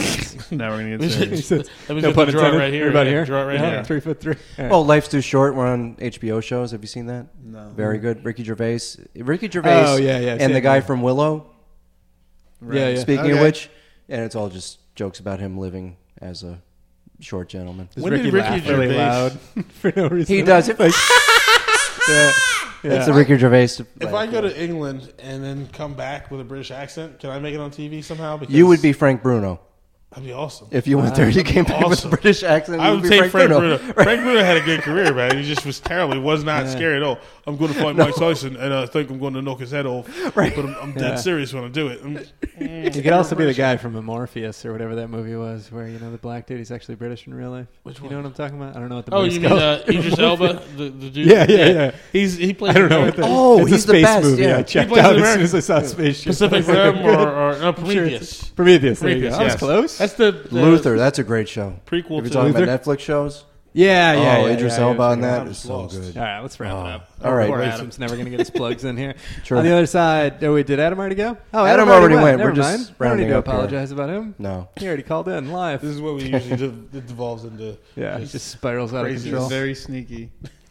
D: Now we're going to get
C: He
D: serious.
C: says- Let me
A: No
C: just
A: pun
C: draw it
A: intended.
C: right here.
A: Everybody
C: Yeah,
A: here?
C: Draw it right
A: Yeah,
C: here.
A: Three foot three. All right.
B: Oh, Life's Too Short. We're on H B O shows. Have you seen that?
D: No.
B: Very good. Ricky Gervais. Ricky Gervais.
A: Oh, yeah, yeah,
B: And
A: same,
B: the guy
A: yeah.
B: from Willow.
A: Yeah, yeah.
B: Speaking of
D: Okay.
B: which, and it's all just jokes about him living as a short gentleman.
A: Does
C: When
A: Ricky
C: did Ricky
A: laugh really
C: Gervais-
A: loud for no reason?
B: He does it.
A: Like, yeah.
B: It's the Ricky Gervais.
C: If I go to England and then come back with a British accent, can I make it on T V somehow? Because
B: you would be Frank Bruno.
C: That'd be awesome.
B: If you went there, you came back with a
C: Awesome.
B: British accent.
C: I
B: you
C: would
B: would be
C: take Frank Bruno.
B: Bruno.
C: Frank Bruno had a good career, man. He just was terrible. He was not scary at all. I'm going to fight Mike Tyson, and I think I'm going to knock his head off.
B: Right.
C: But I'm, I'm dead
A: Yeah.
C: serious when I do it. I'm-
A: You could also be the guy from Morpheus or whatever that movie was, where you know the black dude. He's actually British in real life.
C: Which
A: You
C: one?
A: know what I'm talking about? I don't know what the
C: Oh,
A: movie's
C: you mean
A: called.
C: uh, Idris Elba, the, the dude?
A: Yeah, yeah, yeah.
C: He's he plays.
A: I don't know
C: in
A: what that.
B: Oh,
A: it's
B: he's
A: a
B: the
A: space
B: best,
A: movie.
B: yeah.
A: I
B: He
A: checked
C: plays
A: out
C: in
A: as soon as I saw Spaceship.
C: Pacific Rim or, or no, Prometheus.
A: Prometheus. There you go.
C: Prometheus,
A: I was
C: yes.
A: close.
C: That's the, the
B: Luther. That's a great show.
C: prequel
B: If you're
C: to
B: talking
A: Luther?
B: about Netflix shows,
A: yeah, yeah.
B: oh,
A: yeah,
B: Idris
A: yeah,
B: Elba
A: yeah.
B: on that
C: I'm
B: is
C: just
B: so
C: lost.
B: good.
A: All right, let's wrap
B: Oh.
A: it up.
B: All right.
A: Poor Adam's never going to get his plugs in here.
B: True.
A: On the other side, oh wait, did Adam already go? Oh,
B: Adam already went.
A: Never
B: We're just
A: mind. I don't need
B: rounding
A: to
B: up here.
A: apologize about him.
B: No.
A: He already called in live.
C: This is what we usually do. It devolves into.
A: Yeah, it just spirals out
C: crazy.
A: of control.
D: Very sneaky.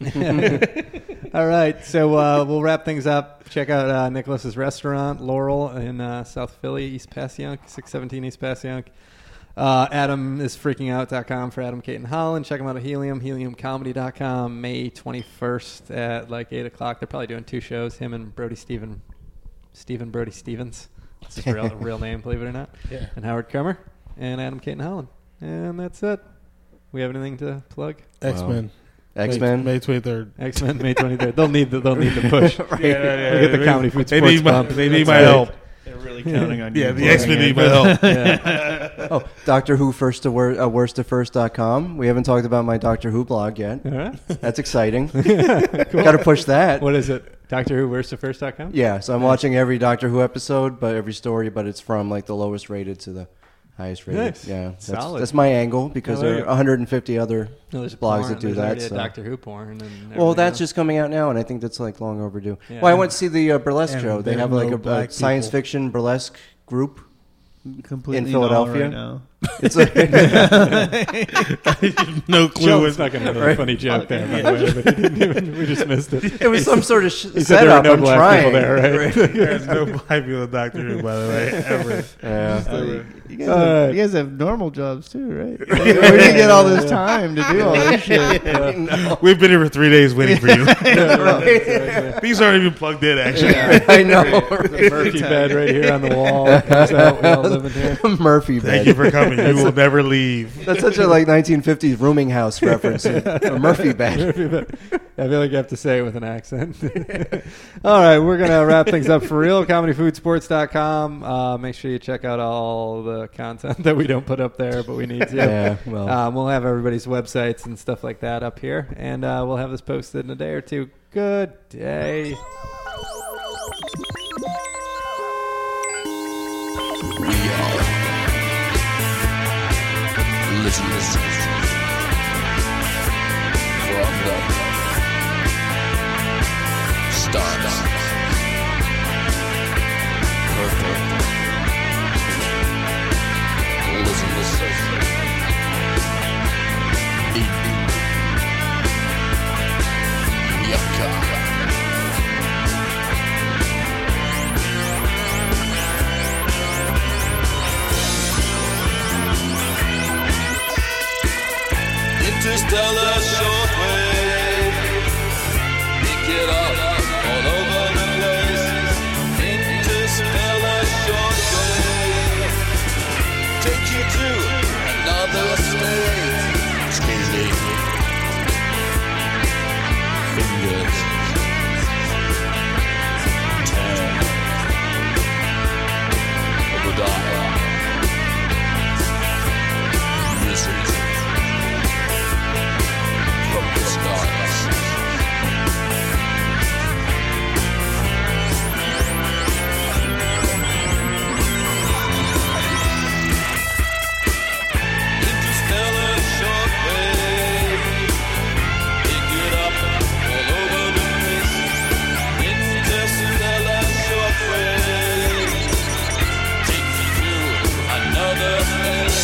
A: All right, so uh, we'll wrap things up. Check out uh, Nicholas's restaurant, Laurel, in uh, South Philly, East Passyunk, six seventeen East Passyunk. Uh, Adam is freaking out dot com for Adam Caton Holland. Check him out at Helium, helium comedy dot com, May twenty-first at like eight o'clock. They're probably doing two shows, him and Brody Steven, Stephen Brody Stevens. That's his real, real name, believe it or not.
C: Yeah.
A: And Howard Comer and Adam Caton Holland. And that's it. We have anything to plug?
C: X Men.
B: X Men.
C: May twenty third.
A: X Men May twenty-third. They'll need the they'll need the push.
C: Yeah, yeah, yeah.
A: We'll get the
C: They-
A: comedy food
C: They
A: sports
C: need my,
A: bump.
C: they need
A: That's
C: my
A: right.
C: help.
D: They're really counting on you.
C: Yeah, the X-Men need my help.
B: Yeah. Oh, Doctor Who first to wor- uh, worst to first dot com. We haven't talked about my Doctor Who blog yet.
A: All right.
B: That's exciting.
A: Cool.
B: Got to push that.
A: What is it? Doctor Who worst to first dot com?
B: Yeah, so I'm watching every Doctor Who episode, but every story, but it's from like the lowest rated to the highest rated.
A: Nice.
B: Yeah, that's,
A: Solid.
B: that's my angle because
A: I
B: there
A: like
B: are
A: it.
B: one hundred fifty other
A: No, there's
B: blogs
A: porn.
B: that do
A: There's
B: that.
A: already a
B: So.
A: Doctor Who porn. And
B: Well,
A: everything
B: that's
A: else.
B: just coming out now, and I think that's like long overdue.
A: Yeah.
B: Well, I went to see the uh, burlesque
C: And
B: show. They
C: there's
B: have like
C: no
B: a, a
C: black
B: science
C: people.
B: fiction burlesque group.
D: Completely
B: In Philadelphia?
D: right now.
B: It's like,
C: No clue.
A: Joe's
C: What's
A: not going to make
B: Right.
A: a funny joke there, by the way, but he didn't even, we just missed it.
B: it was some sort of sh-
A: He said there were
B: setup.
A: no
B: I'm
A: black
B: trying.
A: people there, right?
C: There's no black people in Doctor Who, by the way, ever.
B: Yeah.
D: You guys,
A: All
D: have,
A: right.
D: you guys have normal jobs too, right? Where do you get all this time to do all this shit?
C: We've been here for three days waiting for you.
B: Right.
C: These aren't even plugged in, actually.
B: I know.
A: The Murphy bed right here on the wall. Comes out. We all live in here.
B: Murphy bed.
C: Thank you for coming. You will never leave.
B: That's such a like nineteen fifties rooming house reference. A Murphy bed.
A: Murphy bed. I feel like you have to say it with an accent. All right, we're going to wrap things up for real. comedy food sports dot com. Uh, make sure you check out all the content that we don't put up there, but we need to.
B: Yeah, well.
A: Um, we'll have everybody's websites and stuff like that up here, and uh, we'll have this posted in a day or two. Good day.
H: Listen, listen. From the start. Perfect. Listen, listen. Eat. Yucca. Interstellar shortwave, pick it up all over the place. Interstellar shortwave, take you to another state. Squeezing fingers, turn of the dial. Music. From the stars. Interstellar shortwave, pick it up all over the place. Interstellar shortwave, take you to another place.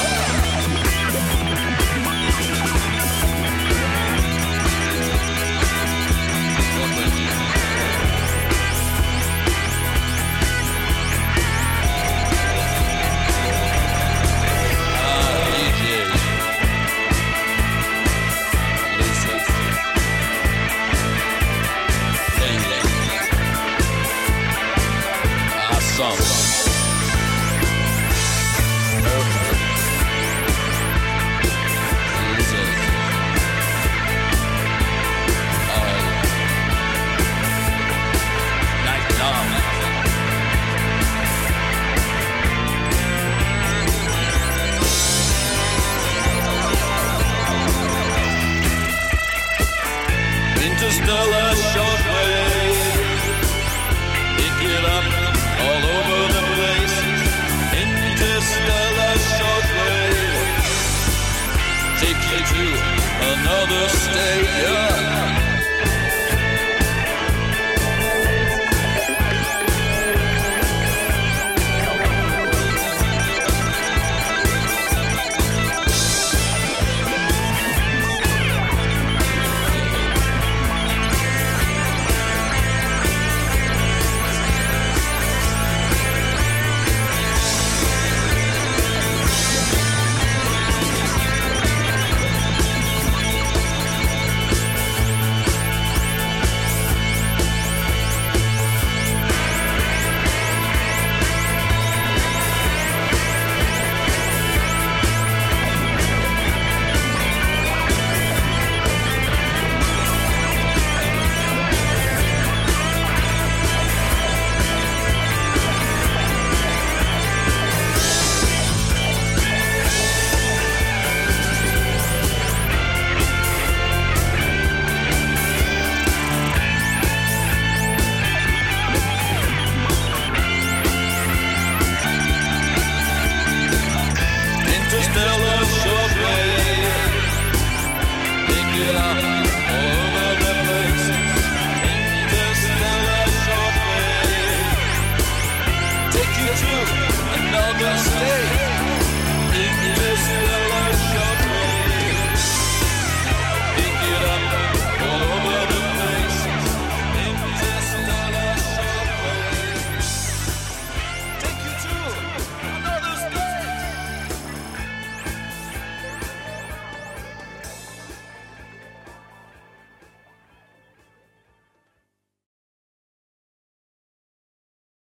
H: Interstellar shortwave, pick it up all over the place. Interstellar shortwave, take you to another state. Yeah.